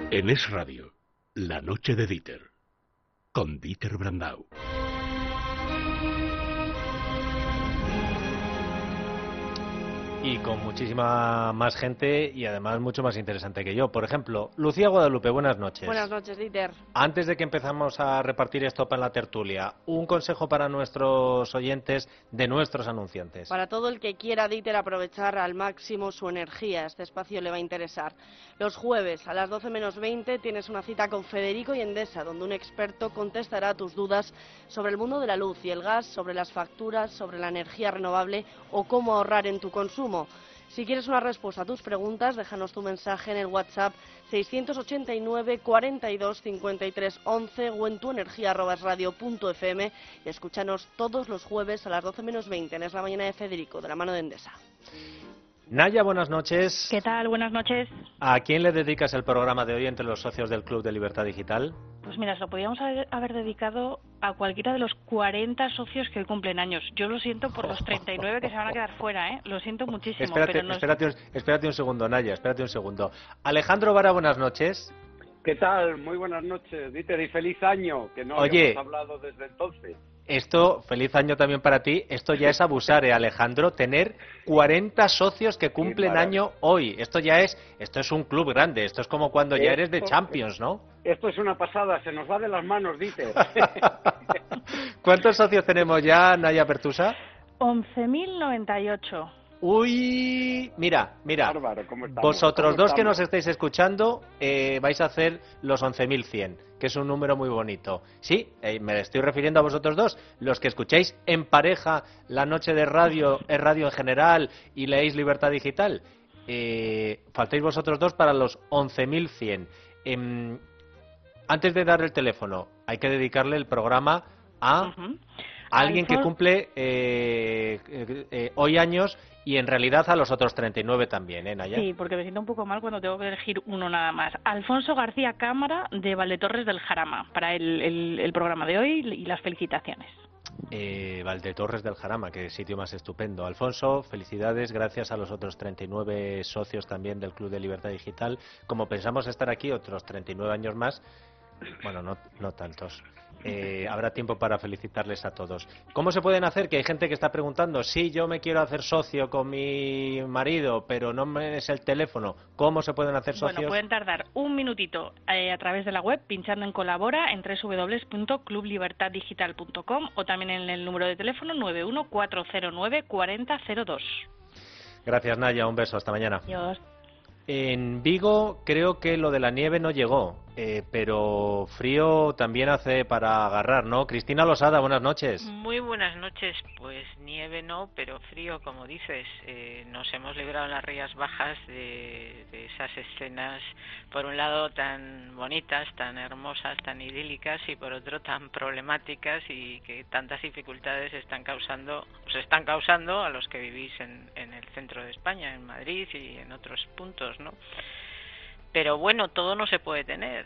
En Es Radio, La Noche de Dieter, con Dieter Brandau. Y con muchísima más gente y además mucho más interesante que yo. Por ejemplo, Lucía Guadalupe, buenas noches. Buenas noches, Dieter. Antes de que empezamos a repartir esto para la tertulia, un consejo para nuestros oyentes de nuestros anunciantes. Para todo el que quiera, Dieter, aprovechar al máximo su energía, este espacio le va a interesar. Los jueves a las 12 menos 20 tienes una cita con Federico y Endesa, donde un experto contestará tus dudas sobre el mundo de la luz y el gas, sobre las facturas, sobre la energía renovable o cómo ahorrar en tu consumo. Si quieres una respuesta a tus preguntas, déjanos tu mensaje en el WhatsApp 689 42 53 11 o en tuenergia@esradio.fm y escúchanos todos los jueves a las 12 menos 20 en Es la Mañana de Federico, de la mano de Endesa. Naya, buenas noches. ¿Qué tal? Buenas noches. ¿A quién le dedicas el programa de hoy entre los socios del Club de Libertad Digital? Pues mira, se lo podríamos haber dedicado a cualquiera de los 40 socios que hoy cumplen años. Yo lo siento por los 39 que se van a quedar fuera, ¿eh? Lo siento muchísimo. Espérate un segundo, Naya, espérate un segundo. Alejandro Vara, buenas noches. ¿Qué tal? Muy buenas noches, Dieter, y feliz año, que no habíamos hablado desde entonces. Esto, feliz año también para ti. Esto ya es abusar, Alejandro, tener 40 socios que cumplen año hoy. Esto es un club grande. Esto es como cuando ya eres de Champions, ¿no? Esto es una pasada, se nos va de las manos, Dieter. ¿Cuántos socios tenemos ya, Naya Pertusa? 11.098. Uy, mira, Bárbaro, ¿cómo estamos? Vosotros dos que nos estáis escuchando vais a hacer los 11.100, que es un número muy bonito. Sí, me estoy refiriendo a vosotros dos, los que escucháis en pareja La Noche de Radio, es radio en general y leéis Libertad Digital. Faltáis vosotros dos para los 11.100. Antes de dar el teléfono, hay que dedicarle el programa a alguien que cumple hoy años. Y en realidad a los otros 39 también, ¿eh, Naya? Sí, porque me siento un poco mal cuando tengo que elegir uno nada más. Alfonso García Cámara, de Valdetorres del Jarama, para el programa de hoy y las felicitaciones. Valdetorres del Jarama, qué sitio más estupendo. Alfonso, felicidades, gracias a los otros 39 socios también del Club de Libertad Digital. Como pensamos estar aquí otros 39 años más, bueno, no tantos. Habrá tiempo para felicitarles a todos. ¿Cómo se pueden hacer? Que hay gente que está preguntando, sí, yo me quiero hacer socio con mi marido, pero no me es el teléfono. ¿Cómo se pueden hacer socios? Bueno, pueden tardar un minutito a través de la web, pinchando en Colabora en www.clublibertaddigital.com o también en el número de teléfono 914094002. Gracias, Naya. Un beso. Hasta mañana. Adiós. En Vigo creo que lo de la nieve no llegó, pero frío también hace para agarrar, ¿no? Cristina Losada, buenas noches. Muy buenas noches. Pues nieve no, pero frío, como dices. Nos hemos librado en las Rías Bajas de esas escenas, por un lado tan bonitas, tan hermosas, tan idílicas, y por otro tan problemáticas y que tantas dificultades os están causando a los que vivís en el centro de España, en Madrid y en otros puntos, ¿no? Pero bueno, todo no se puede tener.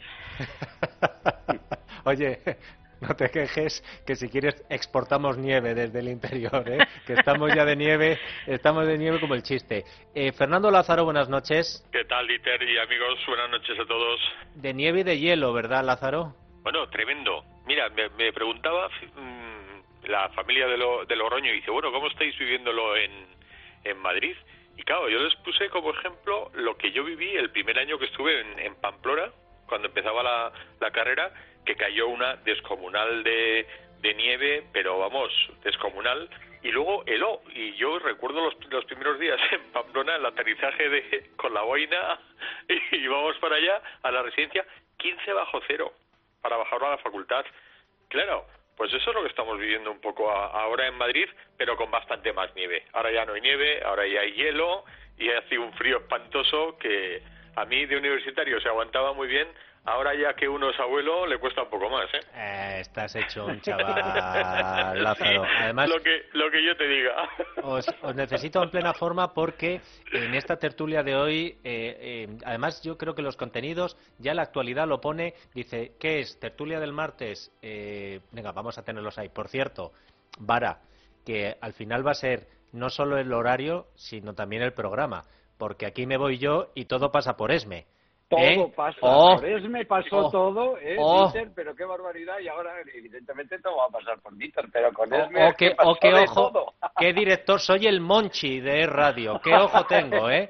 Oye, no te quejes, que si quieres exportamos nieve desde el interior, ¿eh? Que estamos de nieve como el chiste. Fernando Lázaro, buenas noches. ¿Qué tal, Dieter y amigos? Buenas noches a todos. De nieve y de hielo, ¿verdad, Lázaro? Bueno, tremendo. Mira, me preguntaba la familia de Logroño y dice, bueno, ¿cómo estáis viviéndolo en Madrid? Y claro, yo les puse como ejemplo lo que yo viví el primer año que estuve en Pamplona, cuando empezaba la carrera, que cayó una descomunal de nieve, pero vamos, descomunal, y luego heló, y yo recuerdo los primeros días en Pamplona, el aterrizaje con la boina, y vamos para allá, a la residencia, 15 bajo cero, para bajarlo a la facultad. Claro, pues eso es lo que estamos viviendo un poco ahora en Madrid, pero con bastante más nieve. Ahora ya no hay nieve, ahora ya hay hielo y hace un frío espantoso que a mí de universitario se aguantaba muy bien. Ahora ya que uno es abuelo le cuesta un poco más, ¿eh? Estás hecho un chaval, Lázaro. Además, lo que yo te diga. Os necesito en plena forma porque en esta tertulia de hoy, además yo creo que los contenidos, ya la actualidad lo pone, dice, ¿qué es? Tertulia del martes. Venga, vamos a tenerlos ahí. Por cierto, Vara, que al final va a ser no solo el horario, sino también el programa, porque aquí me voy yo y todo pasa por ESME. Todo pasa. Por eso me pasó todo, Dieter, pero qué barbaridad. Y ahora, evidentemente, todo va a pasar por Dieter, pero con Esme qué ojo, todo. Qué director, soy el Monchi de Radio. Qué ojo tengo, ¿eh?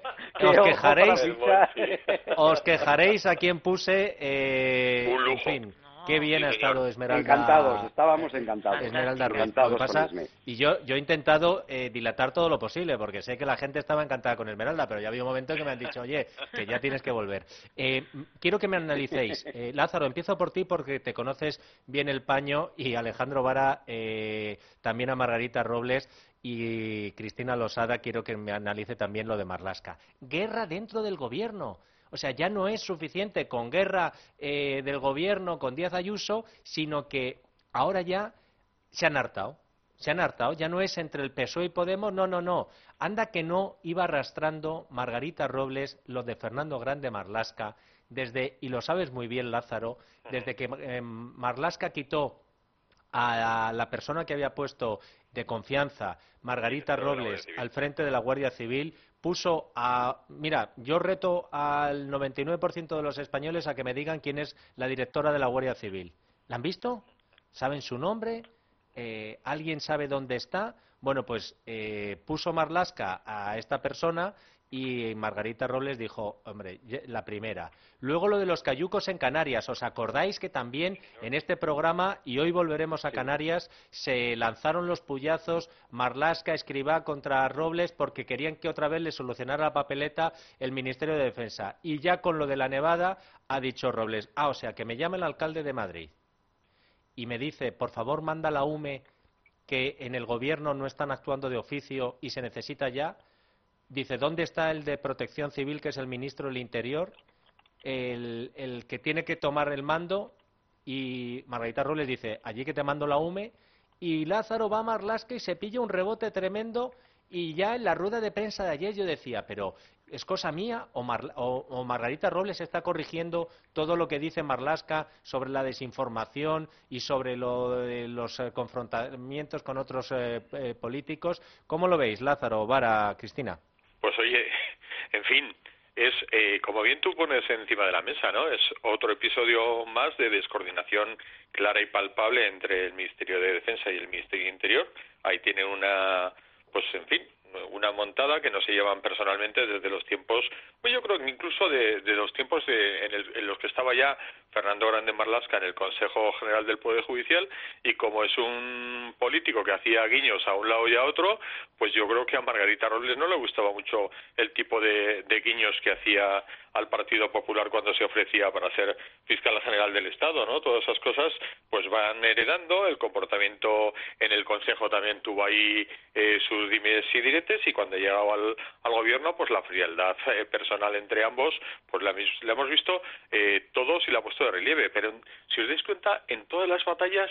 Os quejaréis a quien puse, en fin. Qué bien ha estado Esmeralda. Estábamos encantados. Esmeralda Ruiz. Y yo he intentado dilatar todo lo posible, porque sé que la gente estaba encantada con Esmeralda, pero ya había un momento que me han dicho, oye, que ya tienes que volver. Quiero que me analicéis. Lázaro, empiezo por ti porque te conoces bien el paño, y Alejandro Vara también a Margarita Robles, y Cristina Losada quiero que me analice también lo de Marlaska. Guerra dentro del gobierno. O sea, ya no es suficiente con guerra del gobierno, con Díaz Ayuso, sino que ahora ya se han hartado. Ya no es entre el PSOE y Podemos, no. Anda que no iba arrastrando Margarita Robles lo de Fernando Grande Marlaska, y lo sabes muy bien, Lázaro, desde que Marlaska quitó a la persona que había puesto de confianza, Margarita Robles, al frente de la Guardia Civil, puso mira, yo reto al 99% de los españoles a que me digan quién es la directora de la Guardia Civil. ¿La han visto? ¿Saben su nombre? ¿Alguien sabe dónde está? Bueno, pues puso Marlaska a esta persona y Margarita Robles dijo, hombre, la primera. Luego lo de los cayucos en Canarias. ¿Os acordáis que también en este programa, y hoy volveremos a Canarias, se lanzaron los puyazos Marlaska, Escrivá contra Robles porque querían que otra vez le solucionara la papeleta el Ministerio de Defensa? Y ya con lo de la nevada ha dicho Robles, o sea, que me llame el alcalde de Madrid y me dice, por favor, manda la UME que en el gobierno no están actuando de oficio y se necesita ya. Dice, ¿dónde está el de Protección Civil, que es el ministro del Interior, el que tiene que tomar el mando? Y Margarita Robles dice, allí que te mando la UME. Y Lázaro va a Marlaska y se pilla un rebote tremendo. Y ya en la rueda de prensa de ayer yo decía, pero ¿es cosa mía o Margarita Robles está corrigiendo todo lo que dice Marlaska sobre la desinformación y sobre los confrontamientos con otros políticos? ¿Cómo lo veis, Lázaro, Vara, Cristina? Pues oye, en fin, es como bien tú pones encima de la mesa, ¿no? Es otro episodio más de descoordinación clara y palpable entre el Ministerio de Defensa y el Ministerio de Interior. Ahí tiene una montada que no se llevan personalmente desde los tiempos, pues yo creo que incluso de los tiempos en los que estaba ya Fernando Grande Marlaska en el Consejo General del Poder Judicial, y como es un político que hacía guiños a un lado y a otro, pues yo creo que a Margarita Robles no le gustaba mucho el tipo de guiños que hacía al Partido Popular cuando se ofrecía para ser fiscal general del Estado, ¿no? Todas esas cosas pues van heredando. El comportamiento en el Consejo también tuvo ahí sus dimes y diretes, y cuando llegaba al gobierno, pues la frialdad personal entre ambos, pues la hemos visto todos y la ha puesto de relieve. Pero si os dais cuenta, en todas las batallas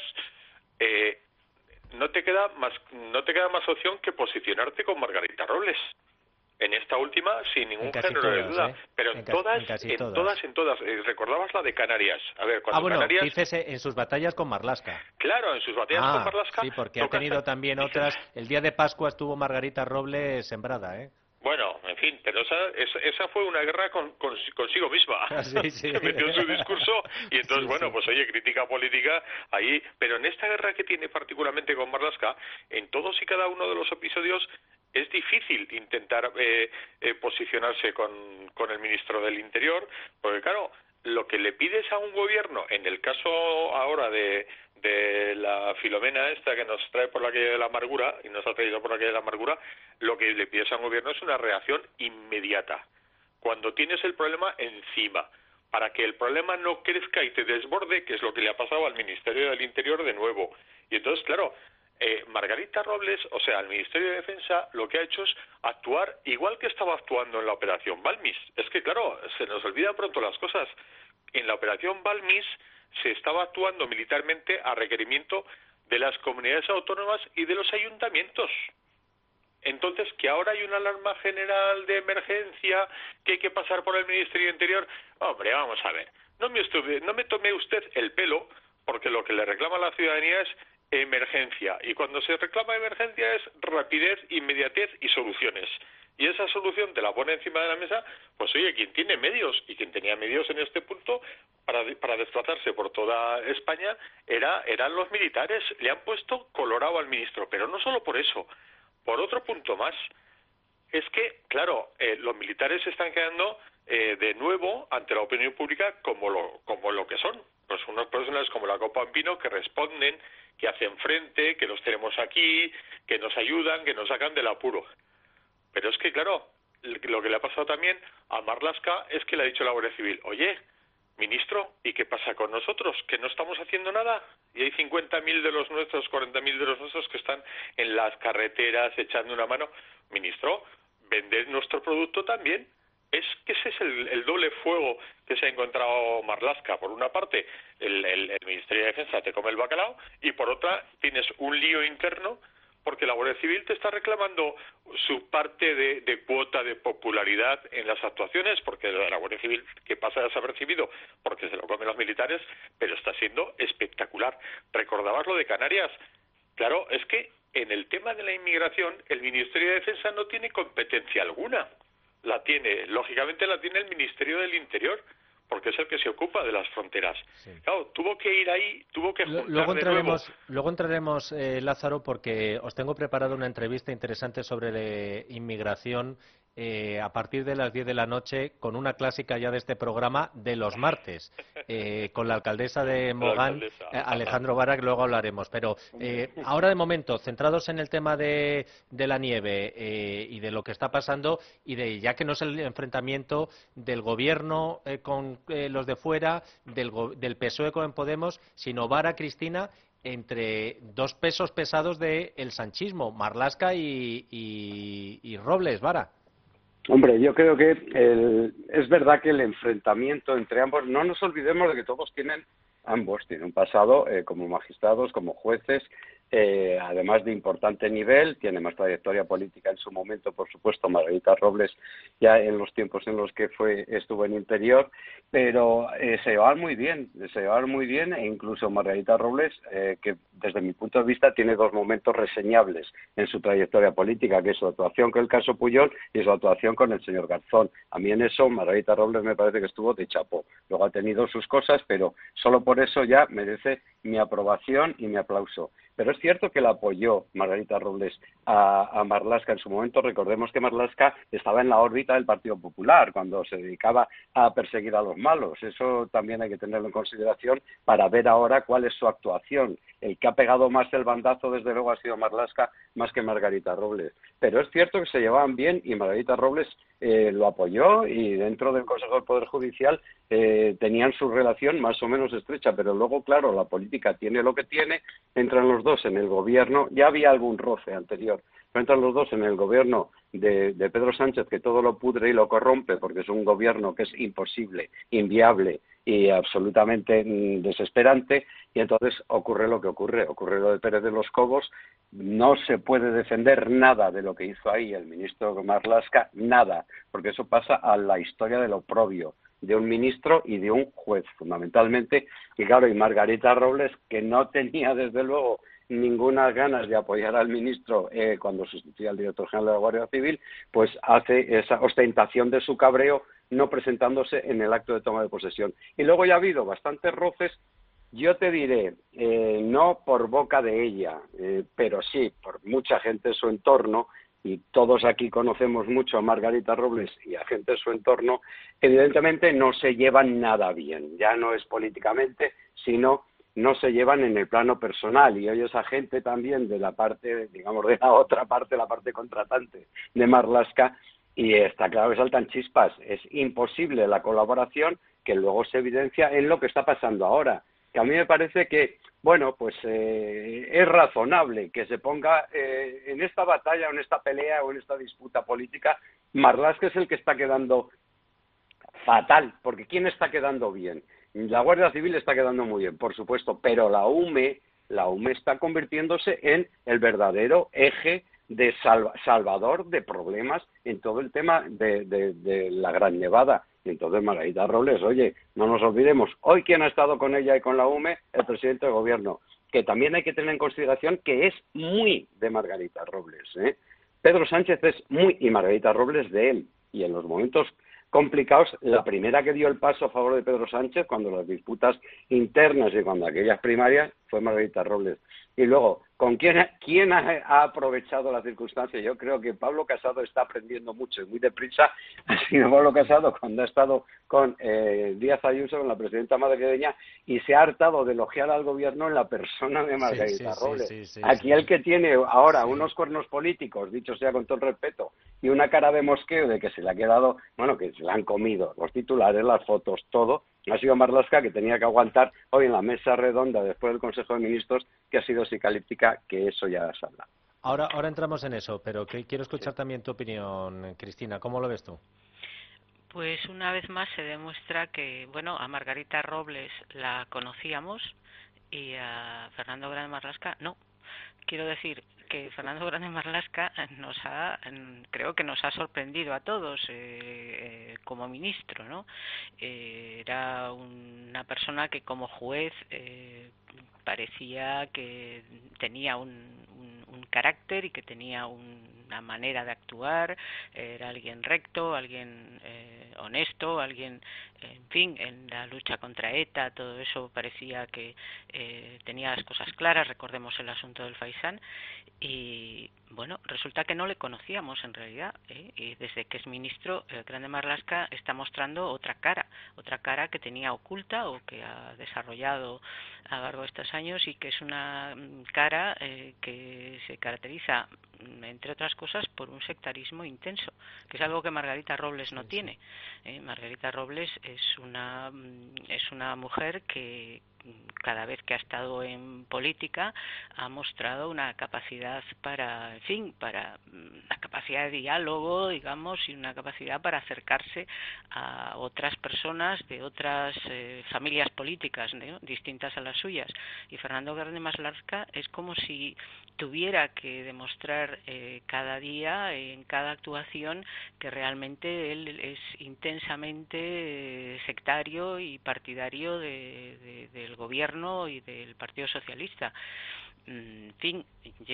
no te queda más opción que posicionarte con Margarita Robles. En esta última, sin ningún género de duda. Pero en todas. Recordabas la de Canarias. A ver, cuando Canarias... dices en sus batallas con Marlaska. Claro, en sus batallas con Marlaska. Sí, porque ha tenido también otras. El día de Pascua estuvo Margarita Robles sembrada, ¿eh? Bueno, en fin, pero esa fue una guerra consigo misma. Sí. Metió en su discurso y entonces, pues oye, crítica política ahí. Pero en esta guerra que tiene particularmente con Marlaska, en todos y cada uno de los episodios es difícil intentar posicionarse con el ministro del Interior, porque claro, lo que le pides a un gobierno, en el caso ahora de la Filomena esta que nos trae por la calle de la amargura, y nos ha traído por la calle de la amargura, lo que le pides a un gobierno es una reacción inmediata, cuando tienes el problema encima, para que el problema no crezca y te desborde, que es lo que le ha pasado al Ministerio del Interior de nuevo. Y entonces, claro, Margarita Robles, o sea, el Ministerio de Defensa, lo que ha hecho es actuar igual que estaba actuando en la Operación Balmis. Es que, claro, se nos olvidan pronto las cosas. En la Operación Balmis se estaba actuando militarmente a requerimiento de las comunidades autónomas y de los ayuntamientos. Entonces, que ahora hay una alarma general de emergencia, que hay que pasar por el Ministerio de Interior. Hombre, vamos a ver, no me tome usted el pelo, porque lo que le reclama a la ciudadanía es emergencia, y cuando se reclama emergencia es rapidez, inmediatez y soluciones. y esa solución te la pone encima de la mesa, pues oye, quien tiene medios y quien tenía medios en este punto para desplazarse por toda España eran los militares. Le han puesto colorado al ministro, pero no solo por eso, por otro punto más. Es que, claro, los militares se están quedando de nuevo ante la opinión pública como lo que son. Pues unas personas como la Copa Pino que responden, que hacen frente, que los tenemos aquí, que nos ayudan, que nos sacan del apuro. Pero es que, claro, lo que le ha pasado también a Marlaska es que le ha dicho la Guardia Civil, oye, ministro, ¿y qué pasa con nosotros? ¿Que no estamos haciendo nada? Y hay 50.000 de los nuestros, 40.000 de los nuestros que están en las carreteras echando una mano. Ministro, vender nuestro producto también. Es que ese es el doble fuego que se ha encontrado Marlaska. Por una parte, el Ministerio de Defensa te come el bacalao y por otra tienes un lío interno porque la Guardia Civil te está reclamando su parte de cuota de popularidad en las actuaciones, porque la Guardia Civil, que pasa desapercibido porque se lo comen los militares, pero está siendo espectacular. ¿Recordabas lo de Canarias? Claro, es que en el tema de la inmigración el Ministerio de Defensa no tiene competencia alguna. Lógicamente la tiene el Ministerio del Interior, porque es el que se ocupa de las fronteras. Sí. Claro, tuvo que ir ahí, tuvo que juntar Luego entraremos, Lázaro, porque os tengo preparado una entrevista interesante sobre inmigración a partir de las 10 de la noche, con una clásica ya de este programa de los martes, con la alcaldesa de Mogán, Alejandro Vara, que luego hablaremos. Pero ahora, de momento, centrados en el tema de la nieve y de lo que está pasando, y ya que no es el enfrentamiento del gobierno con los de fuera, del PSOE con Podemos, sino Vara, Cristina, entre dos pesos pesados del sanchismo, Marlaska y Robles. Vara. Hombre, yo creo que es verdad que el enfrentamiento entre ambos, no nos olvidemos de que ambos tienen un pasado como magistrados, como jueces, además de importante nivel, tiene más trayectoria política en su momento, por supuesto, Margarita Robles, ya en los tiempos en los que estuvo en Interior, pero se llevaban muy bien, e incluso Margarita Robles, que desde mi punto de vista tiene dos momentos reseñables en su trayectoria política, que es su actuación con el caso Pujol y su actuación con el señor Garzón. A mí en eso Margarita Robles me parece que estuvo de chapó. Luego ha tenido sus cosas, pero solo por eso ya merece mi aprobación y mi aplauso. Pero es cierto que la apoyó Margarita Robles a Marlaska en su momento. Recordemos que Marlaska estaba en la órbita del Partido Popular cuando se dedicaba a perseguir a los malos. Eso también hay que tenerlo en consideración para ver ahora cuál es su actuación. El que ha pegado más el bandazo, desde luego, ha sido Marlaska más que Margarita Robles. Pero es cierto que se llevaban bien y Margarita Robles lo apoyó, y dentro del Consejo del Poder Judicial tenían su relación más o menos estrecha, pero luego, claro, la política tiene lo que tiene, entran los dos en el gobierno, ya había algún roce anterior, pero entran los dos en el gobierno de Pedro Sánchez, que todo lo pudre y lo corrompe, porque es un gobierno que es imposible, inviable y absolutamente desesperante, y entonces ocurre lo que ocurre lo de Pérez de los Cobos. No se puede defender nada de lo que hizo ahí el ministro Marlaska, nada, porque eso pasa a la historia del oprobio de un ministro y de un juez, fundamentalmente. Y claro, y Margarita Robles, que no tenía desde luego ninguna ganas de apoyar al ministro cuando sustituía al director general de la Guardia Civil, pues hace esa ostentación de su cabreo no presentándose en el acto de toma de posesión. Y luego ya ha habido bastantes roces, yo te diré, no por boca de ella, pero sí por mucha gente de su entorno, y todos aquí conocemos mucho a Margarita Robles y a gente de su entorno, evidentemente no se llevan nada bien, ya no es políticamente, sino no se llevan en el plano personal, y hoy esa gente también de la parte, digamos, de la otra parte, la parte contratante de Marlaska, y está claro que saltan chispas. Es imposible la colaboración, que luego se evidencia en lo que está pasando ahora, que a mí me parece que, bueno, pues es razonable que se ponga en esta batalla, o en esta pelea, o en esta disputa política. Marlaska es el que está quedando fatal, porque ¿quién está quedando bien? La Guardia Civil está quedando muy bien, por supuesto, pero la UME está convirtiéndose en el verdadero eje de salvador de problemas en todo el tema de la Gran Nevada. Y entonces Margarita Robles, oye, no nos olvidemos, hoy quien ha estado con ella y con la UME, el presidente del gobierno, que también hay que tener en consideración que es muy de Margarita Robles, Pedro Sánchez es muy, y Margarita Robles de él, y en los momentos complicados, la primera que dio el paso a favor de Pedro Sánchez, cuando las disputas internas y cuando aquellas primarias, fue Margarita Robles. Y luego, ¿con quién ha aprovechado la circunstancia? Yo creo que Pablo Casado está aprendiendo mucho y muy deprisa. Ha sido Pablo Casado cuando ha estado con Díaz Ayuso, con la presidenta madrileña, y se ha hartado de elogiar al gobierno en la persona de Margarita Robles. Aquí el que tiene ahora unos cuernos políticos, dicho sea con todo el respeto, y una cara de mosqueo de que se le ha quedado, bueno, que se le han comido los titulares, las fotos, todo, ha sido Marlaska, que tenía que aguantar hoy en la mesa redonda después del Consejo de Ministros, que ha sido psicalíptica, que eso ya se habla. Ahora entramos en eso, pero quiero escuchar también tu opinión, Cristina. ¿Cómo lo ves tú? Pues una vez más se demuestra que, bueno, a Margarita Robles la conocíamos y a Fernando Grande Marlaska no. Quiero decir que Fernando Grande Marlaska creo que nos ha sorprendido a todos como ministro, ¿no? Era una persona que como juez parecía que tenía un carácter y que tenía una manera de actuar, era alguien recto, alguien honesto, alguien, en fin, en la lucha contra ETA, todo eso parecía que tenía las cosas claras. Recordemos el asunto del Faisán. Y bueno, resulta que no le conocíamos en realidad, y desde que es ministro, el Grande Marlaska está mostrando otra cara que tenía oculta o que ha desarrollado a lo largo de estos años, y que es una cara que se caracteriza, entre otras cosas, por un sectarismo intenso, que es algo que Margarita Robles no tiene. Margarita Robles es una mujer que cada vez que ha estado en política ha mostrado una capacidad para la capacidad de diálogo, digamos, y una capacidad para acercarse a otras personas de otras familias políticas, ¿no?, distintas a las suyas. Y Fernando Grande Marlaska es como si tuviera que demostrar cada día, en cada actuación, que realmente él es intensamente sectario y partidario del gobierno y del Partido Socialista. En fin,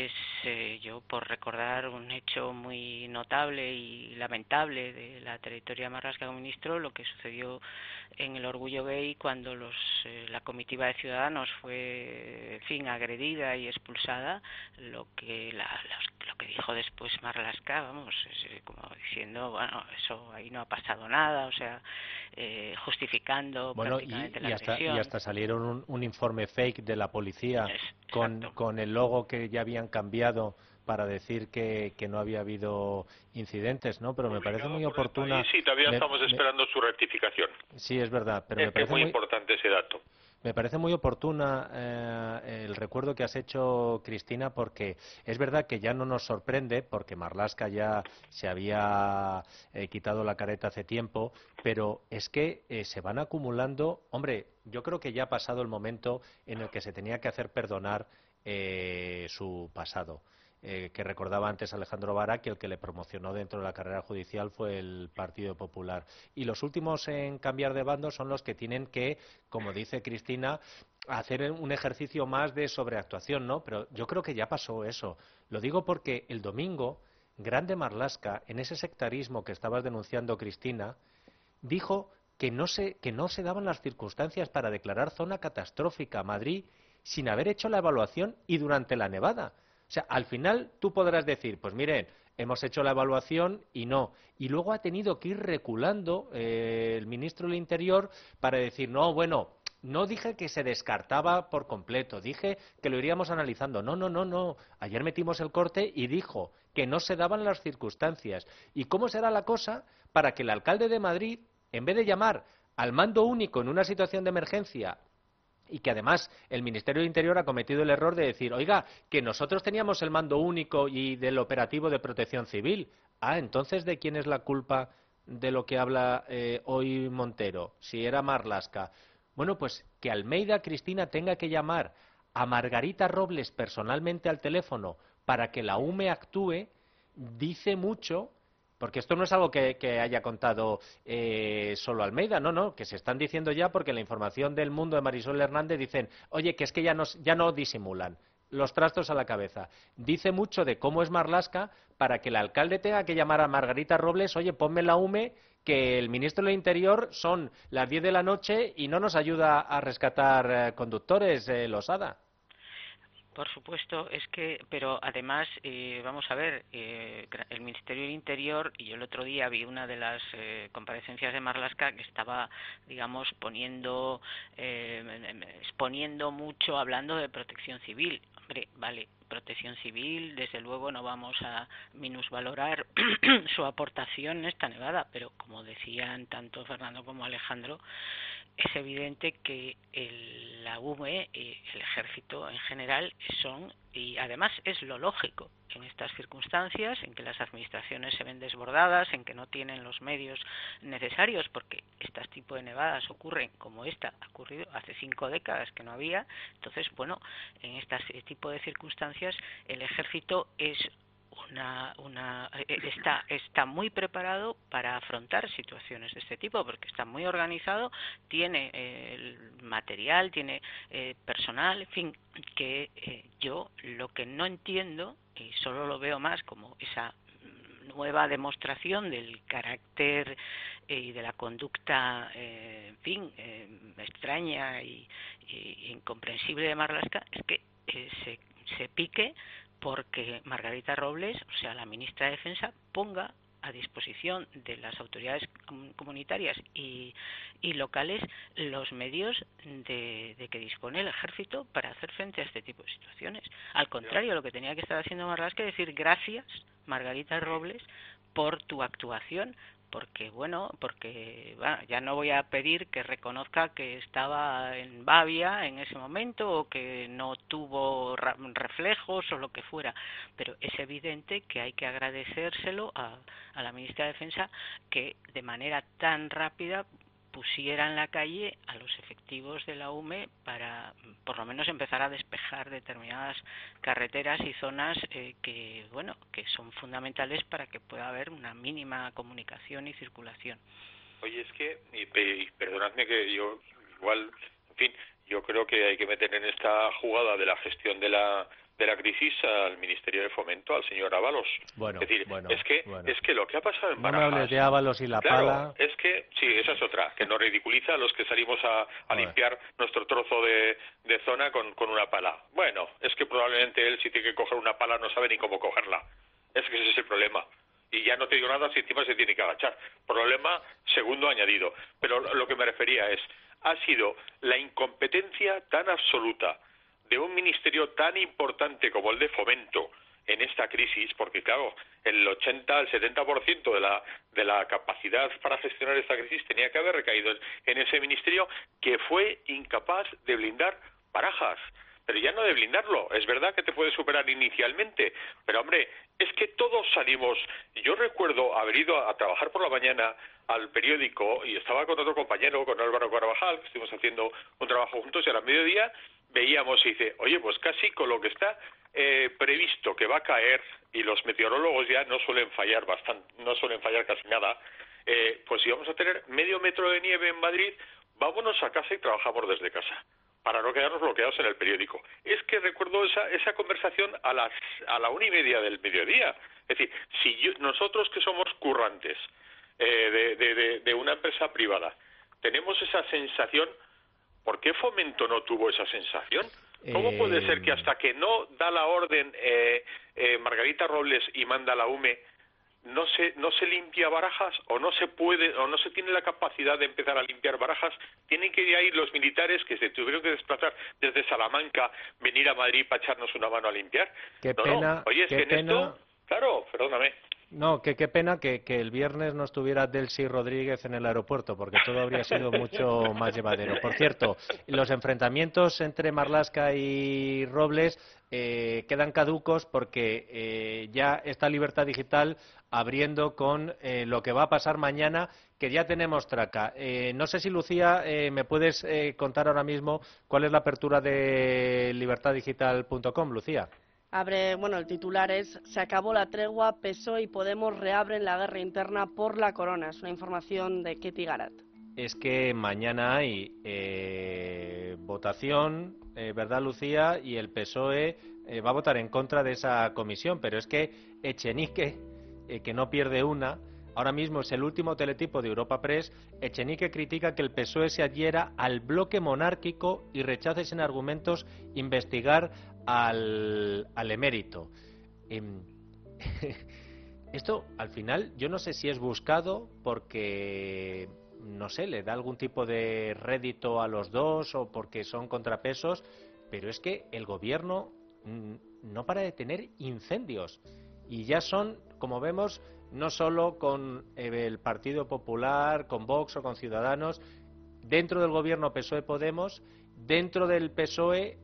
yo por recordar un hecho muy notable y lamentable de la trayectoria Marlaska como ministro, lo que sucedió en el Orgullo Gay cuando la comitiva de Ciudadanos fue, en fin, agredida y expulsada, lo que dijo después Marlaska, vamos, es como diciendo, bueno, eso ahí no ha pasado nada, o sea, justificando prácticamente la agresión. Y hasta salieron un informe fake de la policía con el logo que ya habían cambiado para decir que no había habido incidentes, ¿no? Pero me parece muy oportuna. Sí, todavía estamos esperando su rectificación. Sí, es verdad, pero me parece muy importante ese dato. Me parece muy oportuna el recuerdo que has hecho, Cristina, porque es verdad que ya no nos sorprende, porque Marlaska ya se había quitado la careta hace tiempo, pero es que se van acumulando. Hombre, yo creo que ya ha pasado el momento en el que se tenía que hacer perdonar su pasado. Que recordaba antes Alejandro Vara, que el que le promocionó dentro de la carrera judicial fue el Partido Popular. Y los últimos en cambiar de bando son los que tienen que, como dice Cristina, hacer un ejercicio más de sobreactuación, ¿no? Pero yo creo que ya pasó eso. Lo digo porque el domingo, Grande Marlaska, en ese sectarismo que estabas denunciando, Cristina, dijo que no se daban las circunstancias para declarar zona catastrófica a Madrid sin haber hecho la evaluación y durante la nevada. O sea, al final tú podrás decir, pues miren, hemos hecho la evaluación y no. Y luego ha tenido que ir reculando el ministro del Interior para decir, no, bueno, no dije que se descartaba por completo, dije que lo iríamos analizando. No. Ayer metimos el corte y dijo que no se daban las circunstancias. ¿Y cómo será la cosa para que el alcalde de Madrid, en vez de llamar al mando único en una situación de emergencia, y que además el Ministerio del Interior ha cometido el error de decir, oiga, que nosotros teníamos el mando único y del operativo de protección civil? Entonces, ¿de quién es la culpa de lo que habla hoy Montero? Si era Marlaska. Bueno, pues que Almeida, Cristina, tenga que llamar a Margarita Robles personalmente al teléfono para que la UME actúe, dice mucho. Porque esto no es algo que haya contado solo Almeida, no, que se están diciendo ya, porque la información del Mundo de Marisol Hernández dicen, oye, que es que ya no disimulan, los trastos a la cabeza. Dice mucho de cómo es Marlaska para que el alcalde tenga que llamar a Margarita Robles, oye, ponme la UME, que el ministro del Interior son las 10 de la noche y no nos ayuda a rescatar conductores, Losada. Por supuesto, pero además, vamos a ver, el Ministerio del Interior, y yo el otro día vi una de las comparecencias de Marlaska que estaba, digamos, exponiendo mucho, hablando de protección civil. Hombre, vale, protección civil, desde luego no vamos a minusvalorar su aportación en esta nevada, pero como decían tanto Fernando como Alejandro, es evidente que la UME y el ejército en general son, y además es lo lógico en estas circunstancias, en que las administraciones se ven desbordadas, en que no tienen los medios necesarios, porque este tipo de nevadas ocurren como esta, ha ocurrido hace 5 décadas que no había. Entonces, bueno, en este tipo de circunstancias el ejército está muy preparado para afrontar situaciones de este tipo, porque está muy organizado, tiene el material, tiene personal, en fin, que yo lo que no entiendo, y solo lo veo más como esa nueva demostración del carácter y de la conducta, en fin, extraña y incomprensible de Marlaska, es que se pique porque Margarita Robles, o sea, la ministra de Defensa, ponga a disposición de las autoridades comunitarias y locales los medios de que dispone el ejército para hacer frente a este tipo de situaciones. Al contrario, lo que tenía que estar haciendo Marlaska es decir gracias, Margarita Robles, por tu actuación, porque ya no voy a pedir que reconozca que estaba en Bavia en ese momento o que no tuvo reflejos o lo que fuera, pero es evidente que hay que agradecérselo a la ministra de Defensa que de manera tan rápida pusiera en la calle a los efectivos de la UME para por lo menos empezar a despejar determinadas carreteras y zonas que son fundamentales para que pueda haber una mínima comunicación y circulación. Oye, es que, y perdonadme que yo igual, en fin, yo creo que hay que meter en esta jugada de la gestión de la crisis al Ministerio de Fomento, al señor Ábalos. Bueno, es decir, es que lo que ha pasado en Barajas... No me hables de Ábalos y la pala. Es que, sí, esa es otra, que nos ridiculiza a los que salimos a limpiar nuestro trozo de zona con una pala. Bueno, es que probablemente él, si tiene que coger una pala, no sabe ni cómo cogerla. Es que ese es el problema. Y ya no te digo nada si encima se tiene que agachar. Problema segundo añadido. Pero lo que me refería ha sido la incompetencia tan absoluta de un ministerio tan importante como el de Fomento en esta crisis, porque claro, el 70% de la capacidad para gestionar esta crisis tenía que haber recaído en ese ministerio, que fue incapaz de blindar Barajas. Pero ya no de blindarlo, es verdad que te puede superar inicialmente, pero hombre, es que todos salimos. Yo recuerdo haber ido a trabajar por la mañana al periódico y estaba con otro compañero, con Álvaro Carvajal, que estuvimos haciendo un trabajo juntos, y a la mediodía veíamos y dice, oye, pues casi con lo que está previsto que va a caer, y los meteorólogos ya no suelen fallar casi nada, pues si vamos a tener medio metro de nieve en Madrid, vámonos a casa y trabajamos desde casa, para no quedarnos bloqueados en el periódico. Es que recuerdo esa conversación a la 1:30 del mediodía. Es decir, nosotros que somos currantes de una empresa privada, tenemos esa sensación, ¿por qué Fomento no tuvo esa sensación? ¿Cómo puede ser que hasta que no da la orden Margarita Robles y manda la UME, no se limpia Barajas, o no se puede, o no se tiene la capacidad de empezar a limpiar Barajas? Tienen que ir ahí los militares que se tuvieron que desplazar desde Salamanca, venir a Madrid para echarnos una mano a limpiar. Qué pena, no. Oye, es qué que pena. en esto, claro, perdóname. No, qué pena que el viernes no estuviera Delcy Rodríguez en el aeropuerto, porque todo habría sido mucho más llevadero. Por cierto, los enfrentamientos entre Marlaska y Robles quedan caducos porque ya está Libertad Digital abriendo con lo que va a pasar mañana, que ya tenemos traca. No sé si, Lucía, me puedes contar ahora mismo cuál es la apertura de libertaddigital.com, Lucía. El titular es: se acabó la tregua, PSOE y Podemos reabren la guerra interna por la corona. Es una información de Ketty Garat. Es que mañana hay votación, ¿verdad, Lucía? Y el PSOE va a votar en contra de esa comisión, pero es que Echenique, que no pierde una, ahora mismo es el último teletipo de Europa Press. Echenique critica que el PSOE se adhiera al bloque monárquico y rechace sin argumentos investigar al emérito. Esto, al final, yo no sé si es buscado porque, no sé, le da algún tipo de rédito a los dos o porque son contrapesos, pero es que el gobierno no para de tener incendios y ya son, como vemos, no solo con el Partido Popular, con Vox o con Ciudadanos, dentro del gobierno PSOE-Podemos, dentro del PSOE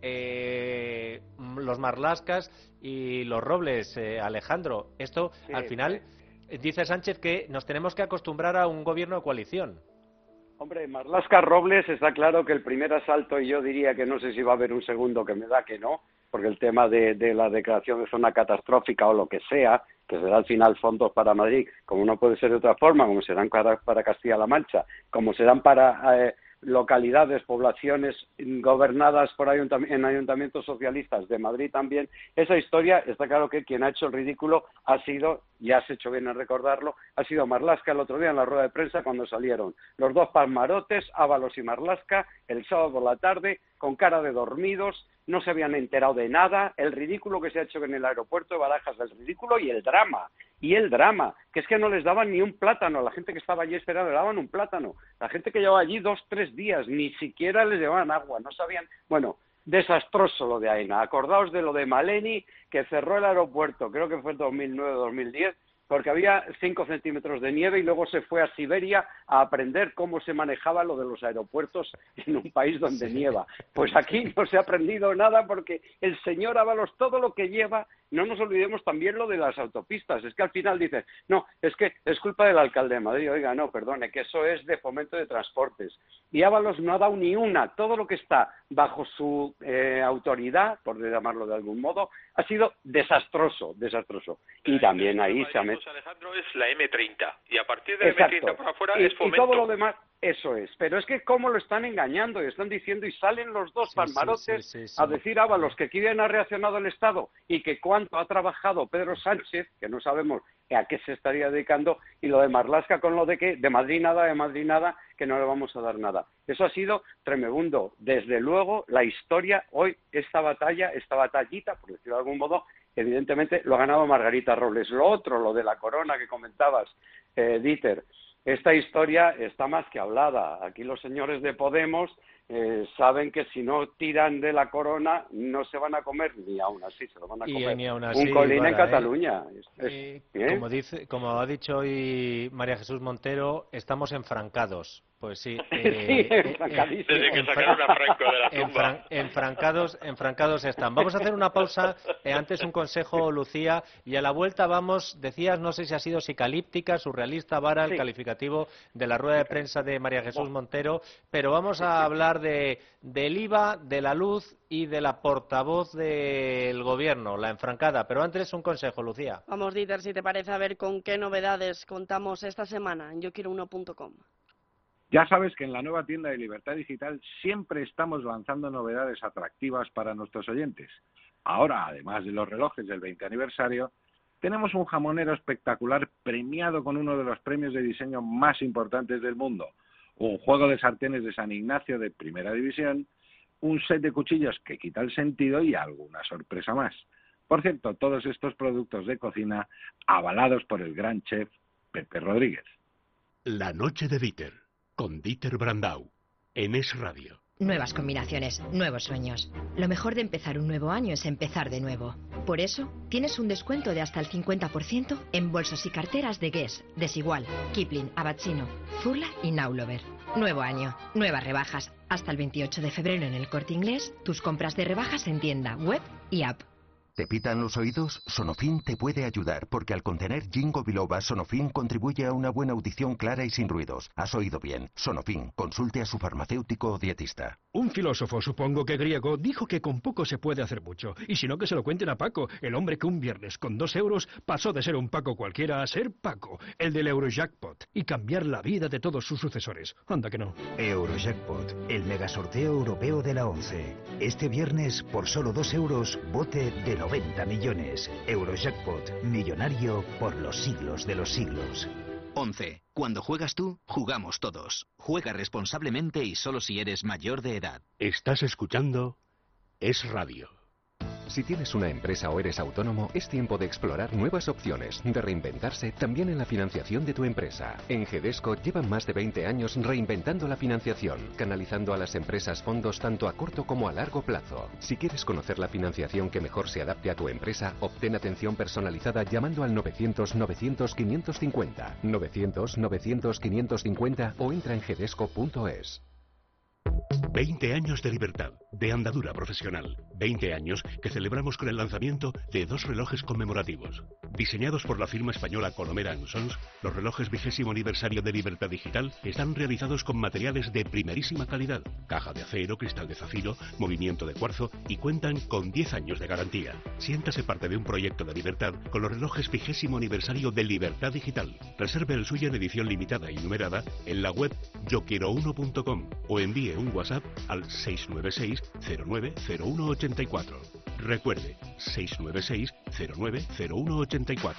los Marlaskas y los Robles, Alejandro. Esto, sí, al final, dice Sánchez que nos tenemos que acostumbrar a un gobierno de coalición. Hombre, Marlaska Robles está claro que el primer asalto, y yo diría que no sé si va a haber un segundo, que me da que no, porque el tema de la declaración de zona catastrófica o lo que sea, que será al final fondos para Madrid, como no puede ser de otra forma, como serán para Castilla-La Mancha, como serán para localidades, poblaciones gobernadas por en ayuntamientos socialistas de Madrid también, esa historia está claro que quien ha hecho el ridículo ha sido, y has hecho bien en recordarlo, ha sido Marlaska el otro día en la rueda de prensa cuando salieron los dos palmarotes, Ábalos y Marlaska, el sábado por la tarde, con cara de dormidos, no se habían enterado de nada, el ridículo que se ha hecho en el aeropuerto de Barajas, el ridículo y el drama, que es que no les daban ni un plátano, a la gente que estaba allí esperando le daban un plátano, la gente que llevaba allí 2-3 días, ni siquiera les llevaban agua, no sabían, bueno, desastroso lo de Aena, acordaos de lo de Maleni, que cerró el aeropuerto, creo que fue en 2009-2010, porque había 5 centímetros de nieve y luego se fue a Siberia a aprender cómo se manejaba lo de los aeropuertos en un país donde nieva. Pues aquí no se ha aprendido nada porque el señor Ábalos todo lo que lleva, no nos olvidemos también lo de las autopistas, es que al final dices, no, es que es culpa del alcalde de Madrid, oiga, no, perdone, que eso es de fomento de transportes. Y Ábalos no ha dado ni una, todo lo que está bajo su autoridad, por llamarlo de algún modo, ha sido desastroso. Y también ahí se ha metido... Alejandro, es la M30, y a partir de la M30 para afuera es fomento. Y todo lo demás, eso es. Pero es que cómo lo están engañando y están diciendo, y salen los dos palmarotes a decir Ábalos que aquí bien ha reaccionado el Estado y que cuánto ha trabajado Pedro Sánchez, que no sabemos a qué se estaría dedicando, y lo de Marlaska con lo de que de Madrid nada, que no le vamos a dar nada. Eso ha sido tremebundo. Desde luego, la historia hoy, esta batallita, por decirlo de algún modo, evidentemente lo ha ganado Margarita Robles. Lo otro, lo de la corona que comentabas, Dieter, esta historia está más que hablada. Aquí los señores de Podemos saben que si no tiran de la corona no se van a comer, ni aún así se lo van a comer, ni aún así, un colín en Cataluña. Como ha dicho hoy María Jesús Montero, estamos enfrancados. Pues sí, desde que sacaron a Franco de la tumba. Enfrancados están. Vamos a hacer una pausa, antes un consejo, Lucía, y a la vuelta vamos, decías, no sé si ha sido psicalíptica, surrealista, vara, el calificativo de la rueda de prensa de María Jesús Montero, pero vamos a hablar del IVA, de la luz y de la portavoz del gobierno, la enfrancada. Pero antes un consejo, Lucía. Vamos, Dieter, si te parece, a ver con qué novedades contamos esta semana en yoquiero1.com. Ya sabes que en la nueva tienda de Libertad Digital siempre estamos lanzando novedades atractivas para nuestros oyentes. Ahora, además de los relojes del 20 aniversario, tenemos un jamonero espectacular premiado con uno de los premios de diseño más importantes del mundo, un juego de sartenes de San Ignacio de primera división, un set de cuchillos que quita el sentido y alguna sorpresa más. Por cierto, todos estos productos de cocina avalados por el gran chef Pepe Rodríguez. La noche de Dieter, con Dieter Brandau, en Es Radio. Nuevas combinaciones, nuevos sueños. Lo mejor de empezar un nuevo año es empezar de nuevo. Por eso, tienes un descuento de hasta el 50% en bolsos y carteras de Guess, Desigual, Kipling, Abazzino, Zurla y Naulover. Nuevo año, nuevas rebajas. Hasta el 28 de febrero en el Corte Inglés, tus compras de rebajas en tienda, web y app. ¿Te pitan los oídos? Sonofin te puede ayudar, porque al contener ginkgo biloba, Sonofin contribuye a una buena audición clara y sin ruidos. Has oído bien. Sonofin, consulte a su farmacéutico o dietista. Un filósofo, supongo que griego, dijo que con poco se puede hacer mucho. Y si no, que se lo cuenten a Paco, el hombre que un viernes con 2 euros pasó de ser un Paco cualquiera a ser Paco, el del Eurojackpot, y cambiar la vida de todos sus sucesores. Anda que no. Eurojackpot, el megasorteo europeo de la 11. Este viernes, por solo 2 euros, bote de 90 millones. Eurojackpot, millonario por los siglos de los siglos. 11. Cuando juegas tú, jugamos todos. Juega responsablemente y solo si eres mayor de edad. Estás escuchando Es Radio. Si tienes una empresa o eres autónomo, es tiempo de explorar nuevas opciones, de reinventarse también en la financiación de tu empresa. En Gedesco llevan más de 20 años reinventando la financiación, canalizando a las empresas fondos tanto a corto como a largo plazo. Si quieres conocer la financiación que mejor se adapte a tu empresa, obtén atención personalizada llamando al 900-900-550, 900-900-550 o entra en gedesco.es. 20 años de libertad, de andadura profesional. 20 años que celebramos con el lanzamiento de 2 relojes conmemorativos. Diseñados por la firma española Colomera & Sons, los relojes 20º aniversario de Libertad Digital están realizados con materiales de primerísima calidad. Caja de acero, cristal de zafiro, movimiento de cuarzo y cuentan con 10 años de garantía. Siéntase parte de un proyecto de libertad con los relojes 20º aniversario de Libertad Digital. Reserve el suyo en edición limitada y numerada en la web yoquiero1.com o envíe un WhatsApp al 696-090184. Recuerde, 696-090184.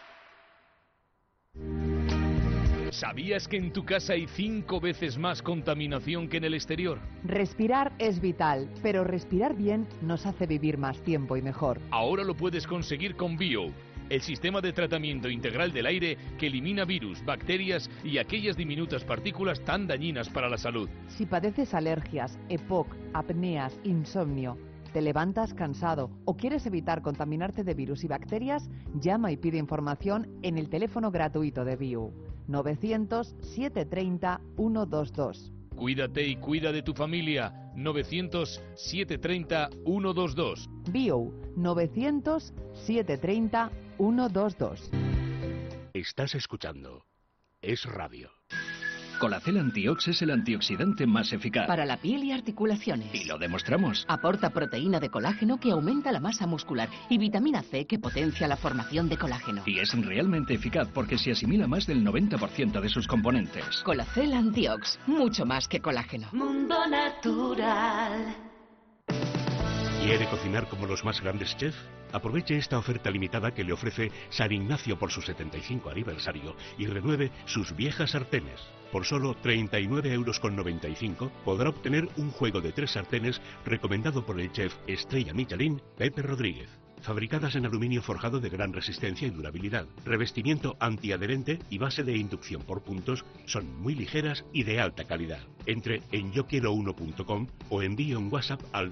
¿Sabías que en tu casa hay 5 veces más contaminación que en el exterior? Respirar es vital, pero respirar bien nos hace vivir más tiempo y mejor. Ahora lo puedes conseguir con Bio, el sistema de tratamiento integral del aire que elimina virus, bacterias y aquellas diminutas partículas tan dañinas para la salud. Si padeces alergias, EPOC, apneas, insomnio, te levantas cansado o quieres evitar contaminarte de virus y bacterias, llama y pide información en el teléfono gratuito de Bio, 900-730-122. Cuídate y cuida de tu familia, 900-730-122. Bio, 900-730-122. Estás escuchando Es Radio. Colacel Antiox es el antioxidante más eficaz. Para la piel y articulaciones. Y lo demostramos. Aporta proteína de colágeno que aumenta la masa muscular y vitamina C que potencia la formación de colágeno. Y es realmente eficaz porque se asimila más del 90% de sus componentes. Colacel Antiox, mucho más que colágeno. Mundo Natural. ¿Quiere cocinar como los más grandes chefs? Aproveche esta oferta limitada que le ofrece San Ignacio por su 75 aniversario y renueve sus viejas sartenes. Por solo 39,95 € podrá obtener un juego de 3 sartenes recomendado por el chef estrella Michelin Pepe Rodríguez. Fabricadas en aluminio forjado de gran resistencia y durabilidad, revestimiento antiadherente y base de inducción por puntos, son muy ligeras y de alta calidad. Entre en yoquiero1.com o envíe un WhatsApp al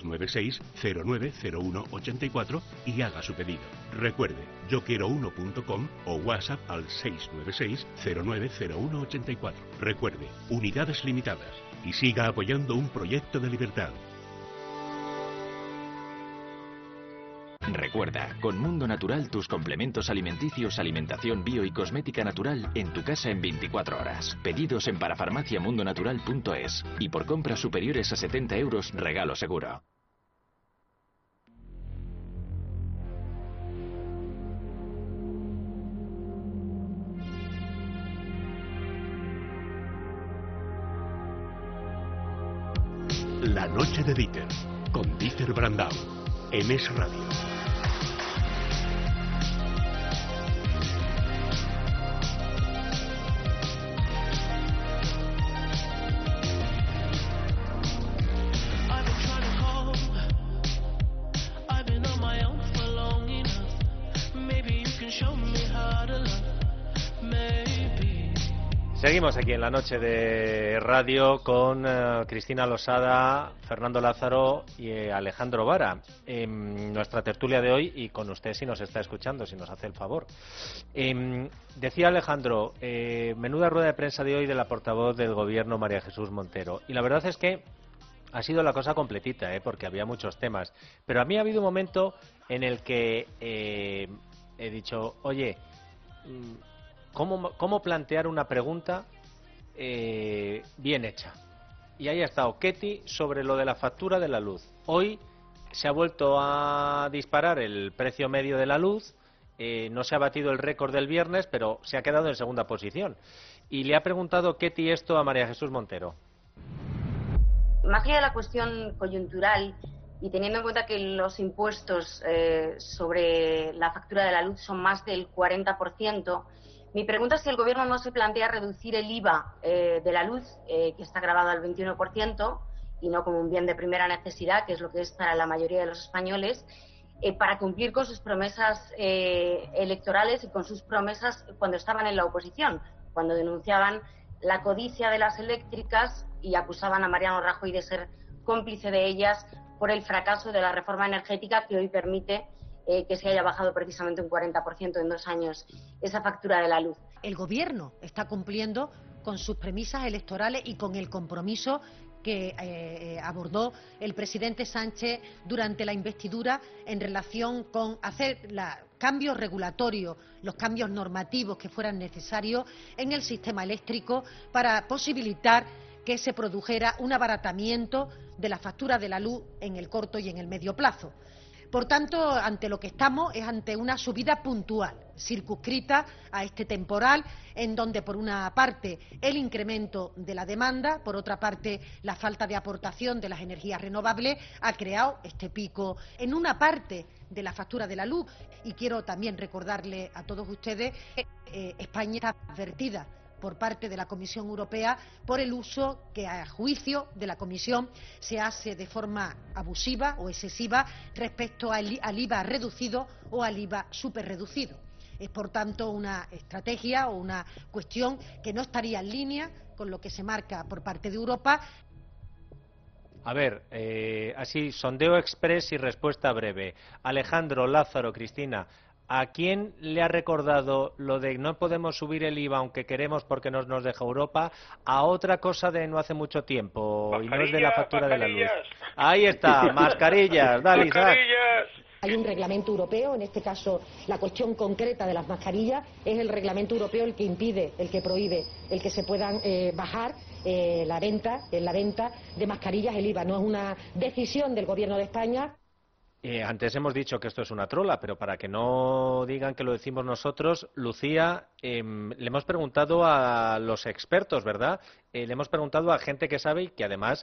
696-090184 y haga su pedido. Recuerde, yoquiero1.com o WhatsApp al 696-090184. Recuerde, unidades limitadas y siga apoyando un proyecto de libertad. Recuerda, con Mundo Natural tus complementos alimenticios, alimentación bio y cosmética natural en tu casa en 24 horas. Pedidos en parafarmaciamundonatural.es y por compras superiores a 70 € regalo seguro. La noche de Dieter, con Dieter Brandau, en Es Radio. Seguimos aquí en la noche de radio con Cristina Losada, Fernando Lázaro y Alejandro Vara. Nuestra tertulia de hoy, y con usted si nos está escuchando, si nos hace el favor. Decía Alejandro, menuda rueda de prensa de hoy de la portavoz del Gobierno, María Jesús Montero. Y la verdad es que Ha sido la cosa completita, porque había muchos temas. Pero a mí ha habido un momento en el que he dicho, oye, ¿cómo plantear una pregunta bien hecha? Y ahí ha estado Ketty sobre lo de la factura de la luz. Hoy se ha vuelto a disparar el precio medio de la luz, no se ha batido el récord del viernes, pero se ha quedado en segunda posición. Y le ha preguntado Ketty esto a María Jesús Montero. Más allá de la cuestión coyuntural y teniendo en cuenta que los impuestos sobre la factura de la luz son más del 40%, mi pregunta es si el Gobierno no se plantea reducir el IVA de la luz, que está gravado al 21%, y no como un bien de primera necesidad, que es lo que es para la mayoría de los españoles, para cumplir con sus promesas electorales y con sus promesas cuando estaban en la oposición, cuando denunciaban la codicia de las eléctricas y acusaban a Mariano Rajoy de ser cómplice de ellas por el fracaso de la reforma energética que hoy permite que se haya bajado precisamente un 40% en 2 años esa factura de la luz. El Gobierno está cumpliendo con sus premisas electorales y con el compromiso que abordó el presidente Sánchez durante la investidura en relación con hacer los cambios regulatorios, los cambios normativos que fueran necesarios en el sistema eléctrico para posibilitar que se produjera un abaratamiento de la factura de la luz en el corto y en el medio plazo. Por tanto, ante lo que estamos es ante una subida puntual, circunscrita a este temporal, en donde por una parte el incremento de la demanda, por otra parte la falta de aportación de las energías renovables ha creado este pico en una parte de la factura de la luz. Y quiero también recordarle a todos ustedes que España está advertida por parte de la Comisión Europea por el uso que, a juicio de la Comisión, se hace de forma abusiva o excesiva respecto al IVA reducido o al IVA superreducido. Es, por tanto, una estrategia o una cuestión que no estaría en línea con lo que se marca por parte de Europa. A ver, así, sondeo express y respuesta breve. Alejandro, Lázaro, Cristina, ¿a quién le ha recordado lo de no podemos subir el IVA aunque queremos porque nos deja Europa a otra cosa de no hace mucho tiempo y no es de la factura de la luz? Ahí está, mascarillas, dale, Isaac. Hay un reglamento europeo, en este caso la cuestión concreta de las mascarillas es el reglamento europeo el que impide, el que prohíbe, el que se puedan bajar la venta de mascarillas, el IVA. No es una decisión del Gobierno de España. Antes hemos dicho que esto es una trola, pero para que no digan que lo decimos nosotros, Lucía, le hemos preguntado a los expertos, ¿verdad? Le hemos preguntado a gente que sabe y que además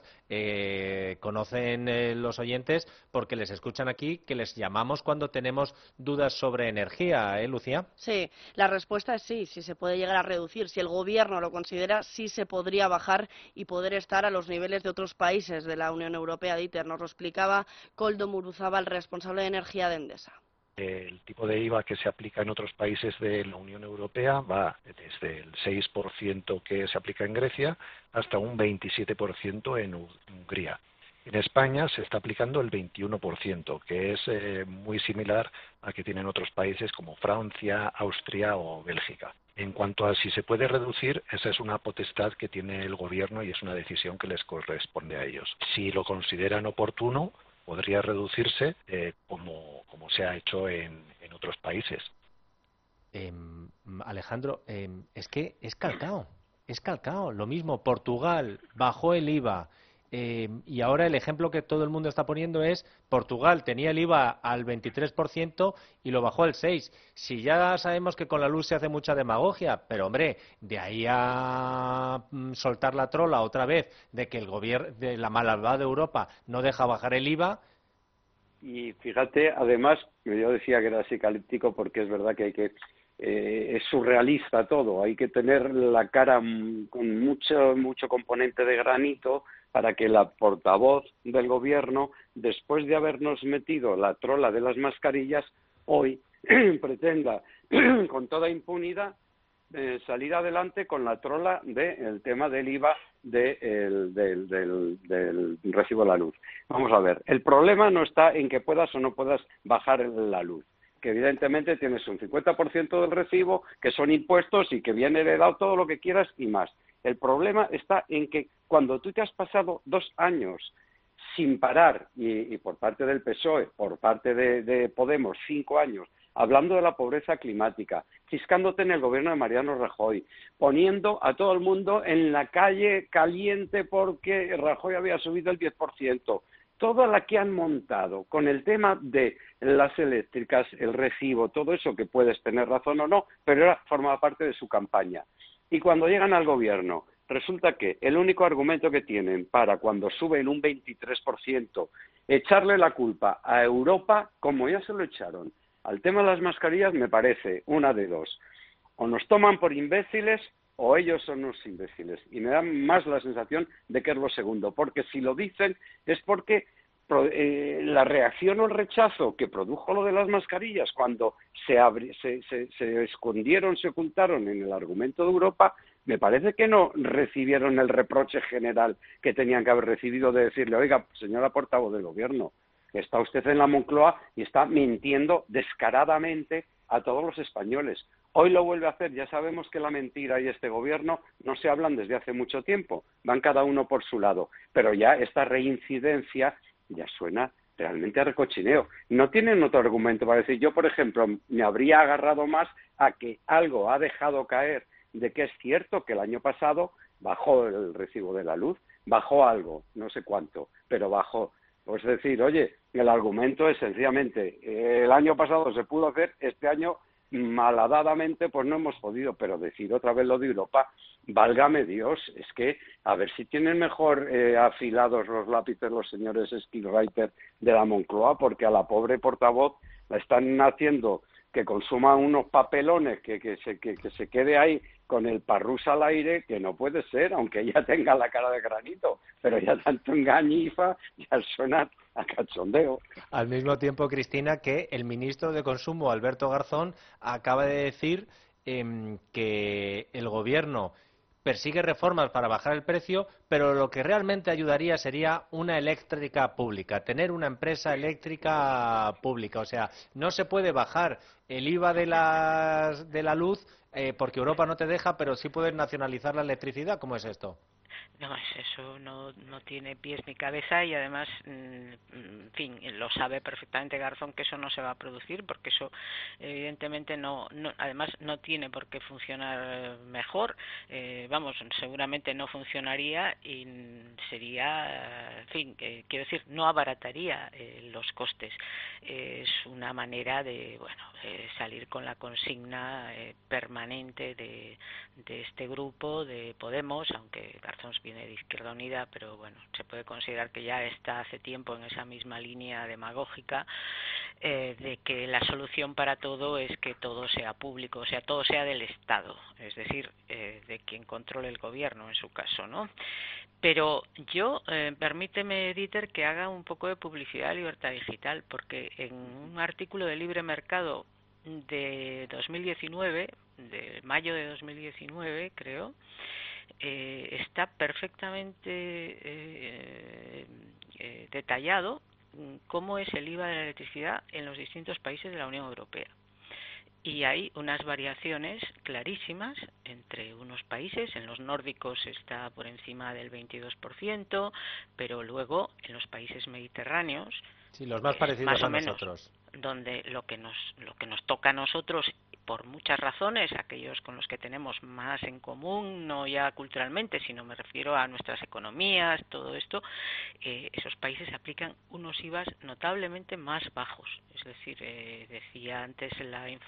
conocen los oyentes porque les escuchan aquí, que les llamamos cuando tenemos dudas sobre energía, Lucía? Sí, la respuesta es sí se puede llegar a reducir. Si el Gobierno lo considera, sí se podría bajar y poder estar a los niveles de otros países de la Unión Europea. Dieter, nos lo explicaba Koldo Muruzábal, responsable de energía de Endesa. El tipo de IVA que se aplica en otros países de la Unión Europea va desde el 6% que se aplica en Grecia hasta un 27% en Hungría. En España se está aplicando el 21%, que es muy similar a que tienen otros países como Francia, Austria o Bélgica. En cuanto a si se puede reducir, esa es una potestad que tiene el Gobierno y es una decisión que les corresponde a ellos. Si lo consideran oportuno, podría reducirse como se ha hecho en otros países. Alejandro, es que es calcao. Lo mismo, Portugal bajó el IVA y ahora el ejemplo que todo el mundo está poniendo es Portugal tenía el IVA al 23% y lo bajó al 6%. Si ya sabemos que con la luz se hace mucha demagogia, pero hombre, de ahí a soltar la trola otra vez de que el gobierno de la malvada de Europa no deja bajar el IVA. Y fíjate, además, yo decía que era psicalíptico porque es verdad que es surrealista todo, hay que tener la cara con mucho componente de granito para que la portavoz del Gobierno, después de habernos metido la trola de las mascarillas, hoy pretenda con toda impunidad salir adelante con la trola del tema del IVA del recibo de la luz. Vamos a ver, el problema no está en que puedas o no puedas bajar la luz, que evidentemente tienes un 50% del recibo, que son impuestos y que viene heredado todo lo que quieras y más. El problema está en que cuando tú te has pasado 2 años sin parar, y por parte del PSOE, por parte de Podemos, 5 años, hablando de la pobreza climática, ciscándote en el gobierno de Mariano Rajoy, poniendo a todo el mundo en la calle caliente porque Rajoy había subido el 10%. Toda la que han montado con el tema de las eléctricas, el recibo, todo eso, que puedes tener razón o no, pero formaba parte de su campaña. Y cuando llegan al gobierno, resulta que el único argumento que tienen para cuando suben un 23%, echarle la culpa a Europa, como ya se lo echaron al tema de las mascarillas, me parece una de dos. O nos toman por imbéciles o ellos son unos imbéciles. Y me da más la sensación de que es lo segundo, porque si lo dicen es porque la reacción o el rechazo que produjo lo de las mascarillas cuando se escondieron, se ocultaron en el argumento de Europa, me parece que no recibieron el reproche general que tenían que haber recibido de decirle, oiga, señora portavoz del gobierno, está usted en la Moncloa y está mintiendo descaradamente a todos los españoles. Hoy lo vuelve a hacer. Ya sabemos que la mentira y este gobierno no se hablan desde hace mucho tiempo. Van cada uno por su lado. Pero ya esta reincidencia ya suena realmente a recochineo. No tienen otro argumento para decir. Yo, por ejemplo, me habría agarrado más a que algo ha dejado caer de que es cierto que el año pasado bajó el recibo de la luz, bajó algo, no sé cuánto, pero bajó. Pues decir, oye, el argumento es sencillamente, el año pasado se pudo hacer, este año malhadadamente pues no hemos podido, pero decir otra vez lo de Europa, válgame Dios, es que a ver si tienen mejor afilados los lápices los señores Skillwriter de la Moncloa, porque a la pobre portavoz la están haciendo que consuma unos papelones, que se quede ahí con el parrús al aire, que no puede ser, aunque ella tenga la cara de granito, pero ya tanto engañifa, ya suena a cachondeo. Al mismo tiempo, Cristina, que el ministro de Consumo, Alberto Garzón, acaba de decir que el gobierno persigue reformas para bajar el precio, pero lo que realmente ayudaría sería una eléctrica pública, tener una empresa eléctrica pública. O sea, no se puede bajar el IVA de la luz porque Europa no te deja, pero sí puedes nacionalizar la electricidad. ¿Cómo es esto? No, eso no tiene pies ni cabeza y además, en fin, lo sabe perfectamente Garzón que eso no se va a producir porque eso evidentemente además no tiene por qué funcionar mejor, seguramente no funcionaría y sería, en fin, quiero decir, no abarataría los costes. Es una manera de, salir con la consigna permanente de este grupo de Podemos, aunque Garzón viene de Izquierda Unida, pero bueno, se puede considerar que ya está hace tiempo en esa misma línea demagógica de que la solución para todo es que todo sea público, o sea, todo sea del Estado, es decir, de quien controle el gobierno en su caso, ¿no? Pero yo, permíteme, Dieter, que haga un poco de publicidad de Libertad Digital, porque en un artículo de Libre Mercado de 2019, de mayo de 2019, creo, está perfectamente detallado cómo es el IVA de la electricidad en los distintos países de la Unión Europea. Y hay unas variaciones clarísimas entre unos países. En los nórdicos está por encima del 22%, pero luego en los países mediterráneos, sí, los más parecidos más o a menos, nosotros, donde lo que nos toca a nosotros, por muchas razones, aquellos con los que tenemos más en común, no ya culturalmente, sino me refiero a nuestras economías, todo esto, esos países aplican unos IVAs notablemente más bajos. Es decir, decía antes el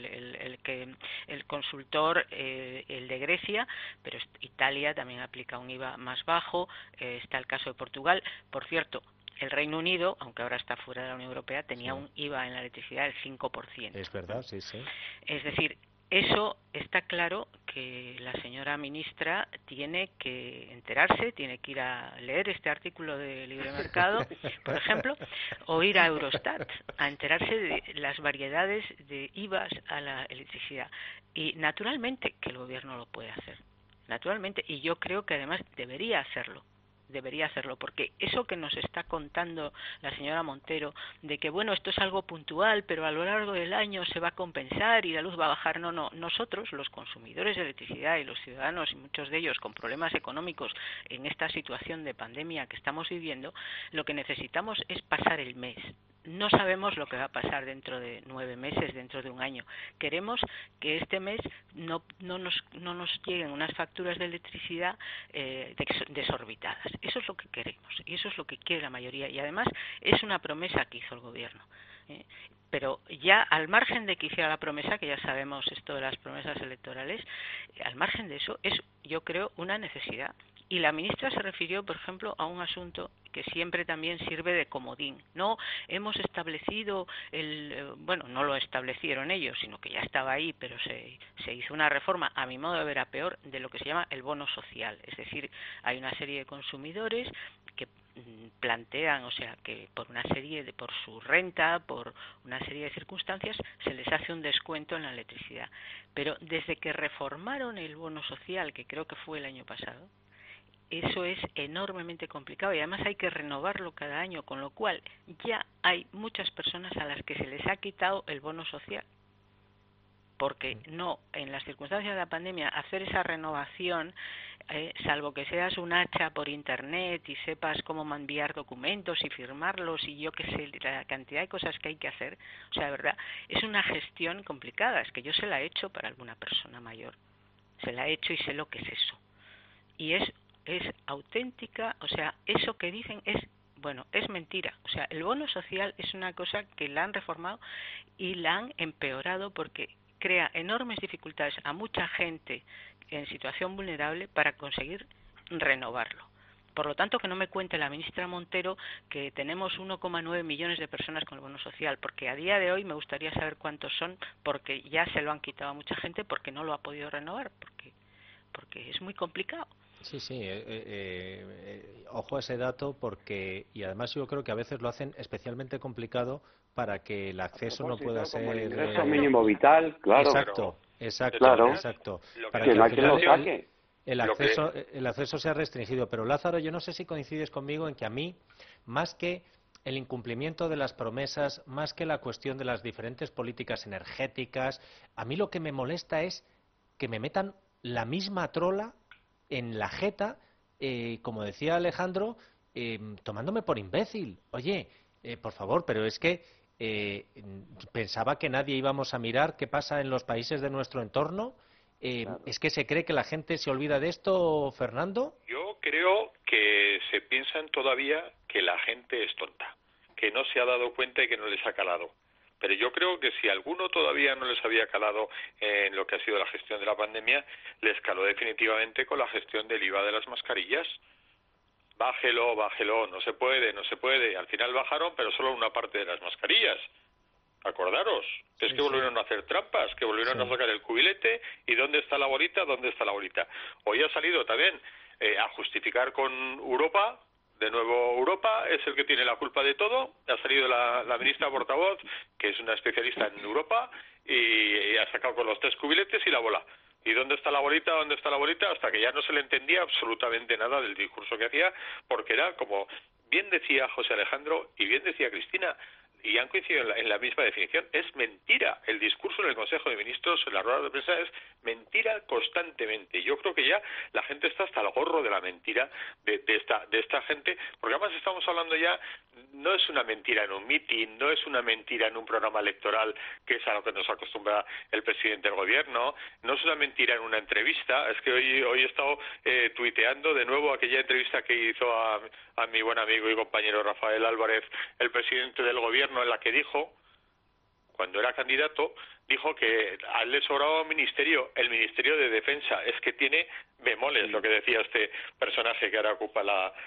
consultor, el de Grecia, pero Italia también aplica un IVA más bajo, está el caso de Portugal. Por cierto, el Reino Unido, aunque ahora está fuera de la Unión Europea, tenía un IVA en la electricidad del 5%. Es verdad, sí. Es decir, eso está claro que la señora ministra tiene que enterarse, tiene que ir a leer este artículo de Libre Mercado, por ejemplo, o ir a Eurostat a enterarse de las variedades de IVAs a la electricidad. Y naturalmente que el gobierno lo puede hacer, naturalmente, y yo creo que además debería hacerlo. debería hacerlo, porque eso que nos está contando la señora Montero, de que bueno, esto es algo puntual, pero a lo largo del año se va a compensar y la luz va a bajar, no, nosotros, los consumidores de electricidad y los ciudadanos, y muchos de ellos con problemas económicos en esta situación de pandemia que estamos viviendo, lo que necesitamos es pasar el mes. No sabemos lo que va a pasar dentro de 9 meses, dentro de un año. Queremos que este mes no nos lleguen unas facturas de electricidad desorbitadas. Eso es lo que queremos y eso es lo que quiere la mayoría. Y además es una promesa que hizo el Gobierno. Pero ya al margen de que hiciera la promesa, que ya sabemos esto de las promesas electorales, al margen de eso es, yo creo, una necesidad. Y la ministra se refirió, por ejemplo, a un asunto que siempre también sirve de comodín. No hemos establecido bueno, no lo establecieron ellos, sino que ya estaba ahí, pero se hizo una reforma, a mi modo de ver a peor, de lo que se llama el bono social. Es decir, hay una serie de consumidores que plantean, o sea, que por su renta, por una serie de circunstancias, se les hace un descuento en la electricidad. Pero desde que reformaron el bono social, que creo que fue el año pasado, eso es enormemente complicado y además hay que renovarlo cada año, con lo cual ya hay muchas personas a las que se les ha quitado el bono social. Porque no, en las circunstancias de la pandemia, hacer esa renovación, salvo que seas un hacha por internet y sepas cómo enviar documentos y firmarlos y yo qué sé, la cantidad de cosas que hay que hacer, o sea, de verdad, es una gestión complicada. Es que yo se la he hecho para alguna persona mayor, se la he hecho y sé lo que es eso. Y es auténtica, o sea, eso que dicen es mentira. O sea, el bono social es una cosa que la han reformado y la han empeorado porque crea enormes dificultades a mucha gente en situación vulnerable para conseguir renovarlo. Por lo tanto, que no me cuente la ministra Montero que tenemos 1,9 millones de personas con el bono social, porque a día de hoy me gustaría saber cuántos son, porque ya se lo han quitado a mucha gente porque no lo ha podido renovar, porque es muy complicado. Sí, ojo a ese dato porque, y además yo creo que a veces lo hacen especialmente complicado para que el acceso no pueda ser... Como el ingreso mínimo vital, claro. Exacto. Para que no hay quien lo saque. El acceso sea restringido. Pero Lázaro, yo no sé si coincides conmigo en que a mí, más que el incumplimiento de las promesas, más que la cuestión de las diferentes políticas energéticas, a mí lo que me molesta es que me metan la misma trola en la jeta, como decía Alejandro, tomándome por imbécil. Oye, por favor, pero es que pensaba que nadie íbamos a mirar qué pasa en los países de nuestro entorno. Claro. ¿Es que se cree que la gente se olvida de esto, Fernando? Yo creo que se piensan todavía que la gente es tonta, que no se ha dado cuenta y que no les ha calado. Pero yo creo que si alguno todavía no les había calado en lo que ha sido la gestión de la pandemia, les caló definitivamente con la gestión del IVA de las mascarillas. Bájelo, no se puede. Al final bajaron, pero solo una parte de las mascarillas. Acordaros, es que volvieron a hacer trampas, que volvieron a sacar el cubilete y ¿dónde está la bolita? Hoy ha salido también a justificar con Europa. De nuevo, Europa es el que tiene la culpa de todo. Ha salido la ministra portavoz, que es una especialista en Europa, y ha sacado con los 3 cubiletes y la bola. ¿Y dónde está la bolita? Hasta que ya no se le entendía absolutamente nada del discurso que hacía, porque era como bien decía José Alejandro y bien decía Cristina, y han coincidido en la misma definición, es mentira. El discurso en el Consejo de Ministros, en la rueda de prensa, es mentira constantemente. Yo creo que ya la gente está hasta el gorro de la mentira de esta gente, porque además estamos hablando ya, no es una mentira en un mitin, no es una mentira en un programa electoral, que es a lo que nos acostumbra el presidente del gobierno, no es una mentira en una entrevista. Es que hoy he estado tuiteando de nuevo aquella entrevista que hizo a mi buen amigo y compañero Rafael Álvarez, el presidente del gobierno, en la que dijo, cuando era candidato, dijo que a él le sobraba un ministerio, el Ministerio de Defensa. Es que tiene bemoles, lo que decía este personaje que ahora ocupa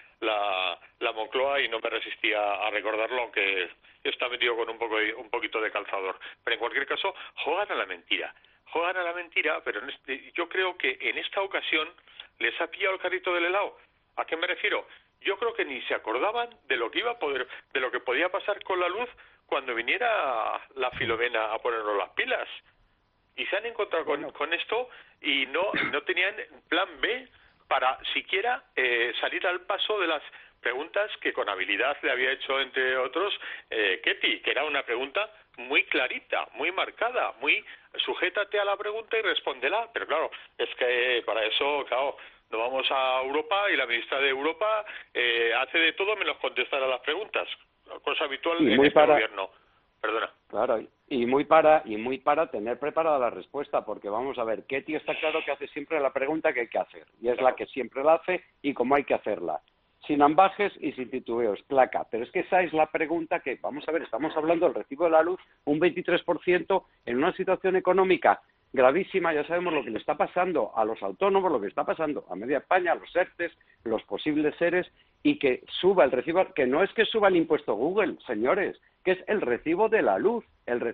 la Moncloa, y no me resistía a recordarlo, aunque está metido con un poquito de calzador. Pero en cualquier caso, juegan a la mentira, pero yo creo que en esta ocasión les ha pillado el carrito del helado. ¿A qué me refiero? Yo creo que ni se acordaban de lo que podía pasar con la luz cuando viniera la Filomena a ponernos las pilas. Y se han encontrado con esto y no tenían plan B para siquiera salir al paso de las preguntas que con habilidad le había hecho, entre otros, Ketty, que era una pregunta muy clarita, muy marcada, muy sujétate a la pregunta y respóndela. Pero claro, es que para eso, claro, nos vamos a Europa y la ministra de Europa hace de todo menos contestar a las preguntas, cosa habitual en este gobierno. Perdona. Claro, y muy para tener preparada la respuesta, porque vamos a ver, Ketty está claro que hace siempre la pregunta que hay que hacer, y es la que siempre la hace y cómo hay que hacerla. Sin ambajes y sin titubeos, placa. Pero es que esa es la pregunta que, vamos a ver, estamos hablando del recibo de la luz, un 23% en una situación económica gravísima. Ya sabemos lo que le está pasando a los autónomos, lo que está pasando a media España, a los ERTES, los posibles seres, y que suba el recibo, que no es que suba el impuesto Google, señores, que es el recibo de la luz,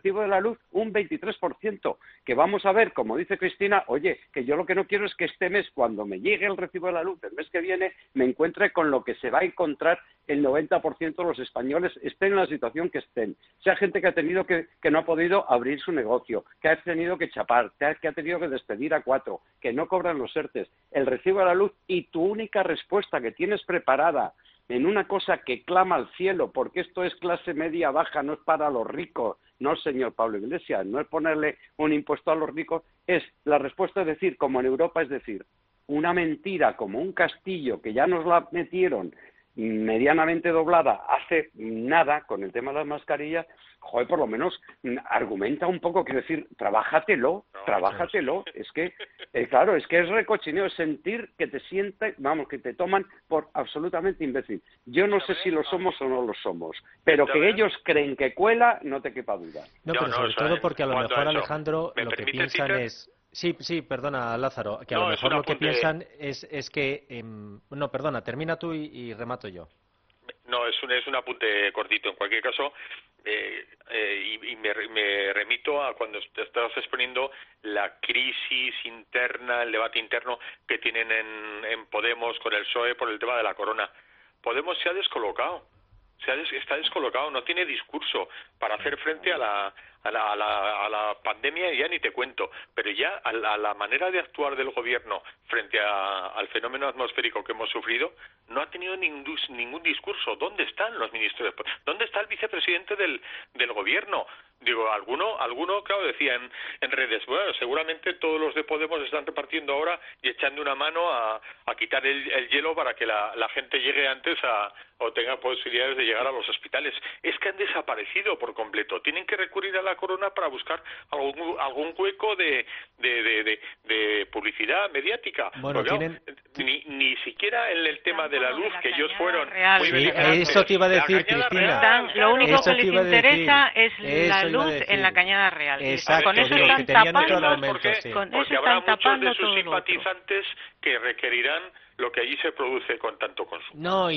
un 23%, que vamos a ver, como dice Cristina, oye, que yo lo que no quiero es que este mes, cuando me llegue el recibo de la luz, el mes que viene, me encuentre con lo que se va a encontrar el 90% de los españoles, estén en la situación que estén, sea gente que ha tenido que no ha podido abrir su negocio, que ha tenido que chapar, que ha tenido que despedir a 4, que no cobran los ERTES, el recibo de la luz, y tu única respuesta que tienes preparada en una cosa que clama al cielo, porque esto es clase media baja, no es para los ricos, no, señor Pablo Iglesias, no es ponerle un impuesto a los ricos, es la respuesta, es decir, como en Europa, es decir, una mentira como un castillo que ya nos la metieron medianamente doblada hace nada con el tema de las mascarillas. Joder, por lo menos argumenta un poco, quiero decir, trabájatelo, es que, claro, es que es recochineo, es sentir que te sientes, vamos, que te toman por absolutamente imbécil. Yo no sé si lo somos o no lo somos, pero que ellos creen que cuela, no te quepa duda. No, pero sobre todo porque a lo mejor, Alejandro, lo que piensan es... Sí, perdona, Lázaro, que a lo mejor lo que piensan es que... no, perdona, termina tú y remato yo. No, es un apunte cortito. En cualquier caso, y me remito a cuando estabas exponiendo la crisis interna, el debate interno que tienen en Podemos con el PSOE por el tema de la corona. Podemos se ha descolocado. Está descolocado, no tiene discurso para hacer frente a la pandemia, ya ni te cuento, pero ya a la manera de actuar del gobierno frente al fenómeno atmosférico que hemos sufrido, no ha tenido ningún discurso. ¿Dónde están los ministros? ¿Dónde está el vicepresidente del gobierno? Digo, alguno claro, decía en redes, bueno, seguramente todos los de Podemos están repartiendo ahora y echando una mano a quitar el hielo para que la gente llegue antes o tenga posibilidades de llegar a los hospitales. Es que han desaparecido por completo. Tienen que recurrir a la corona para buscar algún hueco de publicidad mediática. Bueno, tienen... ni siquiera en el tema de la luz, que ellos fueron muy beligerantes. Eso te iba a decir, Cristina. Lo único que les interesa es la luz en la Cañada Real. Exacto, con eso están tapando, porque habrá muchos de sus simpatizantes que requerirán lo que allí se produce con tanto consumo. No,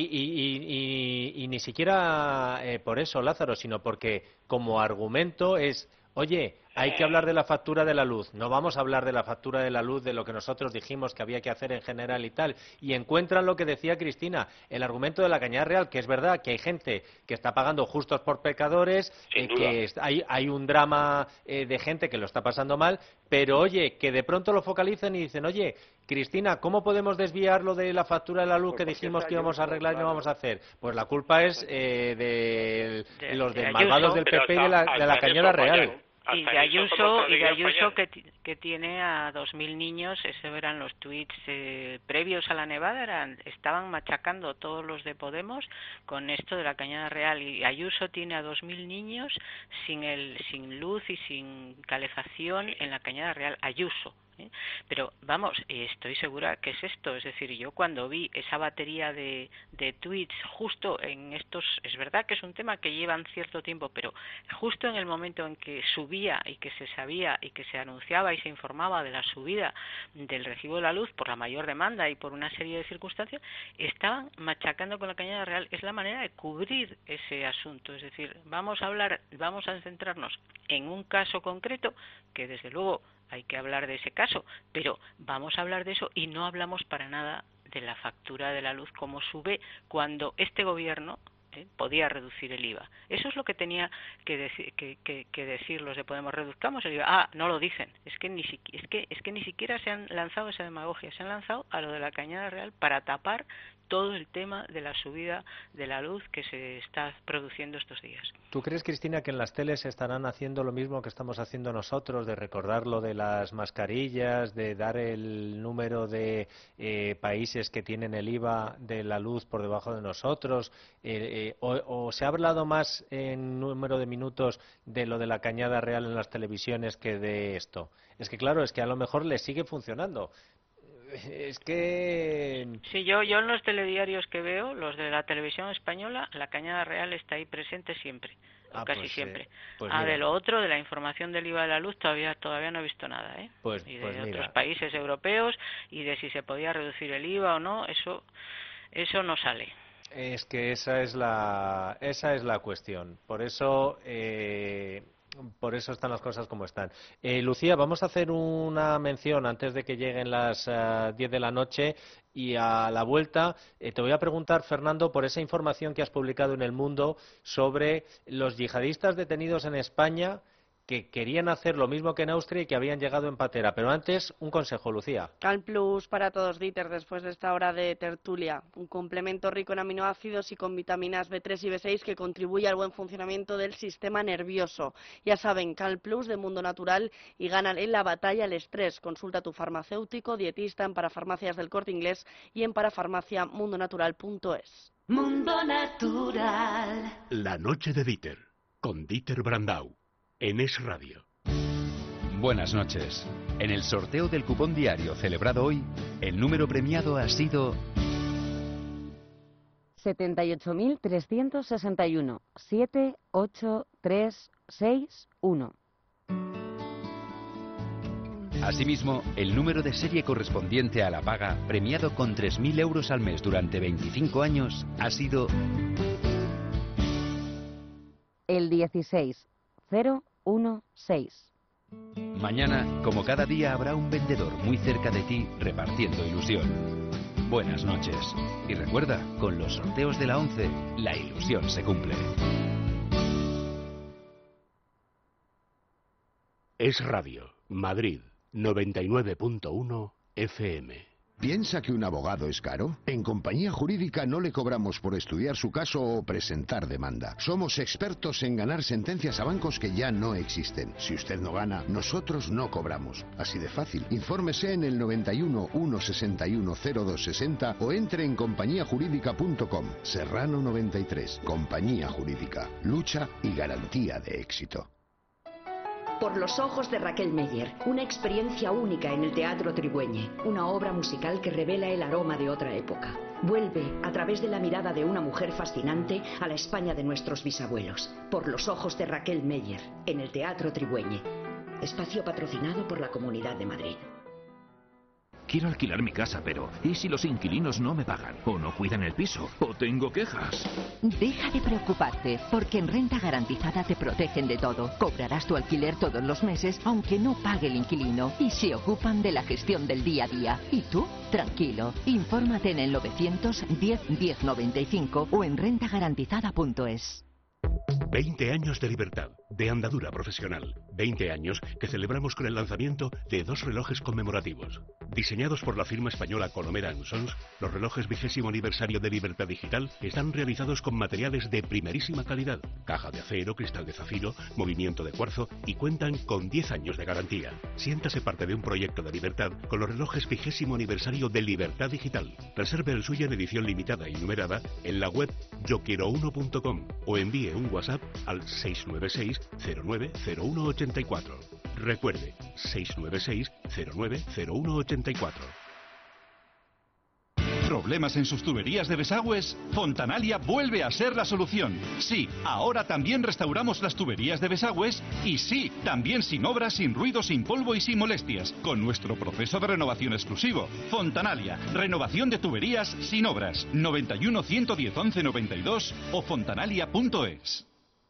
y ni siquiera por eso, Lázaro, sino porque como argumento es, oye, hay que hablar de la factura de la luz. No vamos a hablar de la factura de la luz, de lo que nosotros dijimos que había que hacer en general y tal. Y encuentran lo que decía Cristina, el argumento de la Cañada Real, que es verdad que hay gente que está pagando justos por pecadores, que hay un drama de gente que lo está pasando mal, pero oye, que de pronto lo focalicen y dicen, oye, Cristina, ¿cómo podemos desviar lo de la factura de la luz que dijimos que íbamos a arreglar y no vamos a hacer? Pues la culpa es de los malvados del PP y de la Cañada Real. Y de Ayuso que tiene a 2.000 niños, eso eran los tuits previos a la nevada, estaban machacando todos los de Podemos con esto de la Cañada Real, y Ayuso tiene a 2.000 niños sin luz y sin calefacción en la Cañada Real. Ayuso. Pero vamos, estoy segura que es esto, es decir, yo cuando vi esa batería de tweets justo en estos, es verdad que es un tema que llevan cierto tiempo, pero justo en el momento en que subía y que se sabía y que se anunciaba y se informaba de la subida del recibo de la luz por la mayor demanda y por una serie de circunstancias, estaban machacando con la Cañada Real. Es la manera de cubrir ese asunto, es decir, vamos a centrarnos en un caso concreto que desde luego hay que hablar de ese caso, pero vamos a hablar de eso y no hablamos para nada de la factura de la luz, como sube cuando este gobierno podía reducir el IVA. Eso es lo que tenía que decir los de Podemos. Reduzcamos el IVA. No lo dicen. Es que ni siquiera se han lanzado esa demagogia. Se han lanzado a lo de la Cañada Real para tapar todo el tema de la subida de la luz que se está produciendo estos días. ¿Tú crees, Cristina, que en las teles estarán haciendo lo mismo que estamos haciendo nosotros, de recordar lo de las mascarillas, de dar el número de países que tienen el IVA de la luz por debajo de nosotros? ¿O se ha hablado más en número de minutos de lo de la Cañada Real en las televisiones que de esto? Es que claro, es que a lo mejor les sigue funcionando. Es que... Sí, yo en los telediarios que veo, los de la televisión española, la Cañada Real está ahí presente siempre, casi siempre. De lo otro, de la información del IVA de la luz, todavía no he visto nada, y de otros países europeos, y de si se podía reducir el IVA o no, eso no sale. Es que esa es la cuestión. Por eso están las cosas como están. Lucía, vamos a hacer una mención antes de que lleguen las 10 de la noche y a la vuelta te voy a preguntar, Fernando, por esa información que has publicado en El Mundo sobre los yihadistas detenidos en España que querían hacer lo mismo que en Austria y que habían llegado en patera. Pero antes, un consejo, Lucía. CalPlus para todos, Dieter, después de esta hora de tertulia. Un complemento rico en aminoácidos y con vitaminas B3 y B6 que contribuye al buen funcionamiento del sistema nervioso. Ya saben, CalPlus de Mundo Natural y ganan en la batalla al estrés. Consulta a tu farmacéutico, dietista en Parafarmacias del Corte Inglés y en parafarmaciamundonatural.es. Mundo Natural. La noche de Dieter, con Dieter Brandau. En Es Radio. Buenas noches. En el sorteo del cupón diario celebrado hoy, el número premiado ha sido 78.361 78361. Asimismo, el número de serie correspondiente a la paga, premiado con 3.000 euros al mes durante 25 años, ha sido el 16016. Mañana, como cada día, habrá un vendedor muy cerca de ti repartiendo ilusión. Buenas noches. Y recuerda, con los sorteos de la 11, la ilusión se cumple. Es Radio, Madrid, 99.1 FM. ¿Piensa que un abogado es caro? En Compañía Jurídica no le cobramos por estudiar su caso o presentar demanda. Somos expertos en ganar sentencias a bancos que ya no existen. Si usted no gana, nosotros no cobramos. Así de fácil. Infórmese en el 91 161 0260 o entre en compañiajurídica.com. Serrano 93. Compañía Jurídica. Lucha y garantía de éxito. Por los ojos de Raquel Meyer, una experiencia única en el Teatro Trigüeñe, una obra musical que revela el aroma de otra época. Vuelve, a través de la mirada de una mujer fascinante, a la España de nuestros bisabuelos. Por los ojos de Raquel Meyer, en el Teatro Trigüeñe. Espacio patrocinado por la Comunidad de Madrid. Quiero alquilar mi casa, pero ¿y si los inquilinos no me pagan? ¿O no cuidan el piso? ¿O tengo quejas? Deja de preocuparte, porque en Renta Garantizada te protegen de todo. Cobrarás tu alquiler todos los meses, aunque no pague el inquilino. Y se ocupan de la gestión del día a día. ¿Y tú? Tranquilo. Infórmate en el 910 1095 o en rentagarantizada.es. 20 años de libertad, de andadura profesional. 20 años que celebramos con el lanzamiento de 2 relojes conmemorativos. Diseñados por la firma española Colomera & Sons, los relojes 20º aniversario de Libertad Digital están realizados con materiales de primerísima calidad. Caja de acero, cristal de zafiro, movimiento de cuarzo y cuentan con 10 años de garantía. Siéntase parte de un proyecto de libertad con los relojes 20º aniversario de Libertad Digital. Reserve el suyo en edición limitada y numerada en la web yoquiero1.com o envíe un WhatsApp al 696-090184. Recuerde, 696-090184. ¿Problemas en sus tuberías de desagües? Fontanalia vuelve a ser la solución. Sí, ahora también restauramos las tuberías de desagües y sí, también sin obras, sin ruido, sin polvo y sin molestias, con nuestro proceso de renovación exclusivo. Fontanalia, renovación de tuberías sin obras. 91 110 11 92 o fontanalia.es.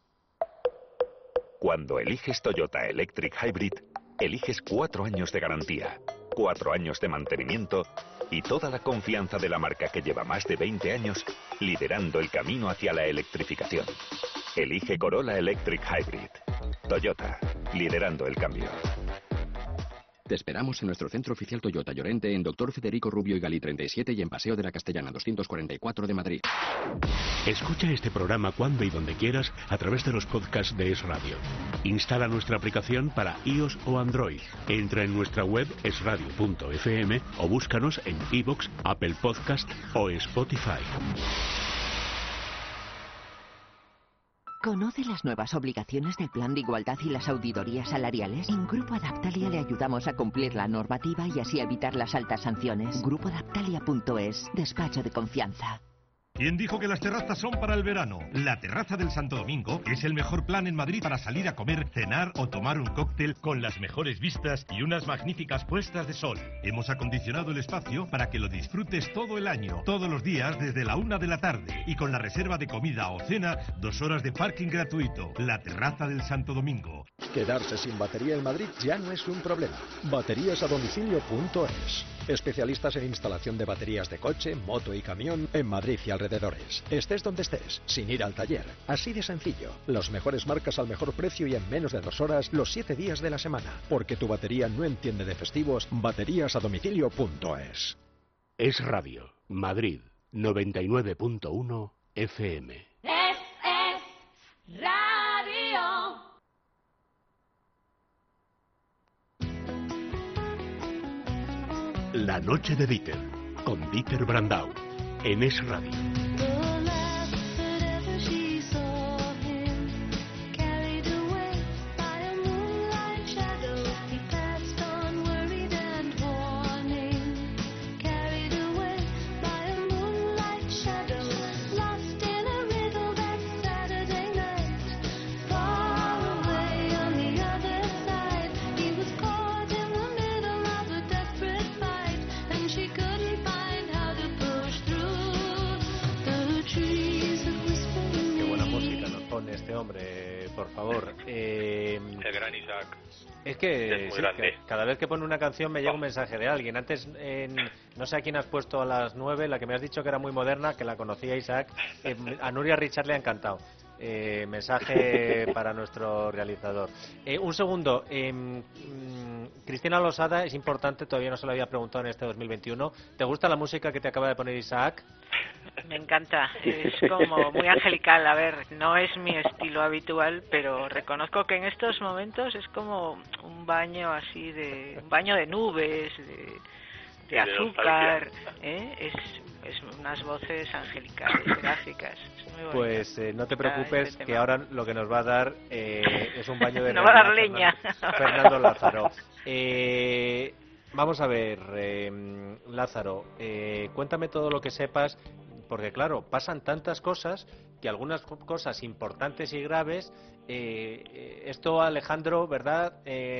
Cuando eliges Toyota Electric Hybrid, eliges 4 años de garantía, 4 años de mantenimiento y toda la confianza de la marca que lleva más de 20 años liderando el camino hacia la electrificación. Elige Corolla Electric Hybrid. Toyota, liderando el cambio. Te esperamos en nuestro centro oficial Toyota Llorente, en Dr. Federico Rubio y Galí 37 y en Paseo de la Castellana 244 de Madrid. Escucha este programa cuando y donde quieras a través de los podcasts de Es Radio. Instala nuestra aplicación para iOS o Android. Entra en nuestra web esradio.fm o búscanos en iVoox, Apple Podcast o Spotify. ¿Conoce las nuevas obligaciones del Plan de Igualdad y las auditorías salariales? En Grupo Adaptalia le ayudamos a cumplir la normativa y así evitar las altas sanciones. GrupoAdaptalia.es, despacho de confianza. ¿Quién dijo que las terrazas son para el verano? La Terraza del Santo Domingo es el mejor plan en Madrid para salir a comer, cenar o tomar un cóctel con las mejores vistas y unas magníficas puestas de sol. Hemos acondicionado el espacio para que lo disfrutes todo el año, todos los días desde la 1 de la tarde y con la reserva de comida o cena, 2 horas de parking gratuito. La Terraza del Santo Domingo. Quedarse sin batería en Madrid ya no es un problema. Bateríasadomicilio.es. Especialistas en instalación de baterías de coche, moto y camión en Madrid y alrededores. Estés donde estés, sin ir al taller. Así de sencillo. Las mejores marcas al mejor precio y en menos de 2 horas los 7 días de la semana. Porque tu batería no entiende de festivos. Bateríasadomicilio.es. Es Radio, Madrid, 99.1 FM. Es Radio. La noche de Dieter, con Dieter Brandau, en Es Radio. Este hombre, por favor. El gran Isaac. Es que, es muy grande. Cada vez que pone una canción me llega un mensaje de alguien. Antes, no sé a quién has puesto a las 9, la que me has dicho que era muy moderna, que la conocía Isaac. A Nuria Richard le ha encantado. Mensaje para nuestro realizador. Un segundo. Cristina Losada, es importante, todavía no se lo había preguntado en este 2021. ¿Te gusta la música que te acaba de poner Isaac? Me encanta, es como muy angelical. A ver, no es mi estilo habitual, pero reconozco que en estos momentos es como un baño así un baño de nubes, de azúcar, es unas voces angelicales, gráficas. Pues no te preocupes, que ahora lo que nos va a dar es un baño de no va a dar leña. Fernando Lázaro. Vamos a ver, Lázaro, cuéntame todo lo que sepas, porque claro, pasan tantas cosas que algunas cosas importantes y graves, esto, Alejandro, ¿verdad?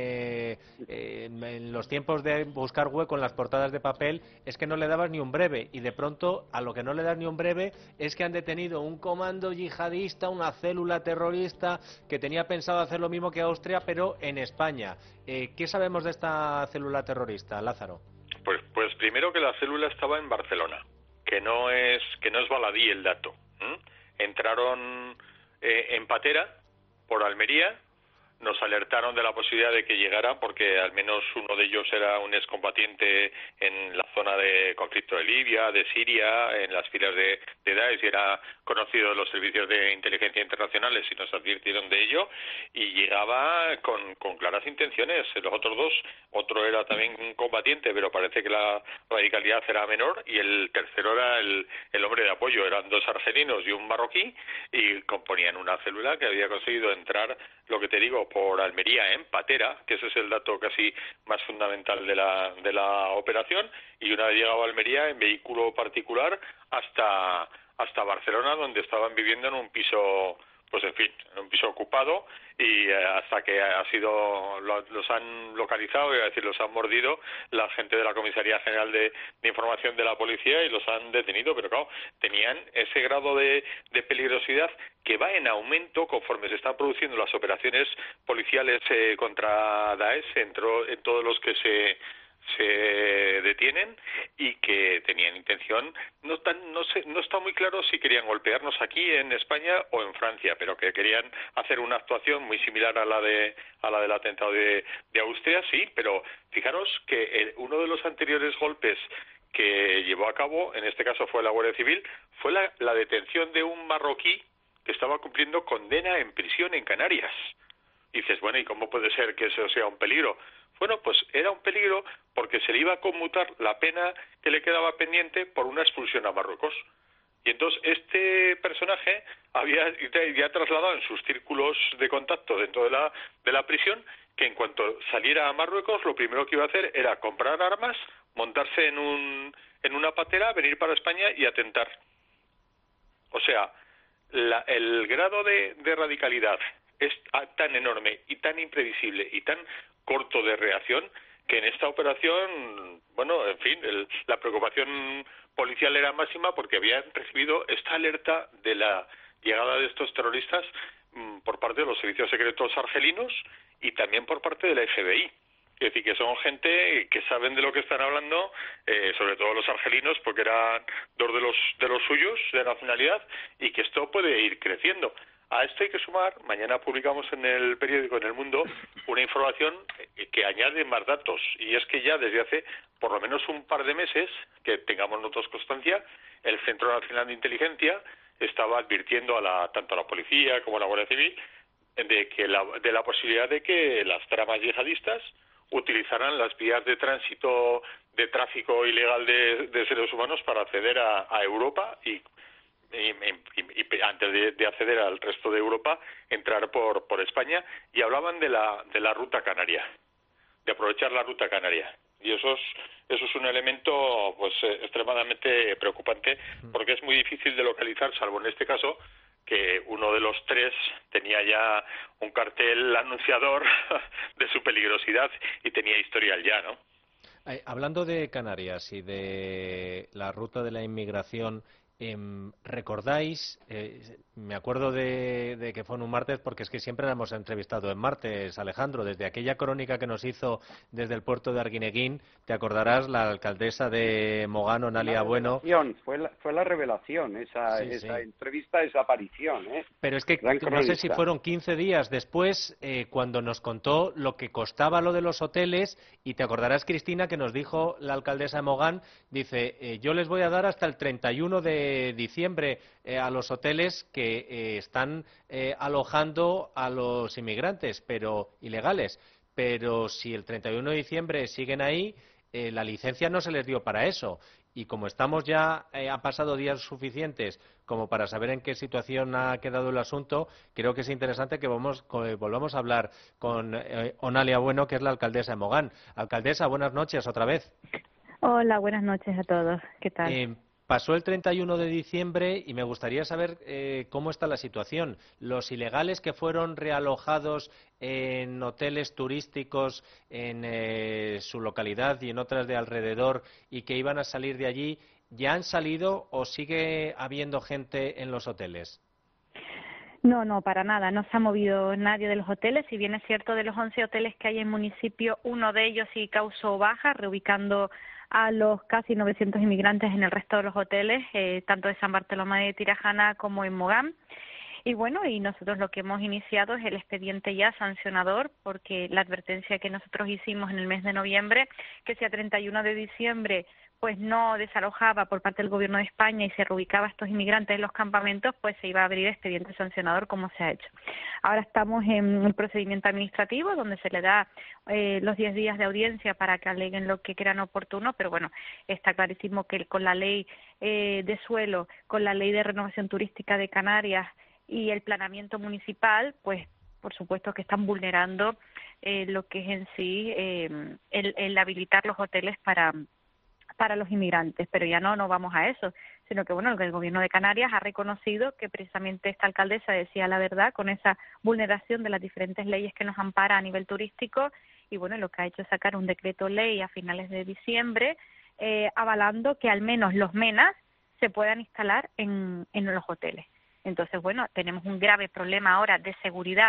En los tiempos de buscar hueco en las portadas de papel es que no le dabas ni un breve, y de pronto a lo que no le das ni un breve es que han detenido un comando yihadista, una célula terrorista que tenía pensado hacer lo mismo que Austria, pero en España. ¿Qué sabemos de esta célula terrorista, Lázaro? Pues primero que la célula estaba en Barcelona, que no es baladí el dato. Entraron en patera por Almería, nos alertaron de la posibilidad de que llegara, porque al menos uno de ellos era un excombatiente en la zona de conflicto de Libia, de Siria, en las filas de Daesh, y era conocido de los servicios de inteligencia internacionales y nos advirtieron de ello, y llegaba con claras intenciones. Los otros dos, otro era también un combatiente, pero parece que la radicalidad era menor, y el tercero era el hombre de apoyo. Eran 2 argelinos y un marroquí, y componían una célula que había conseguido entrar, lo que te digo, por Almería en patera, que ese es el dato casi más fundamental de la operación, y una vez llegado a Almería en vehículo particular hasta Barcelona, donde estaban viviendo en un piso, pues en fin, en un piso ocupado, y hasta que los han localizado, iba a decir, los han mordido la gente de la Comisaría General de Información de la Policía, y los han detenido. Pero claro, tenían ese grado de peligrosidad que va en aumento conforme se están produciendo las operaciones policiales contra Daesh, en todos los que se se detienen y que tenían intención, no está muy claro si querían golpearnos aquí en España o en Francia, pero que querían hacer una actuación muy similar a la del atentado de Austria, sí, pero fijaros que uno de los anteriores golpes que llevó a cabo, en este caso fue la Guardia Civil, fue la detención de un marroquí que estaba cumpliendo condena en prisión en Canarias. Y dices, bueno, ¿y cómo puede ser que eso sea un peligro? Bueno, pues era un peligro porque se le iba a conmutar la pena que le quedaba pendiente por una expulsión a Marruecos. Y entonces este personaje había ya trasladado en sus círculos de contacto dentro de la prisión que en cuanto saliera a Marruecos lo primero que iba a hacer era comprar armas, montarse en una patera, venir para España y atentar. O sea, el grado de radicalidad es tan enorme y tan imprevisible y tan corto de reacción que en esta operación, bueno, en fin, la preocupación policial era máxima porque habían recibido esta alerta de la llegada de estos terroristas por parte de los servicios secretos argelinos y también por parte de la FBI. Es decir, que son gente que saben de lo que están hablando, sobre todo los argelinos, porque eran dos de los suyos de nacionalidad, y que esto puede ir creciendo. A esto hay que sumar, mañana publicamos en el periódico En el Mundo una información que añade más datos, y es que ya desde hace por lo menos un par de meses, que tengamos nosotros constancia, el Centro Nacional de Inteligencia estaba advirtiendo tanto a la policía como a la Guardia Civil de la posibilidad de que las tramas yihadistas utilizaran las vías de tránsito de tráfico ilegal de seres humanos para acceder a Europa y antes de acceder al resto de Europa entrar por España, y hablaban de la ruta canaria, de aprovechar la ruta canaria, y eso es un elemento pues extremadamente preocupante porque es muy difícil de localizar, salvo en este caso que uno de los tres tenía ya un cartel anunciador de su peligrosidad y tenía historial ya, ¿no? Hablando de Canarias y de la ruta de la inmigración, ¿recordáis? Me acuerdo de que fue en un martes, porque es que siempre la hemos entrevistado en martes, Alejandro, desde aquella crónica que nos hizo desde el puerto de Arguineguín, te acordarás, la alcaldesa de Mogán, Onalia Bueno. Fue la revelación, esa entrevista, esa aparición. Pero es que no sé si fueron 15 días después cuando nos contó lo que costaba lo de los hoteles, y te acordarás, Cristina, que nos dijo la alcaldesa de Mogán, dice, yo les voy a dar hasta el 31 de diciembre a los hoteles que están alojando a los inmigrantes, pero ilegales. Pero si el 31 de diciembre siguen ahí, la licencia no se les dio para eso. Y como estamos ya, ha pasado días suficientes como para saber en qué situación ha quedado el asunto, creo que es interesante que volvamos a hablar con Onalia Bueno, que es la alcaldesa de Mogán. Alcaldesa, buenas noches otra vez. Hola, buenas noches a todos. ¿Qué tal? Pasó el 31 de diciembre y me gustaría saber cómo está la situación. Los ilegales que fueron realojados en hoteles turísticos en su localidad y en otras de alrededor y que iban a salir de allí, ¿ya han salido o sigue habiendo gente en los hoteles? No, para nada. No se ha movido nadie de los hoteles. Si bien es cierto, de los 11 hoteles que hay en municipio, uno de ellos sí causó baja, reubicando a los casi 900 inmigrantes en el resto de los hoteles, tanto de San Bartolomé de Tirajana como en Mogán. Y bueno, y nosotros lo que hemos iniciado es el expediente ya sancionador, porque la advertencia que nosotros hicimos en el mes de noviembre, que si a 31 de diciembre pues no desalojaba por parte del Gobierno de España y se reubicaba a estos inmigrantes en los campamentos, pues se iba a abrir expediente sancionador, como se ha hecho. Ahora estamos en el procedimiento administrativo, donde se le da los 10 días de audiencia para que aleguen lo que crean oportuno, pero bueno, está clarísimo que con la ley de suelo, con la ley de renovación turística de Canarias y el planeamiento municipal, pues por supuesto que están vulnerando lo que es en sí el habilitar los hoteles para los inmigrantes, pero ya no vamos a eso, sino que bueno, el Gobierno de Canarias ha reconocido que precisamente esta alcaldesa decía la verdad con esa vulneración de las diferentes leyes que nos amparan a nivel turístico, y bueno, lo que ha hecho es sacar un decreto ley a finales de diciembre avalando que al menos los MENAs se puedan instalar en los hoteles. Entonces, bueno, tenemos un grave problema ahora de seguridad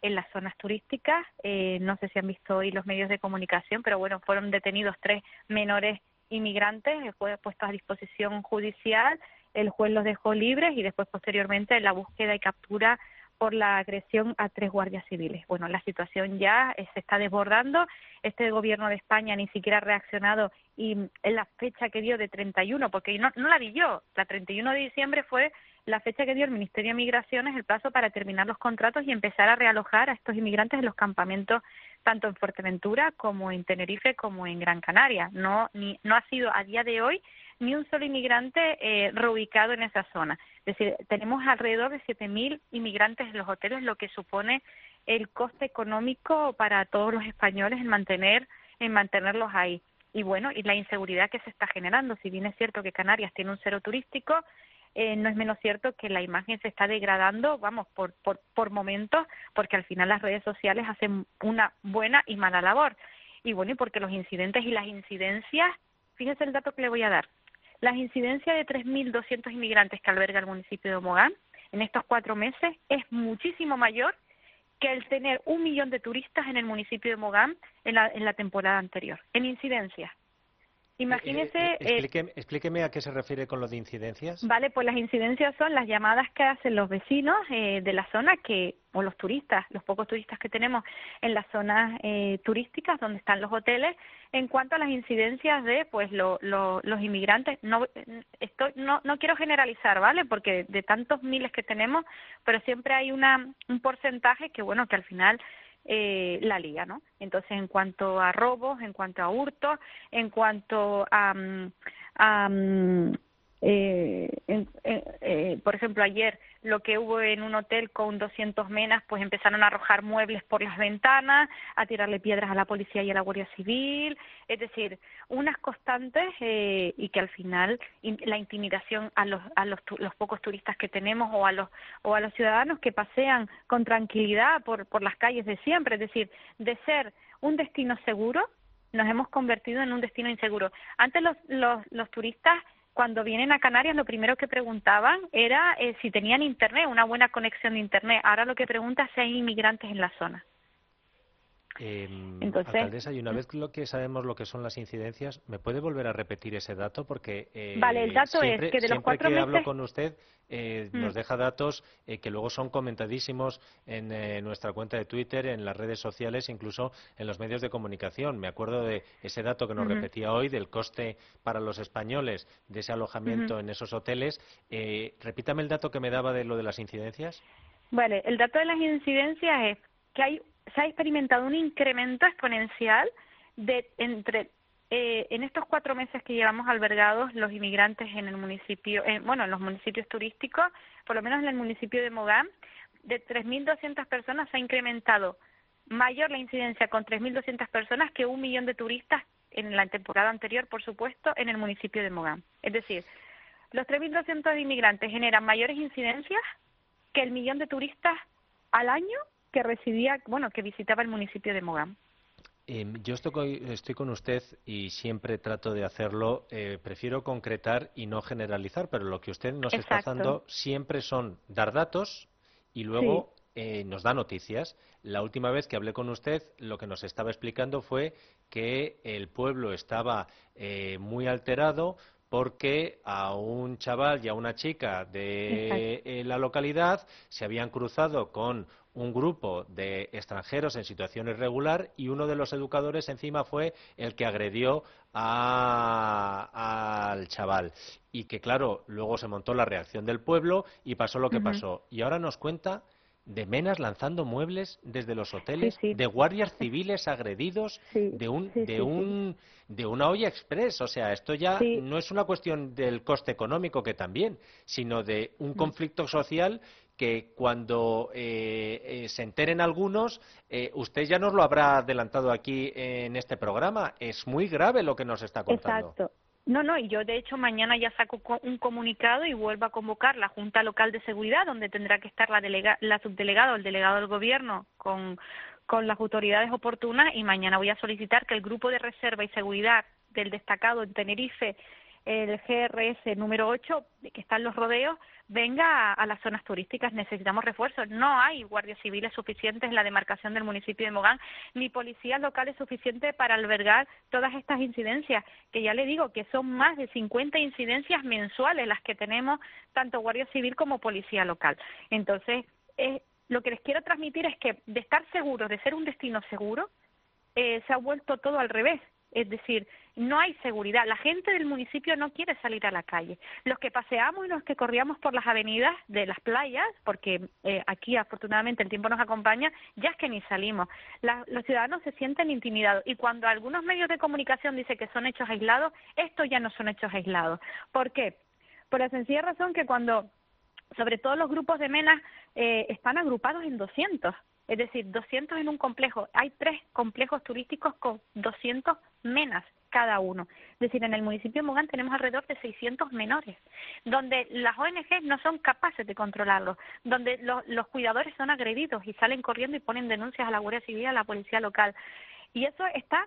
en las zonas turísticas. No sé si han visto hoy los medios de comunicación, pero bueno, fueron detenidos 3 menores inmigrantes, fue puesto a disposición judicial, el juez los dejó libres y después posteriormente la búsqueda y captura por la agresión a 3 guardias civiles. Bueno, la situación ya se está desbordando. Este gobierno de España ni siquiera ha reaccionado y en la fecha que dio de 31, porque no la di yo, la 31 de diciembre fue la fecha que dio el Ministerio de Migraciones, el plazo para terminar los contratos y empezar a realojar a estos inmigrantes en los campamentos tanto en Fuerteventura como en Tenerife como en Gran Canaria. No ha sido a día de hoy ni un solo inmigrante reubicado en esa zona. Es decir, tenemos alrededor de 7.000 inmigrantes en los hoteles, lo que supone el coste económico para todos los españoles en mantenerlos ahí. Y bueno, y la inseguridad que se está generando. Si bien es cierto que Canarias tiene un cero turístico, no es menos cierto que la imagen se está degradando, vamos, por momentos, porque al final las redes sociales hacen una buena y mala labor. Y bueno, y porque los incidentes y las incidencias, fíjese el dato que le voy a dar. Las incidencias de 3.200 inmigrantes que alberga el municipio de Mogán en estos 4 meses es muchísimo mayor que el tener 1 millón de turistas en el municipio de Mogán en la temporada anterior, en incidencias. Imagínese... Explíqueme a qué se refiere con lo de incidencias. Vale, pues las incidencias son las llamadas que hacen los vecinos de la zona o los turistas, los pocos turistas que tenemos en las zonas turísticas donde están los hoteles, en cuanto a las incidencias de pues los inmigrantes. No quiero generalizar, ¿vale? Porque de tantos miles que tenemos, pero siempre hay un porcentaje que, bueno, que al final... la liga, ¿no? Entonces, en cuanto a robos, en cuanto a hurtos, en cuanto a por ejemplo, ayer lo que hubo en un hotel con 200 menas, pues empezaron a arrojar muebles por las ventanas, a tirarle piedras a la policía y a la Guardia Civil, es decir, unas constantes y que al final la intimidación a los pocos turistas que tenemos o a los ciudadanos que pasean con tranquilidad por las calles de siempre, es decir, de ser un destino seguro, nos hemos convertido en un destino inseguro. Antes los turistas, cuando vienen a Canarias, lo primero que preguntaban era si tenían internet, una buena conexión de internet. Ahora lo que pregunta es si hay inmigrantes en la zona. Entonces, alcaldesa, y una vez que sabemos lo que son las incidencias, ¿me puede volver a repetir ese dato? Porque vale, el dato siempre, es que de los 4 meses... hablo con usted, nos deja datos que luego son comentadísimos en nuestra cuenta de Twitter, en las redes sociales, incluso en los medios de comunicación. Me acuerdo de ese dato que nos repetía hoy, del coste para los españoles de ese alojamiento en esos hoteles. Repítame el dato que me daba de lo de las incidencias. Vale, el dato de las incidencias es que se ha experimentado un incremento exponencial en estos 4 meses que llevamos albergados los inmigrantes en el municipio, en los municipios turísticos, por lo menos en el municipio de Mogán, de 3.200 personas se ha incrementado mayor la incidencia con 3.200 personas que 1 millón de turistas en la temporada anterior, por supuesto, en el municipio de Mogán. Es decir, los 3.200 inmigrantes generan mayores incidencias que el 1 millón de turistas al año que visitaba el municipio de Mogán. Yo estoy con usted y siempre trato de hacerlo. Prefiero concretar y no generalizar, pero lo que usted nos está dando siempre son dar datos y luego nos da noticias. La última vez que hablé con usted, lo que nos estaba explicando fue que el pueblo estaba muy alterado porque a un chaval y a una chica de la localidad se habían cruzado con un grupo de extranjeros en situación irregular y uno de los educadores encima fue el que agredió al chaval. Y que, claro, luego se montó la reacción del pueblo y pasó lo que pasó. Y ahora nos cuenta de menas lanzando muebles desde los hoteles, de guardias civiles agredidos, de una olla express. O sea, esto ya no es una cuestión del coste económico, que también, sino de un conflicto social que cuando se enteren algunos, usted ya nos lo habrá adelantado aquí en este programa. Es muy grave lo que nos está contando. Exacto. No, y yo de hecho mañana ya saco un comunicado y vuelvo a convocar la Junta Local de Seguridad, donde tendrá que estar la subdelegada o el delegado del Gobierno con las autoridades oportunas, y mañana voy a solicitar que el grupo de reserva y seguridad del destacado en Tenerife el GRS número 8, que está en los rodeos, venga a las zonas turísticas. Necesitamos refuerzos. No hay guardias civiles suficientes en la demarcación del municipio de Mogán, ni policías locales suficientes para albergar todas estas incidencias, que ya le digo que son más de 50 incidencias mensuales las que tenemos, tanto guardia civil como policía local. Entonces, lo que les quiero transmitir es que de estar seguros, de ser un destino seguro, se ha vuelto todo al revés. Es decir, no hay seguridad. La gente del municipio no quiere salir a la calle. Los que paseamos y los que corríamos por las avenidas de las playas, porque aquí afortunadamente el tiempo nos acompaña, ya es que ni salimos. Los ciudadanos se sienten intimidados, y cuando algunos medios de comunicación dicen que son hechos aislados, estos ya no son hechos aislados. ¿Por qué? Por la sencilla razón que cuando, sobre todo los grupos de menas, están agrupados en 200. Es decir, 200 en un complejo. Hay 3 complejos turísticos con 200 menas cada uno. Es decir, en el municipio de Mogán tenemos alrededor de 600 menores, donde las ONG no son capaces de controlarlos, donde los cuidadores son agredidos y salen corriendo y ponen denuncias a la Guardia Civil y a la Policía Local. Y eso está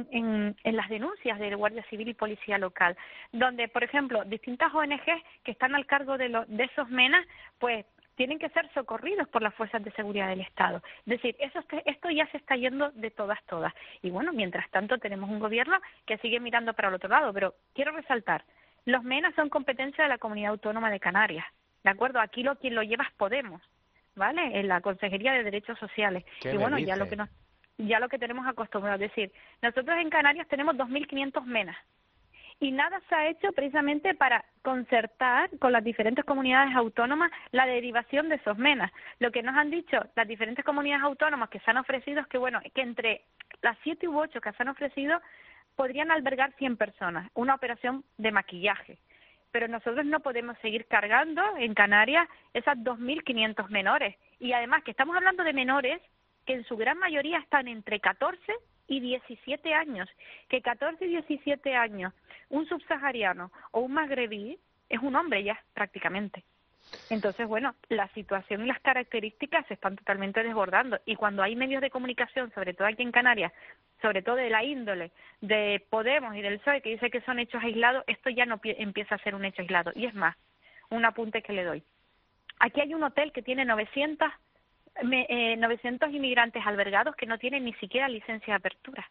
en las denuncias de Guardia Civil y Policía Local, donde, por ejemplo, distintas ONG que están al cargo de esos menas, pues tienen que ser socorridos por las fuerzas de seguridad del Estado. Es decir, esto ya se está yendo de todas. Y bueno, mientras tanto tenemos un gobierno que sigue mirando para el otro lado. Pero quiero resaltar, los MENA son competencia de la Comunidad Autónoma de Canarias, ¿de acuerdo? Aquí quien lo lleva es Podemos, ¿vale? En la Consejería de Derechos Sociales. Y bueno, ya lo que tenemos acostumbrado. Es decir, nosotros en Canarias tenemos 2.500 MENA. Y nada se ha hecho precisamente para concertar con las diferentes comunidades autónomas la derivación de esos menas. Lo que nos han dicho las diferentes comunidades autónomas que se han ofrecido es que, bueno, que entre las 7 u 8 que se han ofrecido podrían albergar 100 personas, una operación de maquillaje. Pero nosotros no podemos seguir cargando en Canarias esas 2.500 menores. Y además que estamos hablando de menores que en su gran mayoría están entre 14 y 17 años, que 14 y 17 años, un subsahariano o un magrebí es un hombre ya prácticamente. Entonces, bueno, la situación y las características se están totalmente desbordando, y cuando hay medios de comunicación, sobre todo aquí en Canarias, sobre todo de la índole de Podemos y del PSOE, que dice que son hechos aislados, esto ya no empieza a ser un hecho aislado. Y es más, un apunte que le doy. Aquí hay un hotel que tiene 900 inmigrantes albergados que no tienen ni siquiera licencia de apertura.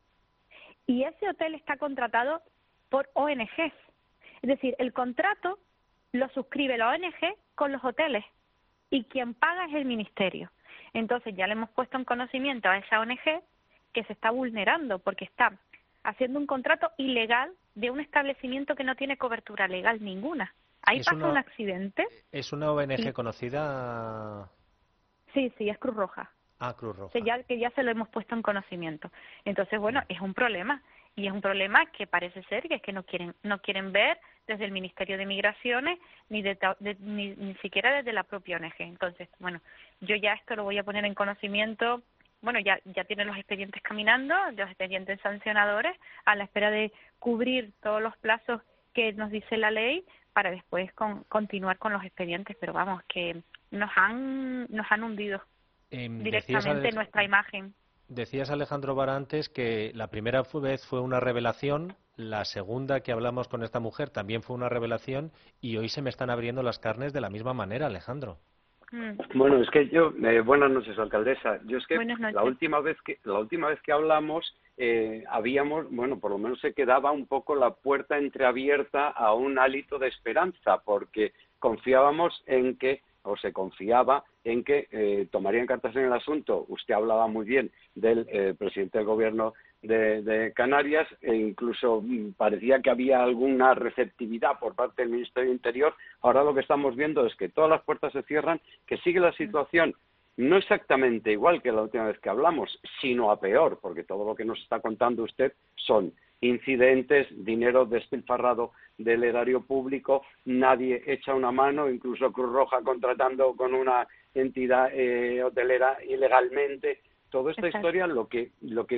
Y ese hotel está contratado por ONGs. Es decir, el contrato lo suscribe la ONG con los hoteles y quien paga es el ministerio. Entonces ya le hemos puesto en conocimiento a esa ONG que se está vulnerando porque está haciendo un contrato ilegal de un establecimiento que no tiene cobertura legal ninguna. Ahí pasa un accidente. ¿Es una ONG conocida? Sí, es Cruz Roja. Ah, Cruz Roja. Que ya se lo hemos puesto en conocimiento. Entonces, bueno, es un problema. Y es un problema que parece ser que es que no quieren ver desde el Ministerio de Migraciones ni siquiera desde la propia ONG. Entonces, bueno, yo ya esto lo voy a poner en conocimiento. Bueno, ya tienen los expedientes caminando, los expedientes sancionadores, a la espera de cubrir todos los plazos que nos dice la ley para después continuar con los expedientes. Pero vamos, que nos han hundido directamente nuestra imagen. Decías, Alejandro Vara, antes que la primera vez fue una revelación, la segunda que hablamos con esta mujer también fue una revelación, y hoy se me están abriendo las carnes de la misma manera, Alejandro. Bueno, es que yo, buenas noches, alcaldesa. Yo es que la última vez que hablamos habíamos, bueno, por lo menos se quedaba un poco la puerta entreabierta a un hálito de esperanza, porque confiábamos en que, o se confiaba en que tomarían cartas en el asunto. Usted hablaba muy bien del presidente del gobierno de Canarias, e incluso parecía que había alguna receptividad por parte del Ministerio de Interior. Ahora lo que estamos viendo es que todas las puertas se cierran, que sigue la situación no exactamente igual que la última vez que hablamos, sino a peor, porque todo lo que nos está contando usted son incidentes, dinero despilfarrado del erario público, nadie echa una mano, incluso Cruz Roja contratando con una entidad hotelera ilegalmente. Toda esta historia lo que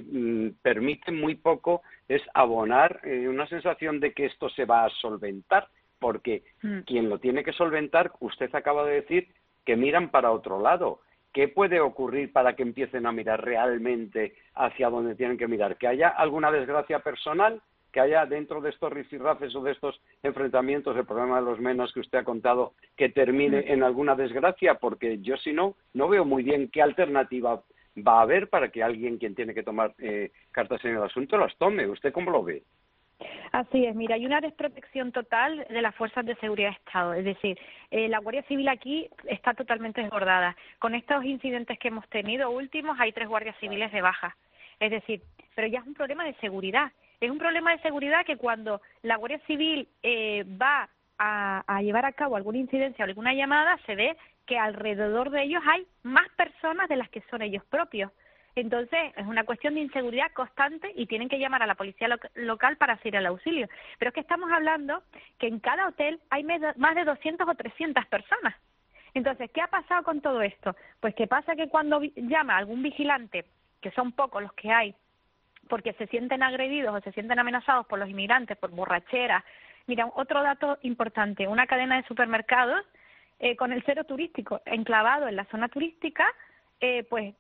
permite muy poco es abonar una sensación de que esto se va a solventar, porque quien lo tiene que solventar, usted acaba de decir que miran para otro lado. ¿Qué puede ocurrir para que empiecen a mirar realmente hacia donde tienen que mirar? ¿Que haya alguna desgracia personal? que haya dentro de estos rifirrafes o de estos enfrentamientos, el problema de los menos que usted ha contado, que termine en alguna desgracia? Porque yo, si no, no veo muy bien qué alternativa va a haber para que alguien quien tiene que tomar cartas en el asunto las tome. ¿Usted cómo lo ve? Así es, mira, hay una desprotección total de las fuerzas de seguridad de Estado, es decir, la Guardia Civil aquí está totalmente desbordada. Con estos incidentes que hemos tenido últimos, hay 3 guardias civiles de baja, es decir, pero ya es un problema de seguridad. Es un problema de seguridad que cuando la Guardia Civil va a llevar a cabo alguna incidencia o alguna llamada, se ve que alrededor de ellos hay más personas de las que son ellos propios. Entonces, es una cuestión de inseguridad constante y tienen que llamar a la policía local para hacer el auxilio. Pero es que estamos hablando que en cada hotel hay más de 200 o 300 personas. Entonces, ¿qué ha pasado con todo esto? Pues que pasa que cuando llama algún vigilante, que son pocos los que hay, porque se sienten agredidos o se sienten amenazados por los inmigrantes, por borracheras. Mira, otro dato importante, una cadena de supermercados con el cero turístico enclavado en la zona turística, pues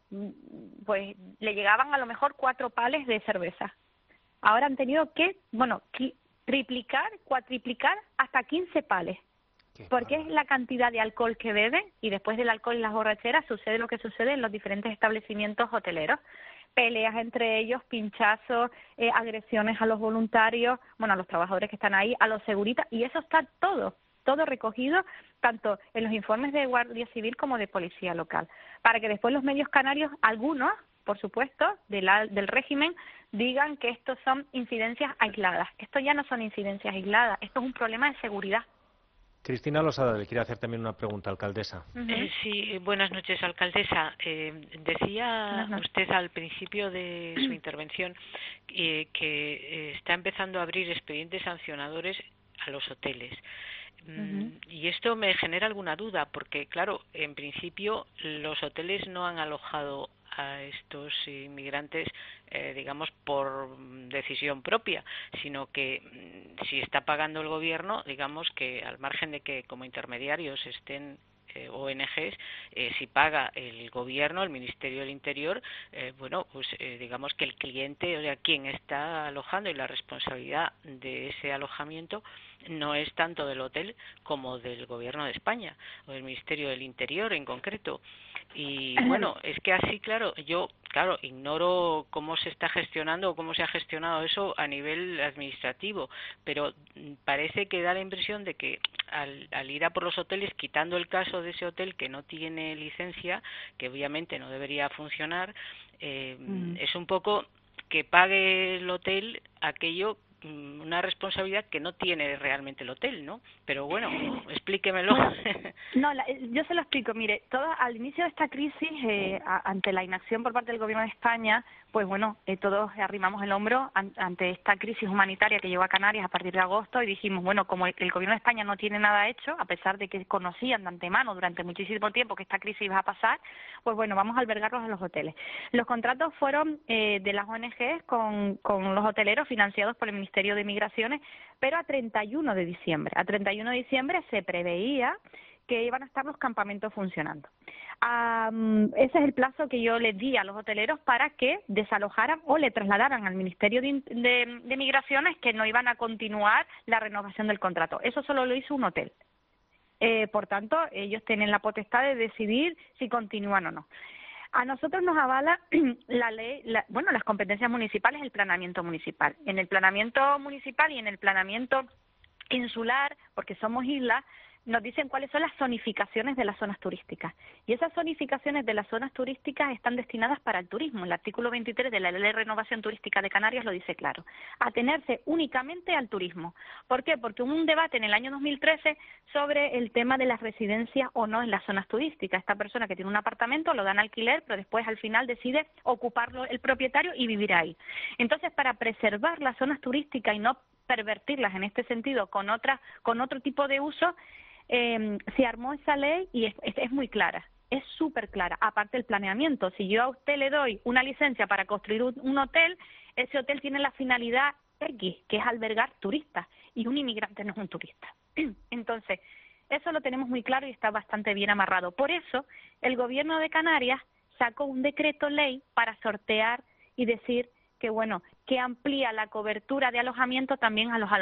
le llegaban a lo mejor 4 pales de cerveza. Ahora han tenido que, triplicar, cuatriplicar hasta 15 pales. Porque es la cantidad de alcohol que beben y después del alcohol y las borracheras sucede lo que sucede en los diferentes establecimientos hoteleros. Peleas entre ellos, pinchazos, agresiones a los voluntarios, a los trabajadores que están ahí, a los seguritas, y eso está todo recogido tanto en los informes de Guardia Civil como de Policía Local, para que después los medios canarios, algunos, por supuesto, del régimen, digan que estos son incidencias aisladas. Esto ya no son incidencias aisladas, esto es un problema de seguridad. Cristina Losada le quiere hacer también una pregunta, alcaldesa. Sí, buenas noches, alcaldesa. Decía usted al principio de su intervención que está empezando a abrir expedientes sancionadores a los hoteles. Y esto me genera alguna duda, porque, claro, en principio los hoteles no han alojado a estos inmigrantes, digamos, por decisión propia, sino que si está pagando el gobierno, digamos que al margen de que como intermediarios estén ONGs, si paga el gobierno, el Ministerio del Interior, digamos que el cliente, o sea, quien está alojando, y la responsabilidad de ese alojamiento no es tanto del hotel como del gobierno de España o del Ministerio del Interior en concreto. Y bueno, es que así, claro, yo ignoro cómo se está gestionando o cómo se ha gestionado eso a nivel administrativo, pero parece que da la impresión de que al ir a por los hoteles, quitando el caso de ese hotel que no tiene licencia, que obviamente no debería funcionar, es un poco que pague el hotel aquello, una responsabilidad que no tiene realmente el hotel, ¿no? Pero bueno, explíquemelo. Yo se lo explico. Mire, al inicio de esta crisis, ante la inacción por parte del Gobierno de España, pues todos arrimamos el hombro ante esta crisis humanitaria que llegó a Canarias a partir de agosto y dijimos, como el Gobierno de España no tiene nada hecho, a pesar de que conocían de antemano durante muchísimo tiempo que esta crisis iba a pasar, pues vamos a albergarlos en los hoteles. Los contratos fueron de las ONGs con los hoteleros financiados por el Ministerio de Migraciones, pero a 31 de diciembre. A 31 de diciembre se preveía que iban a estar los campamentos funcionando. Ese es el plazo que yo les di a los hoteleros para que desalojaran o le trasladaran al Ministerio de Migraciones que no iban a continuar la renovación del contrato. Eso solo lo hizo un hotel. Por tanto, ellos tienen la potestad de decidir si continúan o no. A nosotros nos avala la ley, las competencias municipales, el planeamiento municipal. En el planeamiento municipal y en el planeamiento insular, porque somos islas, nos dicen cuáles son las zonificaciones de las zonas turísticas. Y esas zonificaciones de las zonas turísticas están destinadas para el turismo. El artículo 23 de la Ley de Renovación Turística de Canarias lo dice claro. Atenerse únicamente al turismo. ¿Por qué? Porque hubo un debate en el año 2013 sobre el tema de las residencias o no en las zonas turísticas. Esta persona que tiene un apartamento lo dan a alquiler, pero después al final decide ocuparlo el propietario y vivir ahí. Entonces, para preservar las zonas turísticas y no pervertirlas en este sentido con otro tipo de uso, se armó esa ley y es muy clara, es súper clara. Aparte del planeamiento, si yo a usted le doy una licencia para construir un hotel, ese hotel tiene la finalidad X, que es albergar turistas, y un inmigrante no es un turista. Entonces, eso lo tenemos muy claro y está bastante bien amarrado. Por eso, el Gobierno de Canarias sacó un decreto ley para sortear y decir que amplía la cobertura de alojamiento también a los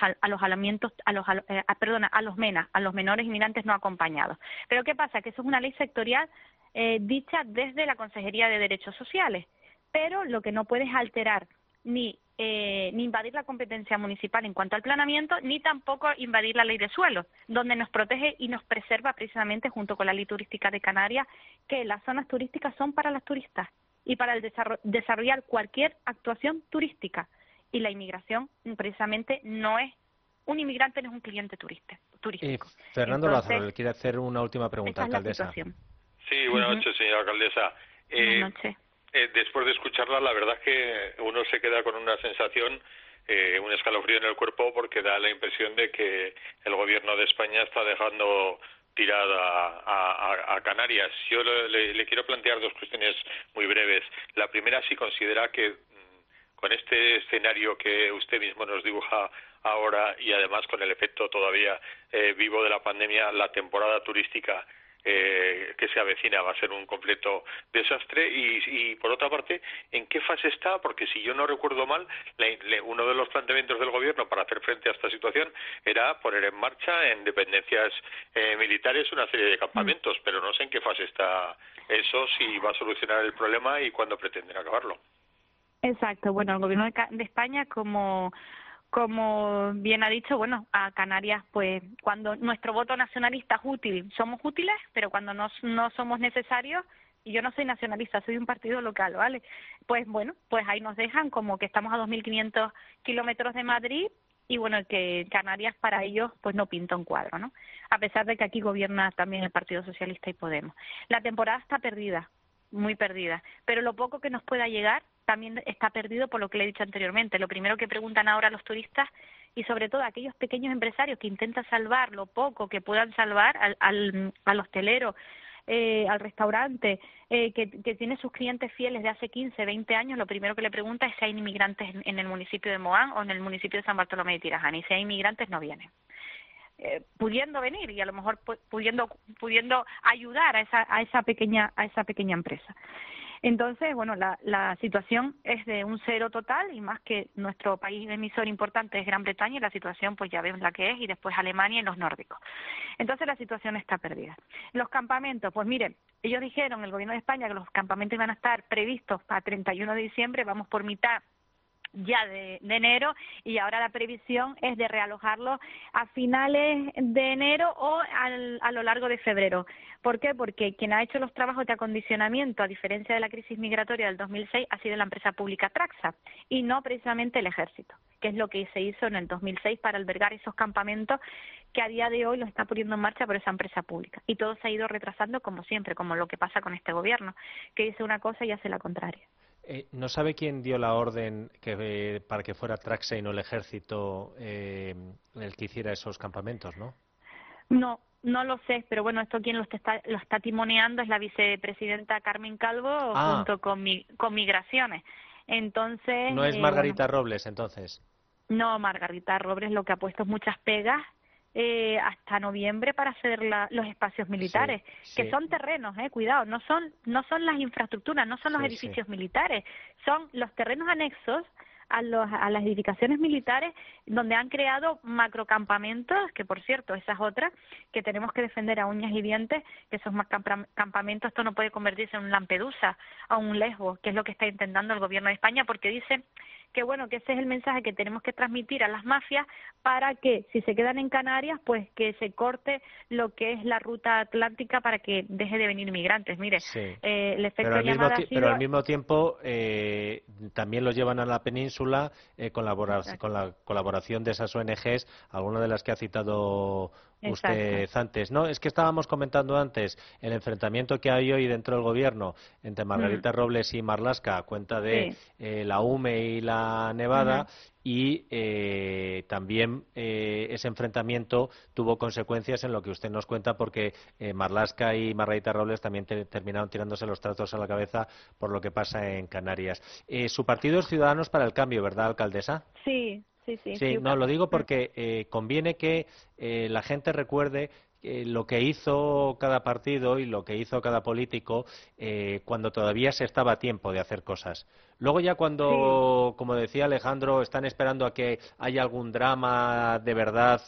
MENA, a los menores inmigrantes no acompañados. Pero ¿qué pasa? Que eso es una ley sectorial dicha desde la Consejería de Derechos Sociales, pero lo que no puede es alterar ni invadir la competencia municipal en cuanto al planeamiento, ni tampoco invadir la ley de suelo, donde nos protege y nos preserva precisamente, junto con la ley turística de Canarias, que las zonas turísticas son para los turistas y para el desarrollar cualquier actuación turística. Y la inmigración, precisamente, un inmigrante no es un cliente turístico. Fernando Lázaro, le quiere hacer una última pregunta, alcaldesa. Sí, buenas noches, señora alcaldesa. Buenas noches. Después de escucharla, la verdad es que uno se queda con una sensación, un escalofrío en el cuerpo, porque da la impresión de que el gobierno de España está dejando tirada a Canarias. Yo le quiero plantear dos cuestiones muy breves. La primera, si considera que con este escenario que usted mismo nos dibuja ahora, y además con el efecto todavía vivo de la pandemia, la temporada turística que se avecina va a ser un completo desastre. Y por otra parte, ¿en qué fase está? Porque si yo no recuerdo mal, uno de los planteamientos del gobierno para hacer frente a esta situación era poner en marcha en dependencias militares una serie de campamentos, pero no sé en qué fase está eso, si va a solucionar el problema y cuándo pretenden acabarlo. Exacto. Bueno, el gobierno de España, como bien ha dicho, a Canarias, pues cuando nuestro voto nacionalista es útil, somos útiles, pero cuando no somos necesarios, y yo no soy nacionalista, soy de un partido local, ¿vale? Pues ahí nos dejan como que estamos a 2.500 kilómetros de Madrid, y que Canarias para ellos pues no pinta un cuadro, ¿no? A pesar de que aquí gobierna también el Partido Socialista y Podemos. La temporada está perdida, muy perdida, pero lo poco que nos pueda llegar también está perdido por lo que le he dicho anteriormente. Lo primero que preguntan ahora los turistas, y sobre todo aquellos pequeños empresarios que intentan salvar lo poco que puedan salvar al hostelero, al restaurante, que tiene sus clientes fieles de hace 15, 20 años, lo primero que le pregunta es si hay inmigrantes en el municipio de Mohán o en el municipio de San Bartolomé de Tirajana, y si hay inmigrantes no vienen. Pudiendo venir y a lo mejor pudiendo ayudar a esa pequeña empresa. Entonces, la situación es de un cero total, y más que nuestro país emisor importante es Gran Bretaña, y la situación pues ya ven la que es, y después Alemania y los nórdicos. Entonces la situación está perdida. Los campamentos, pues miren, ellos dijeron, el gobierno de España, que los campamentos iban a estar previstos para 31 de diciembre, vamos por mitad ya de enero, y ahora la previsión es de realojarlo a finales de enero o a lo largo de febrero. ¿Por qué? Porque quien ha hecho los trabajos de acondicionamiento, a diferencia de la crisis migratoria del 2006, ha sido la empresa pública Traxa, y no precisamente el Ejército, que es lo que se hizo en el 2006 para albergar esos campamentos que a día de hoy los está poniendo en marcha por esa empresa pública. Y todo se ha ido retrasando como siempre, como lo que pasa con este gobierno, que dice una cosa y hace la contraria. ¿No sabe quién dio la orden para que fuera Traxa y no el Ejército el que hiciera esos campamentos, no? No lo sé, pero esto quien lo está timoneando es la vicepresidenta Carmen Calvo junto con Migraciones. Entonces, ¿no es Margarita Robles, entonces? No, Margarita Robles lo que ha puesto es muchas pegas hasta noviembre para hacer los espacios militares, que son terrenos, cuidado, no son las infraestructuras, no son los edificios militares, son los terrenos anexos a las edificaciones militares, donde han creado macrocampamentos, que por cierto, esa es otra, que tenemos que defender a uñas y dientes, que esos campamentos, esto no puede convertirse en un Lampedusa o un Lesbos, que es lo que está intentando el gobierno de España, porque dice que que ese es el mensaje que tenemos que transmitir a las mafias para que, si se quedan en Canarias, pues que se corte lo que es la ruta atlántica para que deje de venir inmigrantes. Mire, el efecto llamada ha sido... Pero al mismo tiempo también lo llevan a la península con la colaboración de esas ONGs, algunas de las que ha citado usted antes. No, es que estábamos comentando antes el enfrentamiento que hay hoy dentro del gobierno entre Margarita Robles y Marlaska a cuenta de la UME y la Nevada, y también ese enfrentamiento tuvo consecuencias en lo que usted nos cuenta, porque Marlaska y Margarita Robles también terminaron tirándose los trastos a la cabeza por lo que pasa en Canarias. Su partido es Ciudadanos para el Cambio, ¿verdad, alcaldesa? Sí. Sí, no, lo digo porque conviene que la gente recuerde lo que hizo cada partido y lo que hizo cada político cuando todavía se estaba a tiempo de hacer cosas. Luego ya cuando, como decía Alejandro, están esperando a que haya algún drama de verdad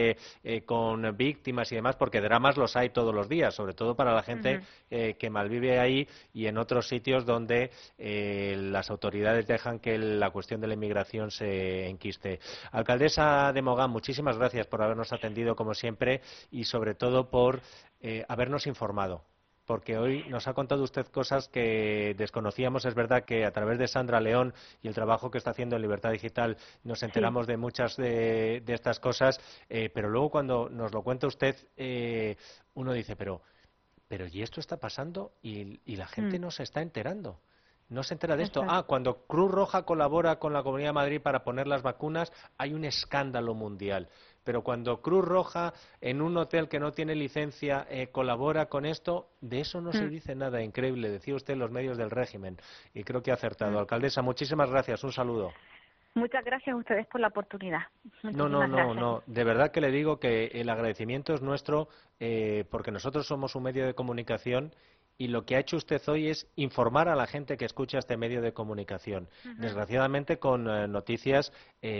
con víctimas y demás, porque dramas los hay todos los días, sobre todo para la gente que malvive ahí y en otros sitios donde las autoridades dejan que la cuestión de la inmigración se enquiste. Alcaldesa de Mogán, muchísimas gracias por habernos atendido como siempre y sobre todo por habernos informado. Porque hoy nos ha contado usted cosas que desconocíamos. Es verdad que a través de Sandra León y el trabajo que está haciendo en Libertad Digital nos enteramos de muchas de estas cosas, pero luego cuando nos lo cuenta usted, uno dice, pero ¿y esto está pasando? Y la gente no se está enterando. No se entera de esto. Cuando Cruz Roja colabora con la Comunidad de Madrid para poner las vacunas, hay un escándalo mundial. Pero cuando Cruz Roja, en un hotel que no tiene licencia, colabora con esto, de eso no se dice nada. Increíble, decía usted, los medios del régimen. Y creo que ha acertado. Alcaldesa, muchísimas gracias. Un saludo. Muchas gracias a ustedes por la oportunidad. No. De verdad que le digo que el agradecimiento es nuestro porque nosotros somos un medio de comunicación y lo que ha hecho usted hoy es informar a la gente que escucha este medio de comunicación. Desgraciadamente con noticias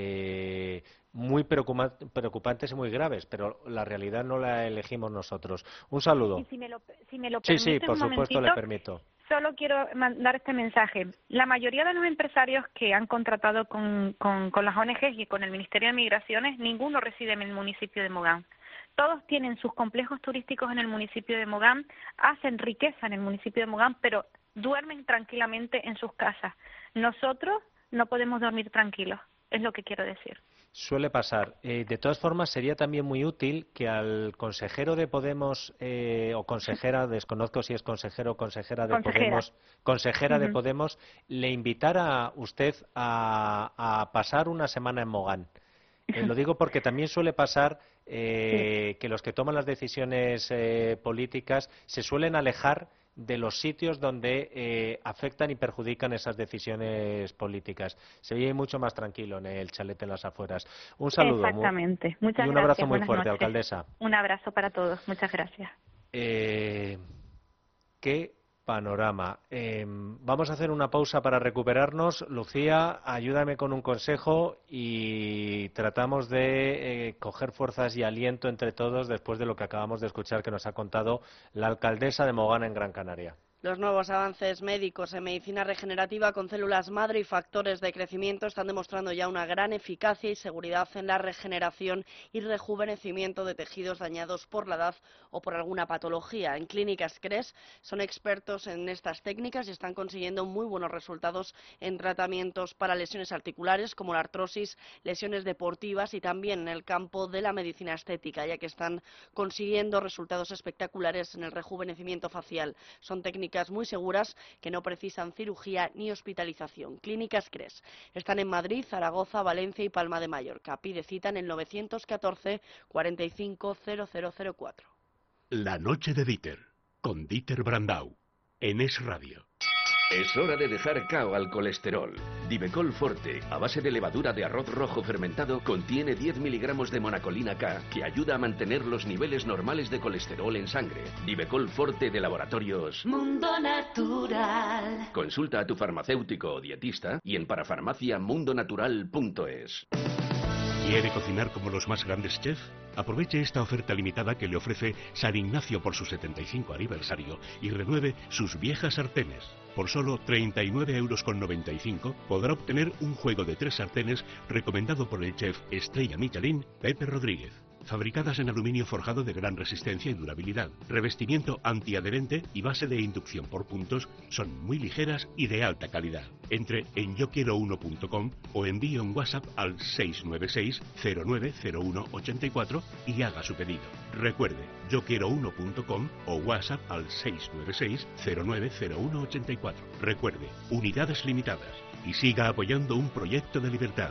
muy preocupantes y muy graves, pero la realidad no la elegimos nosotros. Un saludo. Y si me lo permite, sí, por supuesto le permito. Solo quiero mandar este mensaje. La mayoría de los empresarios que han contratado con las ONGs y con el Ministerio de Migraciones, ninguno reside en el municipio de Mogán. Todos tienen sus complejos turísticos en el municipio de Mogán, hacen riqueza en el municipio de Mogán, pero duermen tranquilamente en sus casas. Nosotros no podemos dormir tranquilos, es lo que quiero decir. Suele pasar. De todas formas, sería también muy útil que al consejero de Podemos, o consejera, desconozco si es consejero o consejera de Podemos, de Podemos, le invitara usted a pasar una semana en Mogán. Lo digo porque también suele pasar que los que toman las decisiones políticas se suelen alejar de los sitios donde afectan y perjudican esas decisiones políticas. Se vive mucho más tranquilo en el chalet en las afueras. Un saludo. Exactamente. Muchas gracias. Y un abrazo muy Buenas fuerte, noches. alcaldesa. Un abrazo para todos. Muchas gracias. ¿Qué panorama? Vamos a hacer una pausa para recuperarnos. Lucía, ayúdame con un consejo y tratamos de coger fuerzas y aliento entre todos después de lo que acabamos de escuchar que nos ha contado la alcaldesa de Mogán en Gran Canaria. Los nuevos avances médicos en medicina regenerativa con células madre y factores de crecimiento están demostrando ya una gran eficacia y seguridad en la regeneración y rejuvenecimiento de tejidos dañados por la edad o por alguna patología. En Clínicas CRES son expertos en estas técnicas y están consiguiendo muy buenos resultados en tratamientos para lesiones articulares como la artrosis, lesiones deportivas y también en el campo de la medicina estética, ya que están consiguiendo resultados espectaculares en el rejuvenecimiento facial. Son técnicas muy seguras que no precisan cirugía ni hospitalización. Clínicas CRES están en Madrid, Zaragoza, Valencia y Palma de Mallorca. Pide cita en el 914 45 0004. La noche de Dieter, con Dieter Brandau, en Es Radio. Es hora de dejar cao al colesterol. Divecol Forte, a base de levadura de arroz rojo fermentado, contiene 10 miligramos de monacolina K, que ayuda a mantener los niveles normales de colesterol en sangre. Divecol Forte de Laboratorios Mundo Natural. Consulta a tu farmacéutico o dietista y en parafarmaciamundonatural.es. ¿Quiere cocinar como los más grandes chefs? Aproveche esta oferta limitada que le ofrece San Ignacio por su 75 aniversario y renueve sus viejas sartenes. Por solo 39,95 € podrá obtener un juego de 3 sartenes recomendado por el chef estrella Michelin, Pepe Rodríguez. Fabricadas en aluminio forjado de gran resistencia y durabilidad, revestimiento antiadherente y base de inducción por puntos, son muy ligeras y de alta calidad. Entre en yoquiero1.com o envíe un WhatsApp al 696 090184 y haga su pedido. Recuerde, yoquiero1.com o WhatsApp al 696 090184. Recuerde, unidades limitadas y siga apoyando un proyecto de libertad.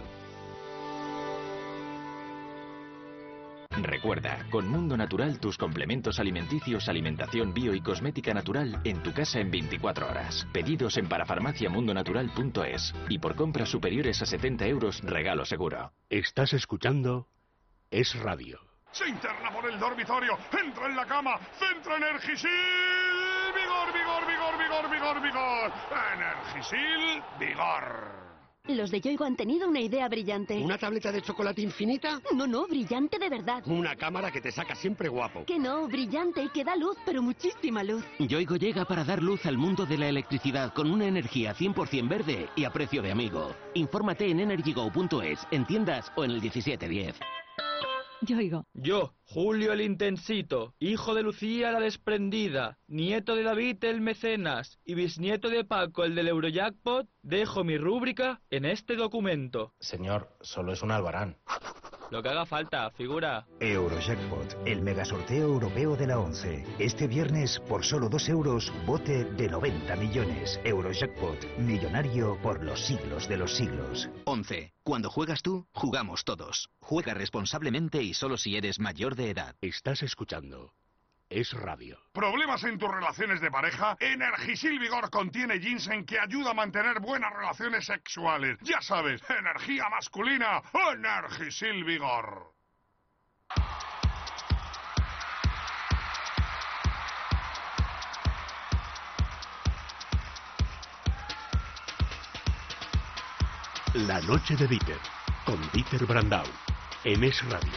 Recuerda, con Mundo Natural tus complementos alimenticios, alimentación bio y cosmética natural en tu casa en 24 horas. Pedidos en parafarmaciamundonatural.es y por compras superiores a 70 € regalo seguro. Estás escuchando Es Radio. Se interna por el dormitorio, entra en la cama, centra Energisil. vigor, vigor, vigor, vigor, vigor, vigor. Energisil, vigor. Los de Yoigo han tenido una idea brillante. ¿Una tableta de chocolate infinita? No, no, brillante de verdad. Una cámara que te saca siempre guapo. Que no, brillante y que da luz, pero muchísima luz. Yoigo llega para dar luz al mundo de la electricidad con una energía 100% verde y a precio de amigo. Infórmate en energygo.es, en tiendas o en el 1710. Yoigo. Yo, Julio el Intensito, hijo de Lucía la Desprendida, nieto de David el Mecenas y bisnieto de Paco el del Eurojackpot, dejo mi rúbrica en este documento. Señor, solo es un albarán. Lo que haga falta, figura. Eurojackpot, el megasorteo europeo de la 11. Este viernes, por solo 2 euros, bote de 90 millones. Eurojackpot, millonario por los siglos de los siglos. 11. Cuando juegas tú, jugamos todos. Juega responsablemente y solo si eres mayor de edad. Estás escuchando Es Radio. ¿Problemas en tus relaciones de pareja? Energisil Vigor contiene ginseng que ayuda a mantener buenas relaciones sexuales. Ya sabes, energía masculina, Energisil Vigor. La noche de Dieter, con Dieter Brandau, en Es Radio.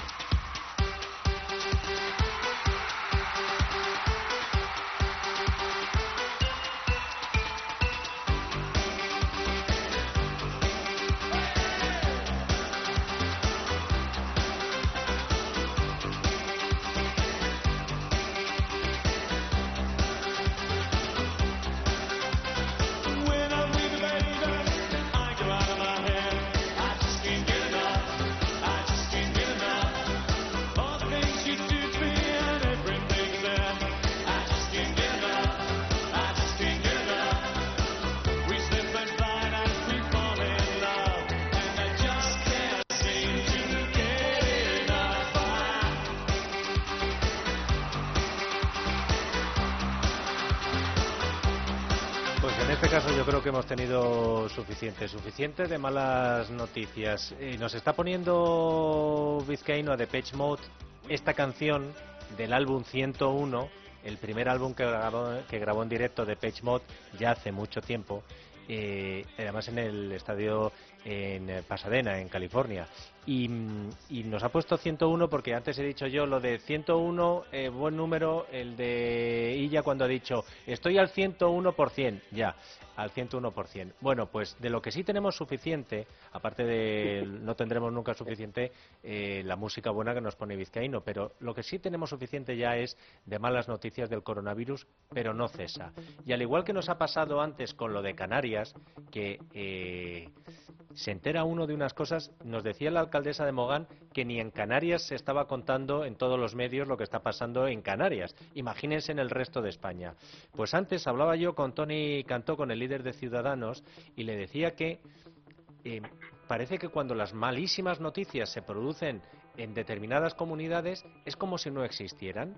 Yo creo que hemos tenido suficiente de malas noticias. Nos está poniendo Vizcaíno a Depeche Mode esta canción del álbum 101, el primer álbum que grabó en directo Depeche Mode ya hace mucho tiempo, además en el estadio en Pasadena, en California. Y nos ha puesto 101 porque antes he dicho yo lo de 101, buen número, el de Illa cuando ha dicho estoy al 101%, ya, al 101%. Bueno, pues de lo que sí tenemos suficiente, aparte de no tendremos nunca suficiente la música buena que nos pone Vizcaíno, pero lo que sí tenemos suficiente ya es de malas noticias del coronavirus, pero no cesa. Y al igual que nos ha pasado antes con lo de Canarias, que se entera uno de unas cosas, nos decía la alcaldesa de Mogán que ni en Canarias se estaba contando en todos los medios lo que está pasando en Canarias. Imagínense en el resto de España. Pues antes hablaba yo con Toni Cantó, con el líder de Ciudadanos, y le decía que parece que cuando las malísimas noticias se producen en determinadas comunidades es como si no existieran.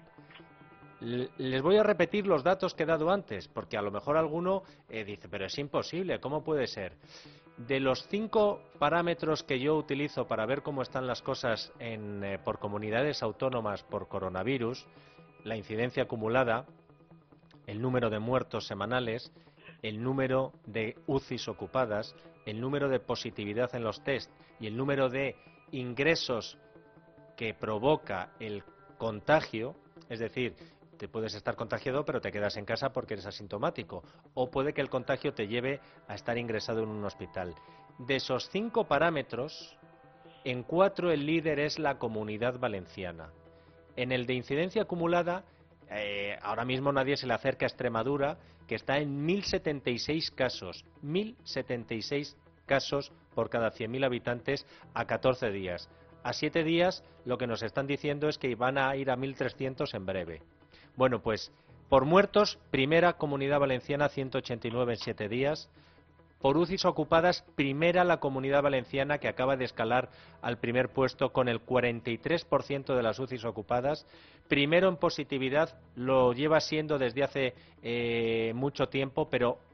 Les voy a repetir los datos que he dado antes, porque a lo mejor alguno dice, pero es imposible, ¿cómo puede ser? De los 5 parámetros que yo utilizo para ver cómo están las cosas por comunidades autónomas por coronavirus, la incidencia acumulada, el número de muertos semanales, el número de UCIs ocupadas, el número de positividad en los test y el número de ingresos que provoca el contagio, es decir, te puedes estar contagiado pero te quedas en casa porque eres asintomático, o puede que el contagio te lleve a estar ingresado en un hospital. De esos 5 parámetros, en 4 el líder es la Comunidad Valenciana. En el de incidencia acumulada, ahora mismo nadie se le acerca a Extremadura, que está en 1076 casos. 1076 casos por cada 100.000 habitantes a 14 días. A 7 días lo que nos están diciendo es que van a ir a 1300 en breve. Bueno, pues por muertos, primera Comunidad Valenciana, 189 en 7 días. Por UCIs ocupadas, primera la Comunidad Valenciana, que acaba de escalar al primer puesto con el 43% de las UCIs ocupadas. Primero en positividad, lo lleva siendo desde hace mucho tiempo, pero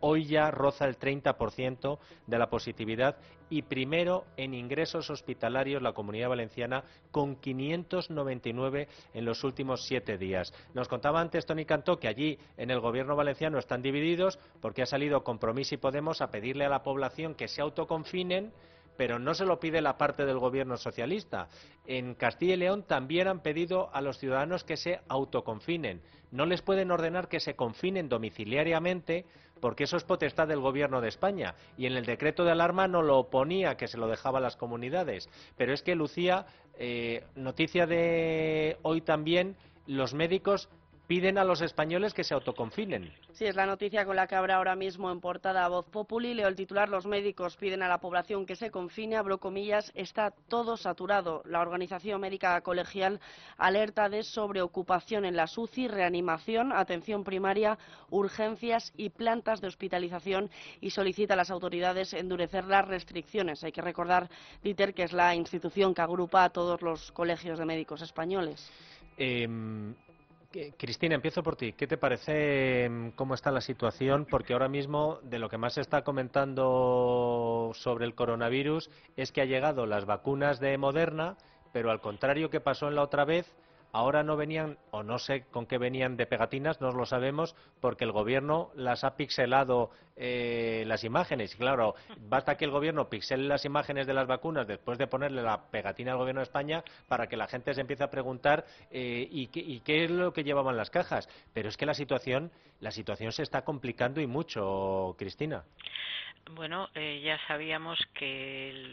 hoy ya roza el 30% de la positividad y primero en ingresos hospitalarios la Comunidad Valenciana con 599 en los últimos 7 días. Nos contaba antes Toni Cantó que allí en el gobierno valenciano están divididos porque ha salido Compromís y Podemos a pedirle a la población que se autoconfinen, pero no se lo pide la parte del gobierno socialista. En Castilla y León también han pedido a los ciudadanos que se autoconfinen. No les pueden ordenar que se confinen domiciliariamente porque eso es potestad del gobierno de España. Y en el decreto de alarma no lo ponía, que se lo dejaba a las comunidades. Pero es que, Lucía, noticia de hoy también, los médicos piden a los españoles que se autoconfinen. Sí, es la noticia con la que habrá ahora mismo en portada Voz Populi. Leo el titular: los médicos piden a la población que se confine, abro comillas, está todo saturado. La Organización Médica Colegial alerta de sobreocupación en las UCI, reanimación, atención primaria, urgencias y plantas de hospitalización y solicita a las autoridades endurecer las restricciones. Hay que recordar, Dieter, que es la institución que agrupa a todos los colegios de médicos españoles. Cristina, empiezo por ti. ¿Qué te parece cómo está la situación? Porque ahora mismo de lo que más se está comentando sobre el coronavirus es que ha llegado las vacunas de Moderna, pero al contrario que pasó en la otra vez, ahora no venían, o no sé con qué venían de pegatinas, no lo sabemos, porque el gobierno las ha pixelado las imágenes. Y claro, basta que el gobierno pixele las imágenes de las vacunas después de ponerle la pegatina al gobierno de España para que la gente se empiece a preguntar ¿y qué es lo que llevaban las cajas? Pero es que la situación se está complicando y mucho, Cristina. Bueno, ya sabíamos que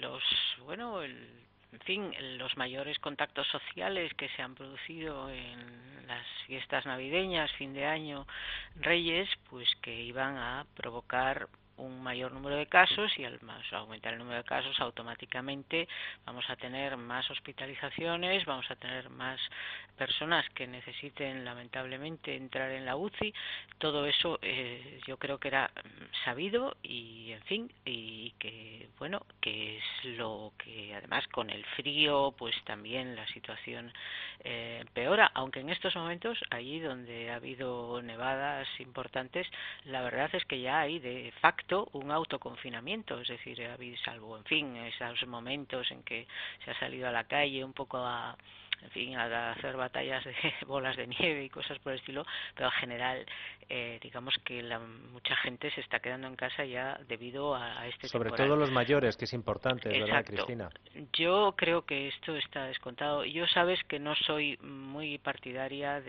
los mayores contactos sociales que se han producido en las fiestas navideñas, fin de año, Reyes, pues que iban a provocar un mayor número de casos y al aumentar el número de casos automáticamente vamos a tener más hospitalizaciones, vamos a tener más personas que necesiten lamentablemente entrar en la UCI. Todo eso yo creo que era sabido y en fin, y que bueno, que es lo que además con el frío pues también la situación empeora, aunque en estos momentos allí donde ha habido nevadas importantes, la verdad es que ya hay de facto un autoconfinamiento, es decir, salvo, en fin, esos momentos en que se ha salido a la calle un poco a hacer batallas de bolas de nieve y cosas por el estilo, pero en general, digamos que mucha gente se está quedando en casa ya debido a este Sobre temporal. todo los mayores, que es importante, ¿verdad, Exacto. Cristina? Yo creo que esto está descontado. Yo sabes que no soy muy partidaria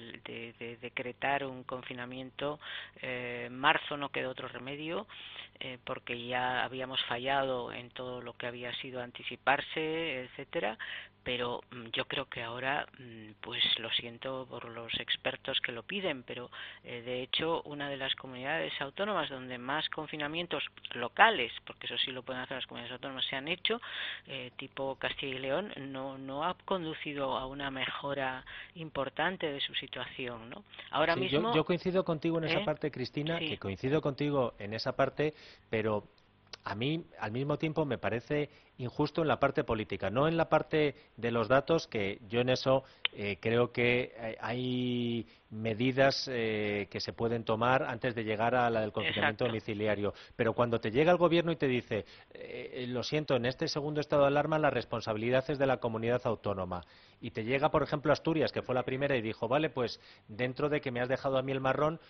de decretar un confinamiento. Marzo no quedó otro remedio, porque ya habíamos fallado en todo lo que había sido anticiparse, etcétera. Pero yo creo que ahora, pues lo siento por los expertos que lo piden, pero de hecho una de las comunidades autónomas donde más confinamientos locales, porque eso sí lo pueden hacer las comunidades autónomas, se han hecho, tipo Castilla y León, no ha conducido a una mejora importante de su situación, ¿no? Ahora sí, mismo yo coincido contigo en esa parte, Cristina, sí. Que coincido contigo en esa parte, pero a mí al mismo tiempo me parece injusto en la parte política, no en la parte de los datos, que yo en eso creo que hay medidas que se pueden tomar antes de llegar a la del confinamiento domiciliario. Pero cuando te llega el gobierno y te dice, lo siento, en este segundo estado de alarma la responsabilidad es de la comunidad autónoma, y te llega, por ejemplo, Asturias, que fue la primera, y dijo, vale, pues dentro de que me has dejado a mí el marrón,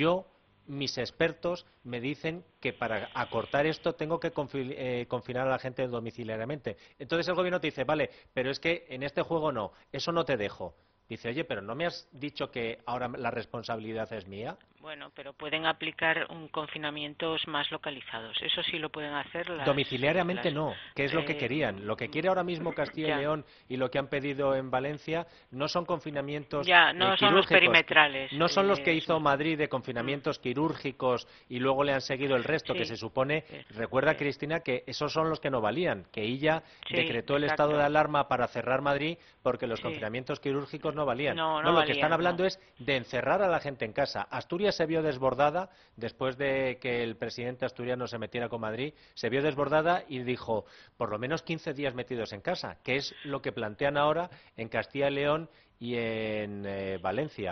mis expertos me dicen que para acortar esto tengo que confinar a la gente domiciliariamente. Entonces el gobierno te dice, vale, pero es que en este juego no, eso no te dejo. Dice, oye, pero ¿no me has dicho que ahora la responsabilidad es mía? Bueno, pero pueden aplicar confinamientos más localizados. Eso sí lo pueden hacer. Domiciliariamente no, que es lo que querían. Lo que quiere ahora mismo Castilla y León y lo que han pedido en Valencia no son confinamientos no son los perimetrales. No son los que hizo Madrid de confinamientos quirúrgicos y luego le han seguido el resto, que se supone, recuerda Cristina, que esos son los que no valían, que ella decretó el estado de alarma para cerrar Madrid porque los confinamientos quirúrgicos no valían. No, lo que están hablando es de encerrar a la gente en casa. Asturias se vio desbordada después de que el presidente asturiano se metiera con Madrid, se vio desbordada y dijo, por lo menos 15 días metidos en casa, que es lo que plantean ahora en Castilla y León y en Valencia.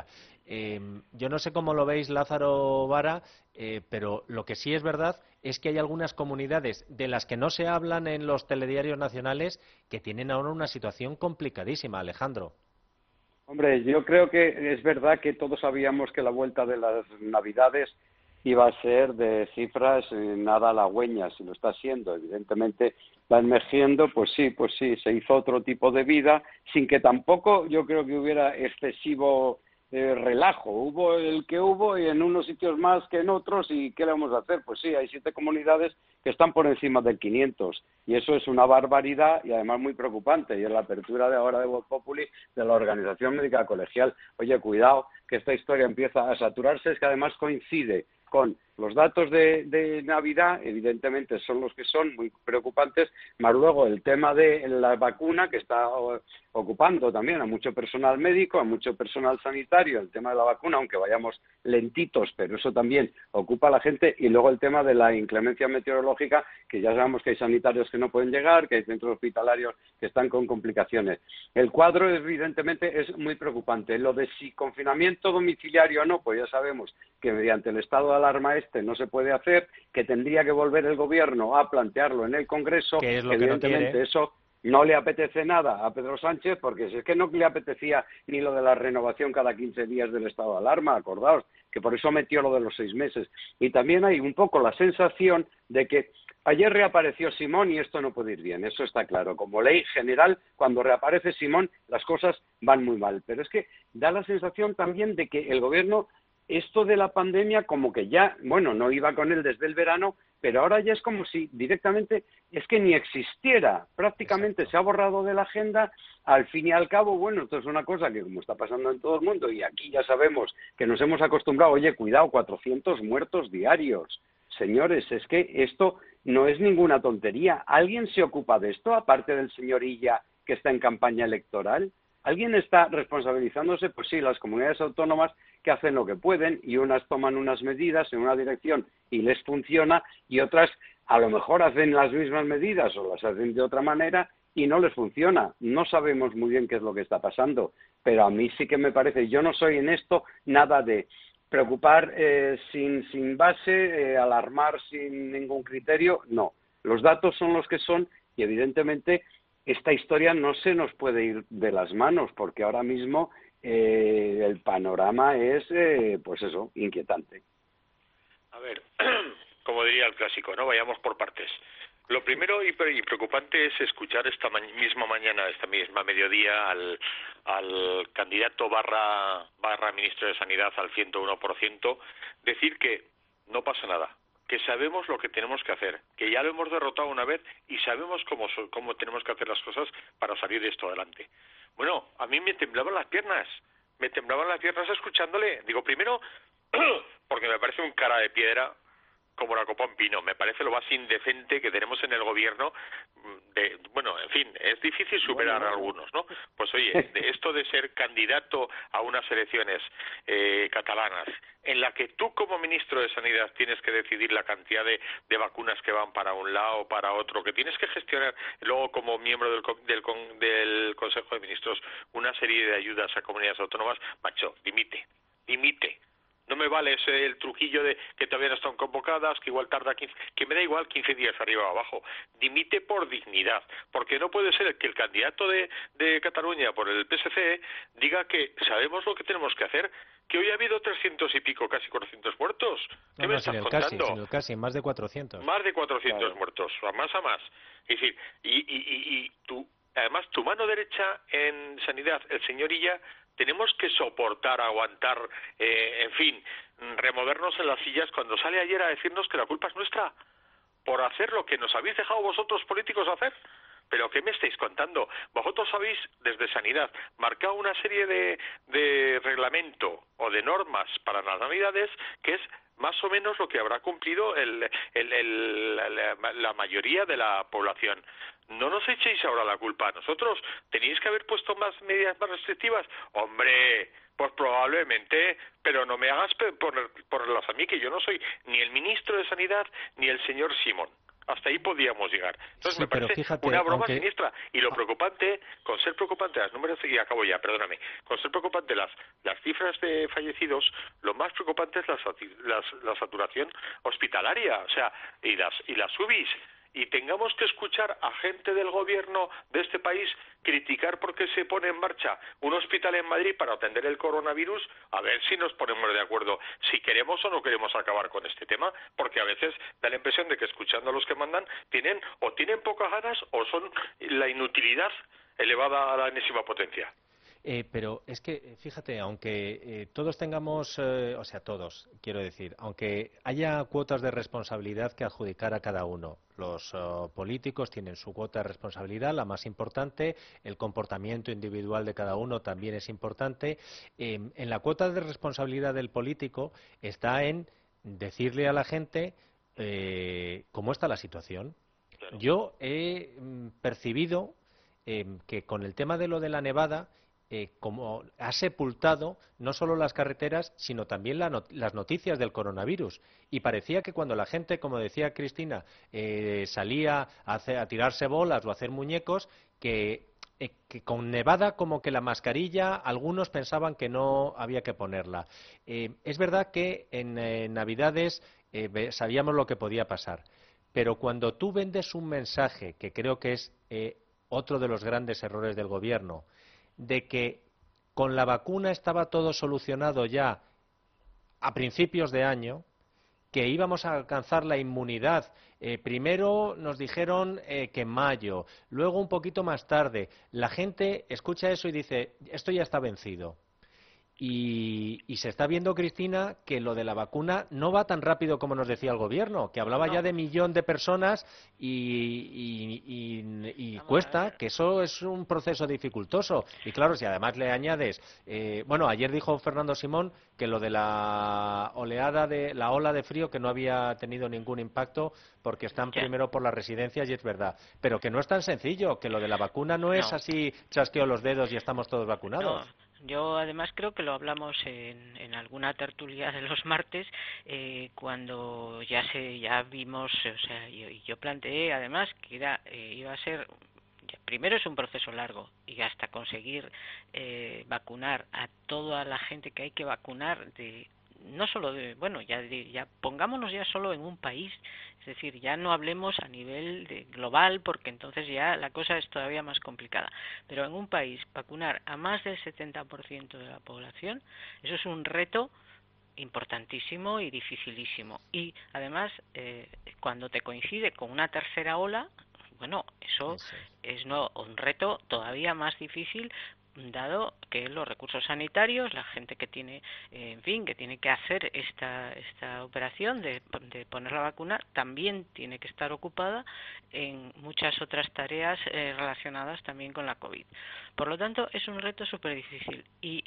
Yo no sé cómo lo veis, Lázaro Vara, pero lo que sí es verdad es que hay algunas comunidades de las que no se hablan en los telediarios nacionales que tienen ahora una situación complicadísima, Alejandro. Hombre, yo creo que es verdad que todos sabíamos que la vuelta de las Navidades iba a ser de cifras nada halagüeñas, y lo está haciendo. Evidentemente va emergiendo, pues sí, se hizo otro tipo de vida, sin que tampoco yo creo que hubiera excesivo relajo. Hubo el que hubo y en unos sitios más que en otros, y ¿qué le vamos a hacer? Pues sí, hay 7 comunidades que están por encima del 500, y eso es una barbaridad y además muy preocupante, y es la apertura de ahora de Voz Populi de la Organización Médica Colegial. Oye, cuidado, que esta historia empieza a saturarse, es que además coincide con los datos de Navidad, evidentemente son los que son, muy preocupantes, más luego el tema de la vacuna, que está ocupando también a mucho personal médico, a mucho personal sanitario, el tema de la vacuna, aunque vayamos lentitos, pero eso también ocupa a la gente, y luego el tema de la inclemencia meteorológica, que ya sabemos que hay sanitarios que no pueden llegar, que hay centros hospitalarios que están con complicaciones. El cuadro, evidentemente, es muy preocupante. Lo de si confinamiento domiciliario o no, pues ya sabemos que mediante el estado de alarma no se puede hacer, que tendría que volver el gobierno a plantearlo en el Congreso, que es lo evidentemente que no quiere. Eso no le apetece nada a Pedro Sánchez, porque si es que no le apetecía ni lo de la renovación cada 15 días del estado de alarma, acordaos, que por eso metió lo de los 6 meses. Y también hay un poco la sensación de que ayer reapareció Simón y esto no puede ir bien, eso está claro. Como ley general, cuando reaparece Simón, las cosas van muy mal. Pero es que da la sensación también de que el gobierno, esto de la pandemia, como que ya, bueno, no iba con él desde el verano, pero ahora ya es como si directamente es que ni existiera, prácticamente se ha borrado de la agenda. Al fin y al cabo, bueno, esto es una cosa que como está pasando en todo el mundo, y aquí ya sabemos que nos hemos acostumbrado, oye, cuidado, 400 muertos diarios. Señores, es que esto no es ninguna tontería. ¿Alguien se ocupa de esto, aparte del señor Illa, que está en campaña electoral? ¿Alguien está responsabilizándose? Pues sí, las comunidades autónomas, que hacen lo que pueden, y unas toman unas medidas en una dirección y les funciona, y otras a lo mejor hacen las mismas medidas o las hacen de otra manera y no les funciona. No sabemos muy bien qué es lo que está pasando, pero a mí sí que me parece, yo no soy en esto nada de preocupar sin base, alarmar sin ningún criterio, no. Los datos son los que son, y evidentemente esta historia no se nos puede ir de las manos, porque ahora mismo el panorama es, pues eso, inquietante. A ver, como diría el clásico, ¿no? Vayamos por partes. Lo primero y preocupante es escuchar esta misma mañana, esta misma mediodía, al candidato barra ministro de Sanidad al 101% decir que no pasa nada, que sabemos lo que tenemos que hacer, que ya lo hemos derrotado una vez y sabemos cómo tenemos que hacer las cosas para salir de esto adelante. Bueno, a mí me temblaban las piernas escuchándole. Digo, primero, porque me parece un cara de piedra como la copa un pino. Me parece lo más indecente que tenemos en el gobierno. Bueno, en fin, es difícil superar a algunos, ¿no? Pues oye, de esto de ser candidato a unas elecciones catalanas, en la que tú como ministro de Sanidad tienes que decidir la cantidad de vacunas que van para un lado o para otro, que tienes que gestionar luego como miembro del Consejo de Ministros una serie de ayudas a comunidades autónomas, macho, dimite. No me vale el truquillo de que todavía no están convocadas, que igual tarda 15, que me da igual 15 días arriba o abajo. Dimite por dignidad, porque no puede ser que el candidato de Cataluña por el PSC diga que sabemos lo que tenemos que hacer, que hoy ha habido 300 y pico, casi 400 muertos. ¿Qué me estás contando? Casi, más de 400. Más de 400 muertos, a más. Es decir, y tú, además, tu mano derecha en sanidad, el señor Illa, tenemos que soportar, aguantar, en fin, removernos en las sillas cuando sale ayer a decirnos que la culpa es nuestra por hacer lo que nos habéis dejado vosotros políticos hacer. ¿Pero qué me estáis contando? Vosotros habéis, desde Sanidad, marcado una serie de reglamento o de normas para las Navidades que es más o menos lo que habrá cumplido la mayoría de la población. No nos echéis ahora la culpa a nosotros. ¿Tenéis que haber puesto más medidas más restrictivas? Hombre, pues probablemente, pero no me hagas ponerlas a mí, que yo no soy ni el ministro de Sanidad ni el señor Simón. hasta ahí podíamos llegar. Entonces Sí, me pero parece fíjate, una broma aunque- siniestra. Y lo preocupante, con ser preocupante las números, y acabo ya, perdóname, con ser preocupante las cifras de fallecidos, lo más preocupante es la saturación hospitalaria, o sea, y las UBIs. Y tengamos que escuchar a gente del gobierno de este país criticar porque se pone en marcha un hospital en Madrid para atender el coronavirus, a ver si nos ponemos de acuerdo si queremos o no queremos acabar con este tema, porque a veces da la impresión de que escuchando a los que mandan tienen pocas ganas o son la inutilidad elevada a la enésima potencia. Pero es que, fíjate, aunque todos tengamos, o sea, todos, quiero decir, aunque haya cuotas de responsabilidad que adjudicar a cada uno, los políticos tienen su cuota de responsabilidad, la más importante, el comportamiento individual de cada uno también es importante. En la cuota de responsabilidad del político está en decirle a la gente cómo está la situación. Claro. Yo he percibido que con el tema de lo de la nevada, como ha sepultado no solo las carreteras, sino también las noticias del coronavirus. Y parecía que cuando la gente, como decía Cristina, salía a tirarse bolas o a hacer muñecos, que con nevada como que la mascarilla, algunos pensaban que no había que ponerla. Es verdad que en Navidades sabíamos lo que podía pasar, pero cuando tú vendes un mensaje, que creo que es otro de los grandes errores del Gobierno, de que con la vacuna estaba todo solucionado ya a principios de año, que íbamos a alcanzar la inmunidad. Primero nos dijeron que en mayo, luego un poquito más tarde. La gente escucha eso y dice, esto ya está vencido. Y se está viendo, Cristina, que lo de la vacuna no va tan rápido como nos decía el Gobierno, que hablaba ya de 1 millón de personas y cuesta, que eso es un proceso dificultoso. Y claro, si además le añades... bueno, ayer dijo Fernando Simón que lo de la ola de frío que no había tenido ningún impacto porque están primero por las residencias, y es verdad. Pero que no es tan sencillo, que lo de la vacuna no es así, chasqueo los dedos y estamos todos vacunados. Yo además creo que lo hablamos en alguna tertulia de los martes, cuando ya vimos, o sea, yo planteé además que iba a ser, primero es un proceso largo y hasta conseguir vacunar a toda la gente que hay que vacunar, no solo ya pongámonos ya solo en un país, es decir, ya no hablemos a nivel global, porque entonces ya la cosa es todavía más complicada, pero en un país vacunar a más del 70% de la población, eso es un reto importantísimo y dificilísimo, y además cuando te coincide con una tercera ola, bueno, eso es un reto todavía más difícil, dado que los recursos sanitarios, la gente que tiene, que tiene que hacer esta operación de poner la vacuna, también tiene que estar ocupada en muchas otras tareas relacionadas también con la COVID. Por lo tanto, es un reto súper difícil y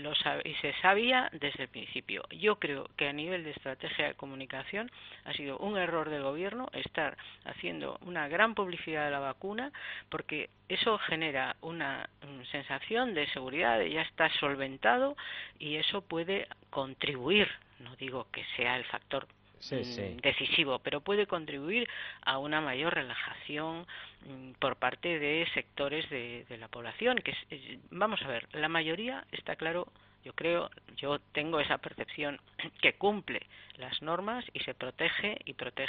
se sabía desde el principio. Yo creo que a nivel de estrategia de comunicación ha sido un error del Gobierno estar haciendo una gran publicidad de la vacuna, porque eso genera una sensación de seguridad, de ya está solventado, y eso puede contribuir, no digo que sea el factor decisivo, pero puede contribuir a una mayor relajación por parte de sectores de la población, que vamos a ver, la mayoría está claro, yo tengo esa percepción que cumple las normas y se protege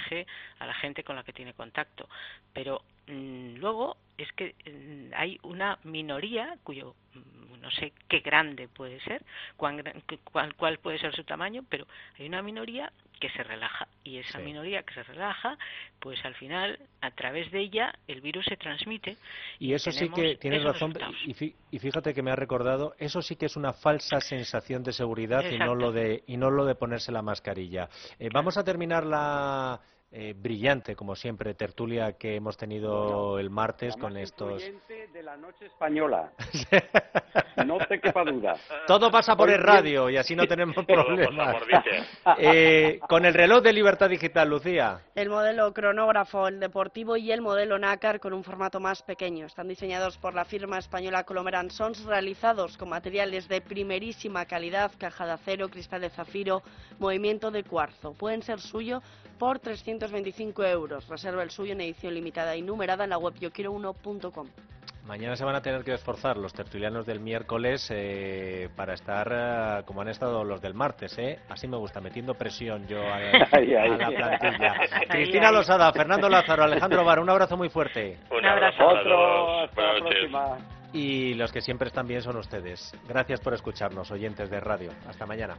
a la gente con la que tiene contacto, pero luego es que hay una minoría cuyo no sé qué grande puede ser, cuál puede ser su tamaño, pero hay una minoría que se relaja, y esa minoría que se relaja, pues al final, a través de ella, el virus se transmite. Y eso sí que tienes razón, y fíjate que me ha recordado, eso sí que es una falsa sensación de seguridad y no lo de ponerse la mascarilla. Vamos a terminar la brillante, como siempre, tertulia que hemos tenido el martes con estos... de la noche española. No te quepa duda. Todo pasa por el radio y así no tenemos problemas. Con el reloj de Libertad Digital, Lucía. El modelo cronógrafo, el deportivo y el modelo nácar con un formato más pequeño. Están diseñados por la firma española Colomer & Sons, realizados con materiales de primerísima calidad, caja de acero, cristal de zafiro, movimiento de cuarzo. Pueden ser suyo por 300 225 euros. Reserva el suyo en edición limitada y numerada en la web yoquiero1.com. Mañana se van a tener que esforzar los tertulianos del miércoles para estar como han estado los del martes, Así me gusta, metiendo presión yo a la plantilla. Cristina Losada, Fernando Lázaro, Alejandro Vara, un abrazo muy fuerte. Un abrazo a todos. Hasta la próxima. Y los que siempre están bien son ustedes. Gracias por escucharnos, oyentes de radio. Hasta mañana.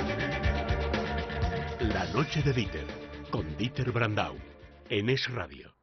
La noche de Dieter, con Dieter Brandau, en Es Radio.